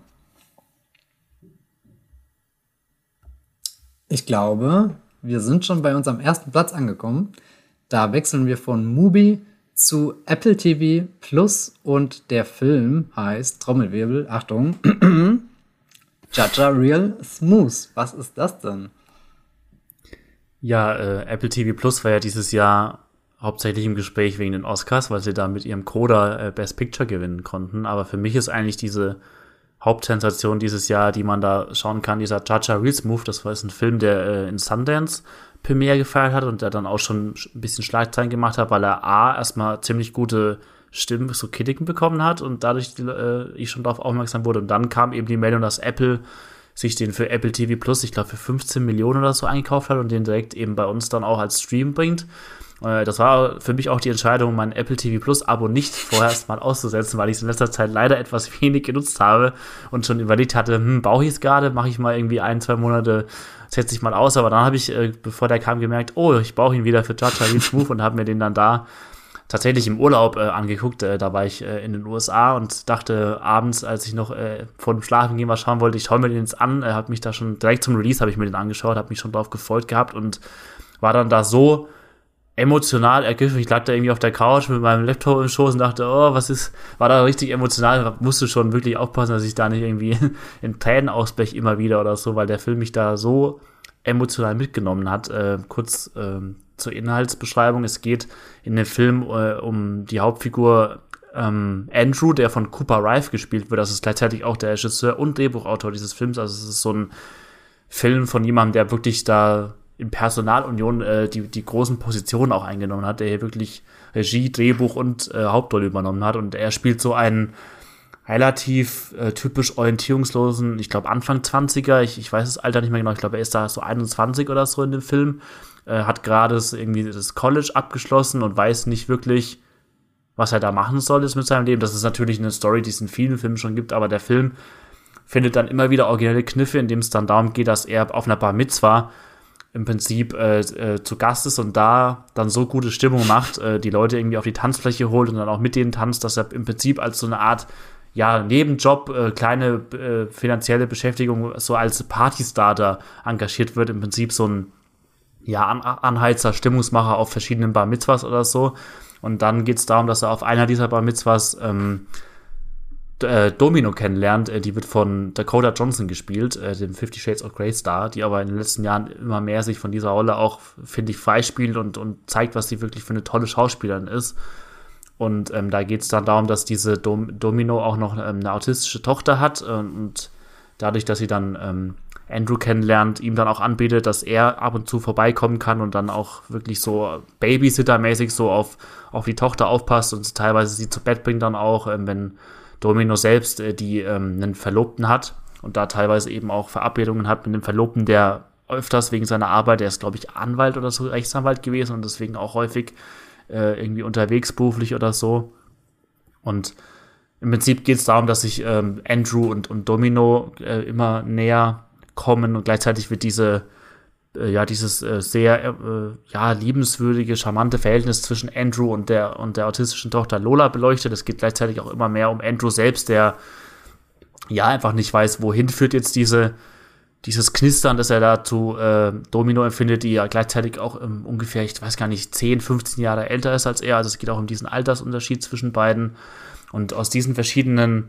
Ich glaube, wir sind schon bei unserem ersten Platz angekommen. Da wechseln wir von Mubi zu Apple T V Plus und der Film heißt, Trommelwirbel, Achtung, Jaja Real Smooth. Was ist das denn? Ja, äh, Apple T V Plus war ja dieses Jahr hauptsächlich im Gespräch wegen den Oscars, weil sie da mit ihrem Coda äh, Best Picture gewinnen konnten. Aber für mich ist eigentlich diese Hauptsensation dieses Jahr, die man da schauen kann, dieser Jaja Real Smooth. Das war jetzt ein Film, der äh, in Sundance Premiere gefeiert hat und der dann auch schon ein bisschen Schlagzeilen gemacht hat, weil er A, erstmal ziemlich gute Stimmen, so Kritiken bekommen hat und dadurch äh, ich schon darauf aufmerksam wurde. Und dann kam eben die Meldung, dass Apple sich den für Apple T V Plus, ich glaube für fünfzehn Millionen oder so eingekauft hat und den direkt eben bei uns dann auch als Stream bringt. Äh, das war für mich auch die Entscheidung, mein Apple T V Plus Abo nicht vorher erstmal auszusetzen, weil ich es in letzter Zeit leider etwas wenig genutzt habe und schon überlegt hatte, hm, brauche ich es gerade, mache ich mal irgendwie ein, zwei Monate, setze ich mal aus. Aber dann habe ich, äh, bevor der kam, gemerkt, oh, ich brauche ihn wieder für Jaja Real Smooth und habe mir den dann da tatsächlich im Urlaub äh, angeguckt. Äh, da war ich äh, in den U S A und dachte abends, als ich noch äh, vor dem Schlafengehen was schauen wollte, ich schaue mir den jetzt an, äh, habe mich da schon direkt zum Release habe ich mir den angeschaut, habe mich schon drauf gefreut gehabt und war dann da so emotional ergriffen. Ich lag da irgendwie auf der Couch mit meinem Laptop im Schoß und dachte, oh, was ist, war da richtig emotional, musste schon wirklich aufpassen, dass ich da nicht irgendwie in Tränen ausbreche immer wieder oder so, weil der Film mich da so emotional mitgenommen hat. Äh, kurz ähm, zur Inhaltsbeschreibung. Es geht in dem Film äh, um die Hauptfigur ähm, Andrew, der von Cooper Raiff gespielt wird. Das ist gleichzeitig auch der Regisseur und Drehbuchautor dieses Films. Also es ist so ein Film von jemandem, der wirklich da in Personalunion äh, die, die großen Positionen auch eingenommen hat, der hier wirklich Regie, Drehbuch und äh, Hauptrolle übernommen hat. Und er spielt so einen relativ äh, typisch orientierungslosen, ich glaube Anfang zwanziger, ich, ich weiß das Alter nicht mehr genau, ich glaube er ist da so einundzwanzig oder so in dem Film, äh, hat gerade irgendwie das College abgeschlossen und weiß nicht wirklich, was er da machen soll jetzt mit seinem Leben. Das ist natürlich eine Story, die es in vielen Filmen schon gibt, aber der Film findet dann immer wieder originelle Kniffe, in dem es dann darum geht, dass er auf einer Bar Mitzwa im Prinzip äh, äh, zu Gast ist und da dann so gute Stimmung macht, äh, die Leute irgendwie auf die Tanzfläche holt und dann auch mit denen tanzt, dass er im Prinzip als so eine Art ja, Nebenjob, äh, kleine äh, finanzielle Beschäftigung, so als Partystarter engagiert wird, im Prinzip so ein ja, An- Anheizer, Stimmungsmacher auf verschiedenen Bar Mitzvahs oder so. Und dann geht es darum, dass er auf einer dieser Bar Mitzvahs ähm, äh, Domino kennenlernt. Äh, die wird von Dakota Johnson gespielt, äh, dem Fifty Shades of Grey Star, die aber in den letzten Jahren immer mehr sich von dieser Rolle auch, finde ich, freispielt und, und zeigt, was sie wirklich für eine tolle Schauspielerin ist. Und ähm, da geht es dann darum, dass diese Dom- Domino auch noch ähm, eine autistische Tochter hat äh, und dadurch, dass sie dann ähm, Andrew kennenlernt, ihm dann auch anbietet, dass er ab und zu vorbeikommen kann und dann auch wirklich so Babysitter-mäßig so auf, auf die Tochter aufpasst und teilweise sie zu Bett bringt dann auch, ähm, wenn Domino selbst, äh, die ähm, einen Verlobten hat und da teilweise eben auch Verabredungen hat mit einem Verlobten, der öfters wegen seiner Arbeit, der ist glaube ich Anwalt oder so, Rechtsanwalt gewesen und deswegen auch häufig äh, irgendwie unterwegs beruflich oder so. Und im Prinzip geht es darum, dass sich ähm, Andrew und, und Domino äh, immer näher kommen und gleichzeitig wird diese äh, ja dieses äh, sehr äh, ja liebenswürdige, charmante Verhältnis zwischen Andrew und der und der autistischen Tochter Lola beleuchtet. Es geht gleichzeitig auch immer mehr um Andrew selbst, der ja einfach nicht weiß, wohin führt jetzt diese dieses Knistern, das er da zu äh, Domino empfindet, die ja gleichzeitig auch ähm, ungefähr, ich weiß gar nicht, zehn, fünfzehn Jahre älter ist als er. Also es geht auch um diesen Altersunterschied zwischen beiden. Und aus diesen verschiedenen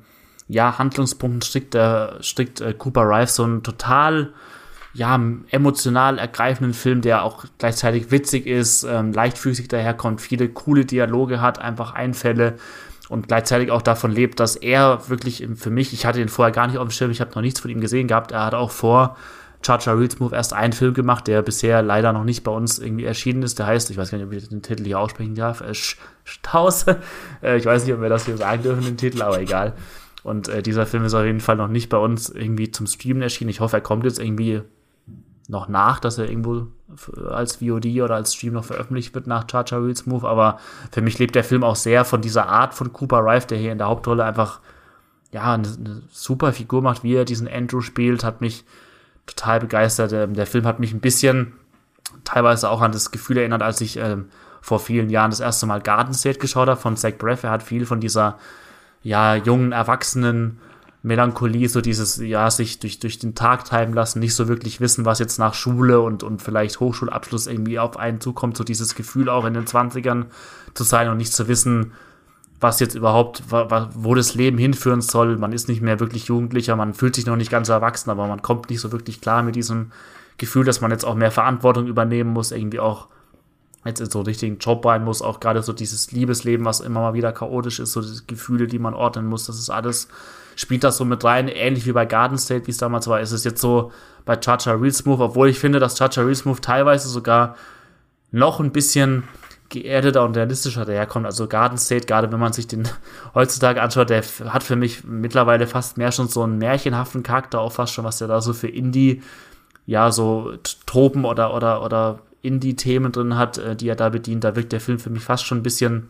ja, Handlungspunkten strickt, äh, strickt äh, Cooper Raiff so einen total ja, emotional ergreifenden Film, der auch gleichzeitig witzig ist, ähm, leichtfüßig daherkommt, viele coole Dialoge hat, einfach Einfälle und gleichzeitig auch davon lebt, dass er wirklich für mich, ich hatte ihn vorher gar nicht auf dem Schirm, ich habe noch nichts von ihm gesehen gehabt, er hat auch vor Cha-Cha Real Smooth erst einen Film gemacht, der bisher leider noch nicht bei uns irgendwie erschienen ist, der heißt, ich weiß gar nicht, ob ich den Titel hier aussprechen darf, äh, Staus, äh, ich weiß nicht, ob wir das hier sagen dürfen, den Titel, aber egal. Und äh, dieser Film ist auf jeden Fall noch nicht bei uns irgendwie zum Streamen erschienen, ich hoffe, er kommt jetzt irgendwie noch nach, dass er irgendwo als V O D oder als Stream noch veröffentlicht wird nach Cha-Cha Real Smooth, aber für mich lebt der Film auch sehr von dieser Art von Cooper Raiff, der hier in der Hauptrolle einfach ja eine, eine super Figur macht, wie er diesen Andrew spielt, hat mich total begeistert. Der Film hat mich ein bisschen teilweise auch an das Gefühl erinnert, als ich ähm, vor vielen Jahren das erste Mal Garden State geschaut habe von Zach Braff. Er hat viel von dieser ja jungen Erwachsenen Melancholie, so dieses, ja, sich durch, durch den Tag treiben lassen, nicht so wirklich wissen, was jetzt nach Schule und, und vielleicht Hochschulabschluss irgendwie auf einen zukommt, so dieses Gefühl auch in den zwanzigern zu sein und nicht zu wissen, was jetzt überhaupt, wo das Leben hinführen soll. Man ist nicht mehr wirklich Jugendlicher, man fühlt sich noch nicht ganz erwachsen, aber man kommt nicht so wirklich klar mit diesem Gefühl, dass man jetzt auch mehr Verantwortung übernehmen muss, irgendwie auch jetzt in so einen richtigen Job rein muss, auch gerade so dieses Liebesleben, was immer mal wieder chaotisch ist, so die Gefühle, die man ordnen muss, das ist alles, spielt das so mit rein, ähnlich wie bei Garden State, wie es damals war, ist es jetzt so bei Cha-Cha Real Smooth, obwohl ich finde, dass Cha-Cha Real Smooth teilweise sogar noch ein bisschen geerdeter und realistischer daherkommt, also Garden State, gerade wenn man sich den heutzutage anschaut, der hat für mich mittlerweile fast mehr schon so einen märchenhaften Charakter, auch fast schon, was der da so für Indie, ja, so Tropen oder, oder, oder Indie-Themen drin hat, die er da bedient, da wirkt der Film für mich fast schon ein bisschen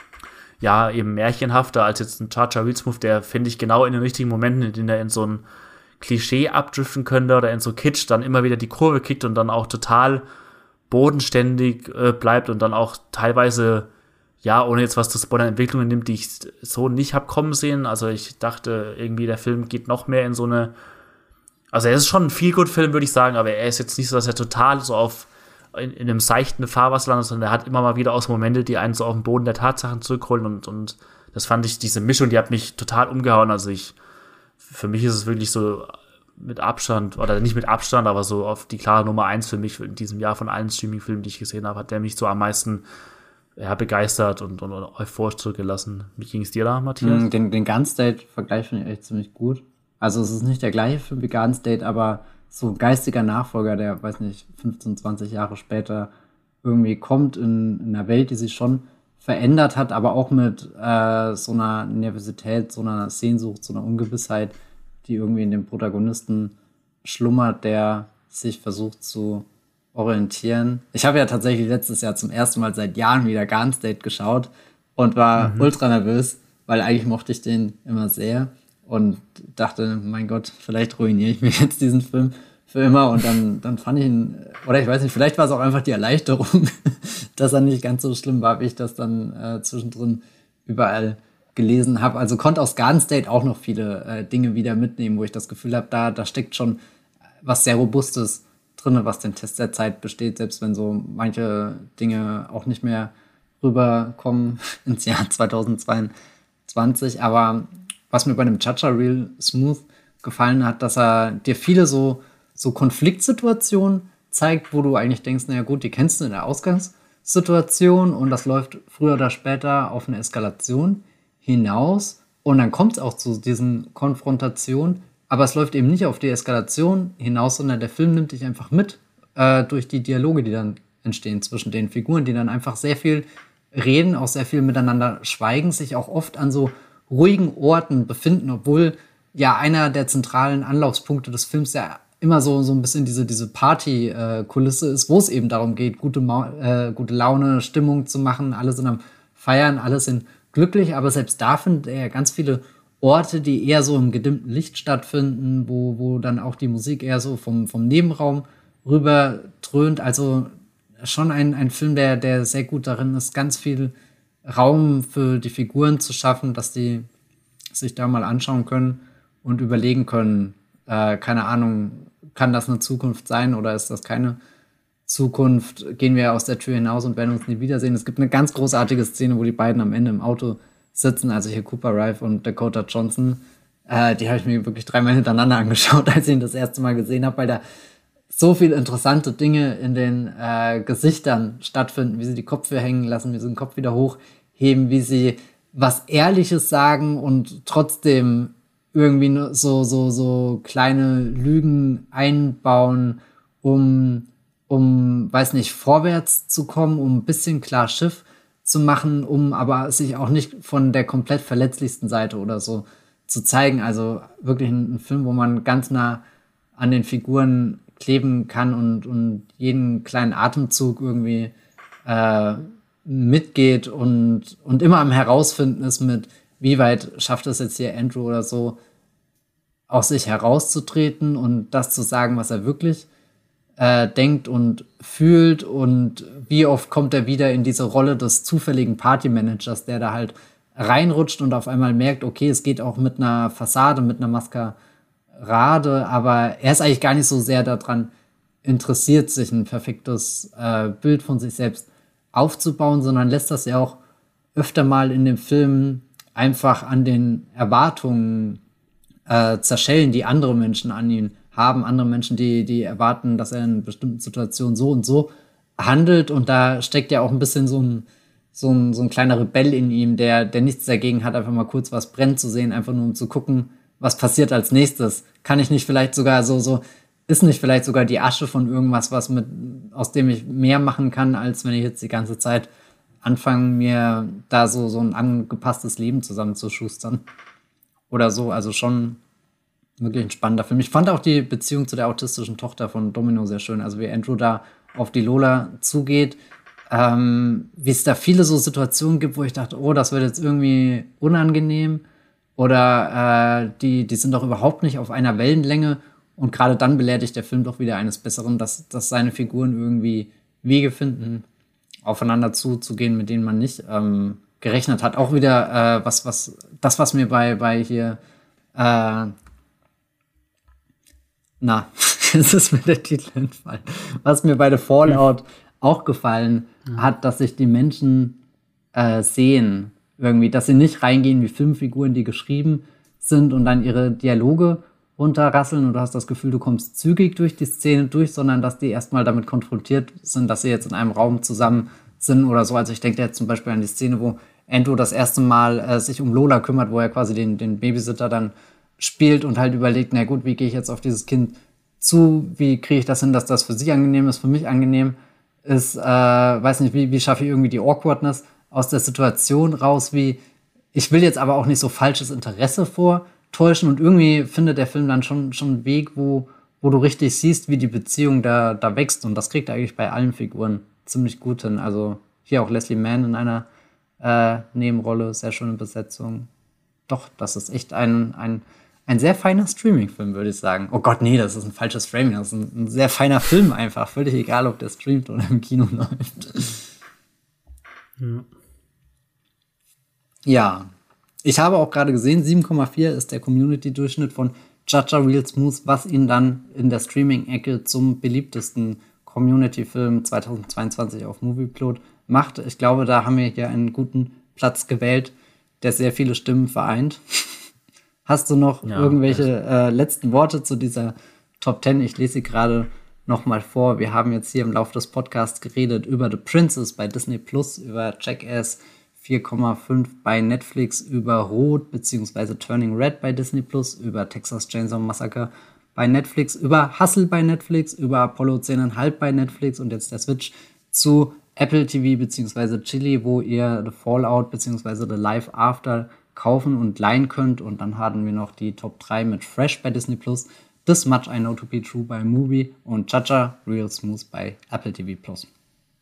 ja, eben märchenhafter als jetzt ein Cha-Cha Real Smooth, der, finde ich, genau in den richtigen Momenten, in denen er in so ein Klischee abdriften könnte oder in so Kitsch dann immer wieder die Kurve kickt und dann auch total bodenständig äh, bleibt und dann auch teilweise, ja, ohne jetzt was zu spoilern, Entwicklungen nimmt, die ich so nicht hab kommen sehen. Also ich dachte irgendwie, der Film geht noch mehr in so eine, also er ist schon ein Feel-Good-Film, würde ich sagen, aber er ist jetzt nicht so, dass er total so auf In, in einem seichten Fahrwasser landet, sondern er hat immer mal wieder aus Momente, die einen so auf den Boden der Tatsachen zurückholen und, und das fand ich, diese Mischung, die hat mich total umgehauen, also ich, für mich ist es wirklich so mit Abstand, oder nicht mit Abstand, aber so auf die klare Nummer eins für mich in diesem Jahr von allen Streaming-Filmen, die ich gesehen habe, hat der mich so am meisten ja, begeistert und, und, und euphorisch zurückgelassen. Wie ging es dir da, Matthias? Den, den Garden State-Vergleich finde ich echt ziemlich gut. Also es ist nicht der gleiche Film wie Garden State, aber so ein geistiger Nachfolger, der, weiß nicht, fünfzehn, zwanzig Jahre später irgendwie kommt in, in einer Welt, die sich schon verändert hat, aber auch mit äh, so einer Nervosität, so einer Sehnsucht, so einer Ungewissheit, die irgendwie in dem Protagonisten schlummert, der sich versucht zu orientieren. Ich habe ja tatsächlich letztes Jahr zum ersten Mal seit Jahren wieder Garden State geschaut und war mhm. ultra nervös, weil eigentlich mochte ich den immer sehr. Und dachte, mein Gott, vielleicht ruiniere ich mir jetzt diesen Film für immer. Und dann, dann fand ich ihn, oder ich weiß nicht, vielleicht war es auch einfach die Erleichterung, dass er nicht ganz so schlimm war, wie ich das dann äh, zwischendrin überall gelesen habe. Also konnte aus Garden State auch noch viele äh, Dinge wieder mitnehmen, wo ich das Gefühl habe, da, da steckt schon was sehr Robustes drin, was den Test der Zeit besteht, selbst wenn so manche Dinge auch nicht mehr rüberkommen ins Jahr zweitausendzweiundzwanzig. Aber was mir bei dem Cha-Cha Real Smooth gefallen hat, dass er dir viele so, so Konfliktsituationen zeigt, wo du eigentlich denkst, naja gut, die kennst du in der Ausgangssituation und das läuft früher oder später auf eine Eskalation hinaus und dann kommt es auch zu diesen Konfrontationen, aber es läuft eben nicht auf die Eskalation hinaus, sondern der Film nimmt dich einfach mit äh, durch die Dialoge, die dann entstehen zwischen den Figuren, die dann einfach sehr viel reden, auch sehr viel miteinander schweigen, sich auch oft an so ruhigen Orten befinden, obwohl ja einer der zentralen Anlaufspunkte des Films ja immer so, so ein bisschen diese, diese Party-Kulisse ist, wo es eben darum geht, gute, Ma- äh, gute Laune, Stimmung zu machen, alle sind am Feiern, alle sind glücklich, aber selbst da findet er ja ganz viele Orte, die eher so im gedimmten Licht stattfinden, wo, wo dann auch die Musik eher so vom, vom Nebenraum rüber dröhnt, also schon ein, ein Film, der, der sehr gut darin ist, ganz viel Raum für die Figuren zu schaffen, dass die sich da mal anschauen können und überlegen können, äh, keine Ahnung, kann das eine Zukunft sein oder ist das keine Zukunft? Gehen wir aus der Tür hinaus und werden uns nie wiedersehen. Es gibt eine ganz großartige Szene, wo die beiden am Ende im Auto sitzen, also hier Cooper Raiff und Dakota Johnson, Äh, die habe ich mir wirklich dreimal hintereinander angeschaut, als ich ihn das erste Mal gesehen habe, weil da so viele interessante Dinge in den äh, Gesichtern stattfinden, wie sie die Köpfe hängen lassen, wie sie den Kopf wieder hochheben, wie sie was Ehrliches sagen und trotzdem irgendwie nur so, so, so kleine Lügen einbauen, um, um, weiß nicht, vorwärts zu kommen, um ein bisschen klar Schiff zu machen, um aber sich auch nicht von der komplett verletzlichsten Seite oder so zu zeigen. Also wirklich ein, ein Film, wo man ganz nah an den Figuren kleben kann und, und jeden kleinen Atemzug irgendwie äh, mitgeht und, und immer am Herausfinden ist mit, wie weit schafft es jetzt hier Andrew oder so, aus sich herauszutreten und das zu sagen, was er wirklich äh, denkt und fühlt und wie oft kommt er wieder in diese Rolle des zufälligen Partymanagers, der da halt reinrutscht und auf einmal merkt, okay, es geht auch mit einer Fassade, mit einer Maskerade, aber er ist eigentlich gar nicht so sehr daran interessiert, sich ein perfektes äh, Bild von sich selbst aufzubauen, sondern lässt das ja auch öfter mal in dem Film einfach an den Erwartungen äh, zerschellen, die andere Menschen an ihn haben, andere Menschen, die, die erwarten, dass er in bestimmten Situationen so und so handelt und da steckt ja auch ein bisschen so ein So ein, so ein kleiner Rebell in ihm, der, der nichts dagegen hat, einfach mal kurz was brennen zu sehen, einfach nur um zu gucken, was passiert als nächstes. Kann ich nicht vielleicht sogar so, so, ist nicht vielleicht sogar die Asche von irgendwas, was mit, aus dem ich mehr machen kann, als wenn ich jetzt die ganze Zeit anfange, mir da so, so ein angepasstes Leben zusammenzuschustern. Oder so, also schon wirklich ein spannender Film. Ich fand auch die Beziehung zu der autistischen Tochter von Domino sehr schön, also wie Andrew da auf die Lola zugeht. Ähm, wie es da viele so Situationen gibt, wo ich dachte, oh, das wird jetzt irgendwie unangenehm oder äh, die, die sind doch überhaupt nicht auf einer Wellenlänge und gerade dann belehrt dich der Film doch wieder eines Besseren, dass, dass seine Figuren irgendwie Wege finden, aufeinander zuzugehen, mit denen man nicht ähm, gerechnet hat. Auch wieder äh, was, was, das, was mir bei, bei hier äh, na, jetzt ist mir der Titel entfallen, was mir bei The Fallout auch gefallen hat, dass sich die Menschen äh, sehen, irgendwie, dass sie nicht reingehen wie Filmfiguren, die geschrieben sind und dann ihre Dialoge runterrasseln und du hast das Gefühl, du kommst zügig durch die Szene durch, sondern dass die erstmal damit konfrontiert sind, dass sie jetzt in einem Raum zusammen sind oder so. Also ich denke jetzt zum Beispiel an die Szene, wo Andrew das erste Mal äh, sich um Lola kümmert, wo er quasi den, den Babysitter dann spielt und halt überlegt, na gut, wie gehe ich jetzt auf dieses Kind zu, wie kriege ich das hin, dass das für sie angenehm ist, für mich angenehm ist, äh, weiß nicht, wie, wie schaffe ich irgendwie die Awkwardness aus der Situation raus, wie, ich will jetzt aber auch nicht so falsches Interesse vortäuschen und irgendwie findet der Film dann schon, schon einen Weg, wo, wo du richtig siehst, wie die Beziehung da, da wächst und das kriegt er eigentlich bei allen Figuren ziemlich gut hin, also hier auch Leslie Mann in einer äh, Nebenrolle, sehr schöne Besetzung. Doch, das ist echt ein, ein Ein sehr feiner Streaming-Film, würde ich sagen. Oh Gott, nee, das ist ein falsches Framing. Das ist ein, ein sehr feiner Film einfach. Völlig egal, ob der streamt oder im Kino läuft. Ja. Ja. Ich habe auch gerade gesehen, sieben Komma vier ist der Community-Durchschnitt von Jaja Real Smooth, was ihn dann in der Streaming-Ecke zum beliebtesten Community-Film zweitausendzweiundzwanzig auf Movieplot macht. Ich glaube, da haben wir hier einen guten Platz gewählt, der sehr viele Stimmen vereint. Hast du noch ja, irgendwelche äh, letzten Worte zu dieser Top Ten? Ich lese sie gerade noch mal vor. Wir haben jetzt hier im Laufe des Podcasts geredet über The Princess bei Disney Plus, über Jackass vier Komma fünf bei Netflix, über Rot bzw. Turning Red bei Disney Plus, über Texas Chainsaw Massacre bei Netflix, über Hustle bei Netflix, über Apollo zehn Komma fünf bei Netflix und jetzt der Switch zu Apple T V bzw. Chili, wo ihr The Fallout bzw. The Life After kaufen und leihen könnt. Und dann hatten wir noch die Top drei mit Fresh bei Disney Plus, This Much I Know to Be True bei Movie und Jaja Real Smooth bei Apple T V Plus.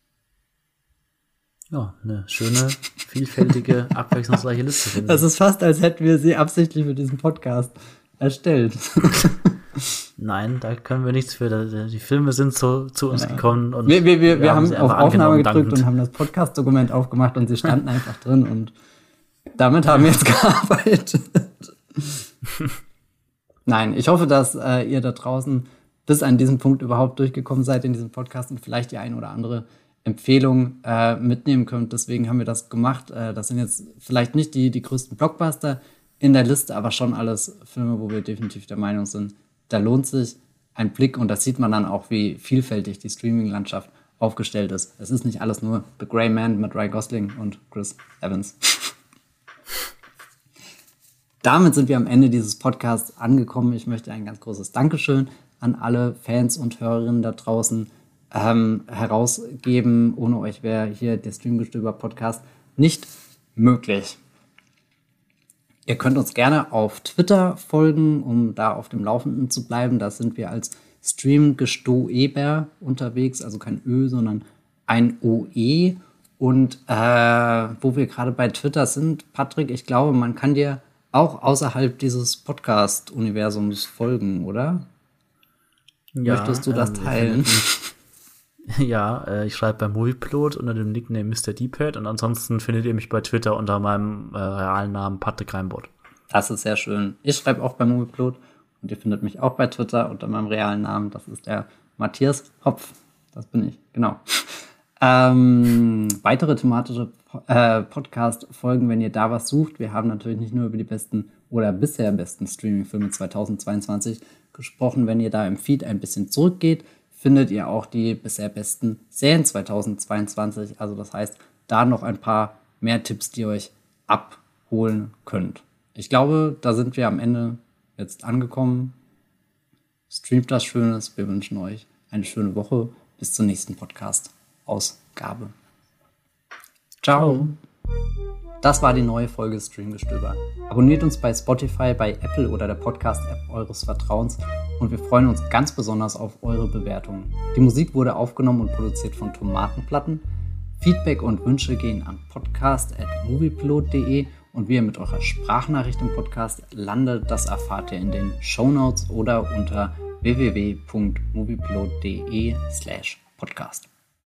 Ja, eine schöne, vielfältige, abwechslungsreiche Liste. Finde ich. Das ist fast, als hätten wir sie absichtlich für diesen Podcast erstellt. Nein, da können wir nichts für. Die Filme sind zu, zu uns ja. gekommen. Und wir wir, wir, wir haben auf Aufnahme gedrückt dankend. Und haben das Podcast-Dokument aufgemacht und sie standen einfach drin und damit haben wir jetzt gearbeitet. Nein, ich hoffe, dass äh, ihr da draußen bis an diesem Punkt überhaupt durchgekommen seid in diesem Podcast und vielleicht die ein oder andere Empfehlung äh, mitnehmen könnt. Deswegen haben wir das gemacht. Äh, das sind jetzt vielleicht nicht die, die größten Blockbuster, in der Liste aber schon alles Filme, wo wir definitiv der Meinung sind, da lohnt sich ein Blick und das sieht man dann auch, wie vielfältig die Streaming-Landschaft aufgestellt ist. Es ist nicht alles nur The Grey Man mit Ryan Gosling und Chris Evans. Damit sind wir am Ende dieses Podcasts angekommen. Ich möchte ein ganz großes Dankeschön an alle Fans und Hörerinnen da draußen ähm, herausgeben. Ohne euch wäre hier der Streamgestöber-Podcast nicht möglich. Ihr könnt uns gerne auf Twitter folgen, um da auf dem Laufenden zu bleiben. Da sind wir als Streamgestoeber unterwegs, also kein Ö, sondern ein O E. Und äh, wo wir gerade bei Twitter sind, Patrick, ich glaube, man kann dir auch außerhalb dieses Podcast-Universums folgen, oder? Ja, möchtest du das ähm, teilen? Ja, äh, ich schreibe bei Moviepilot unter dem Nickname Mister D-Pad und ansonsten findet ihr mich bei Twitter unter meinem äh, realen Namen Patrick Reinbott. Das ist sehr schön. Ich schreibe auch bei Moviepilot und ihr findet mich auch bei Twitter unter meinem realen Namen. Das ist der Matthias Hopf. Das bin ich, genau. ähm, weitere thematische äh, Podcast-Folgen, wenn ihr da was sucht. Wir haben natürlich nicht nur über die besten oder bisher besten Streaming-Filme zweitausendzweiundzwanzig gesprochen. Wenn ihr da im Feed ein bisschen zurückgeht, findet ihr auch die bisher besten Serien zweitausendzweiundzwanzig. Also das heißt, da noch ein paar mehr Tipps, die ihr euch abholen könnt. Ich glaube, da sind wir am Ende jetzt angekommen. Streamt das Schönes. Wir wünschen euch eine schöne Woche. Bis zur nächsten Podcast-Ausgabe. Ciao. Das war die neue Folge Streamgestöber. Abonniert uns bei Spotify, bei Apple oder der Podcast-App eures Vertrauens und wir freuen uns ganz besonders auf eure Bewertungen. Die Musik wurde aufgenommen und produziert von Tomatenplatten. Feedback und Wünsche gehen an podcast at moviepilot punkt de und wie ihr mit eurer Sprachnachricht im Podcast landet, das erfahrt ihr in den Shownotes oder unter w w w punkt moviepilot punkt de slash podcast.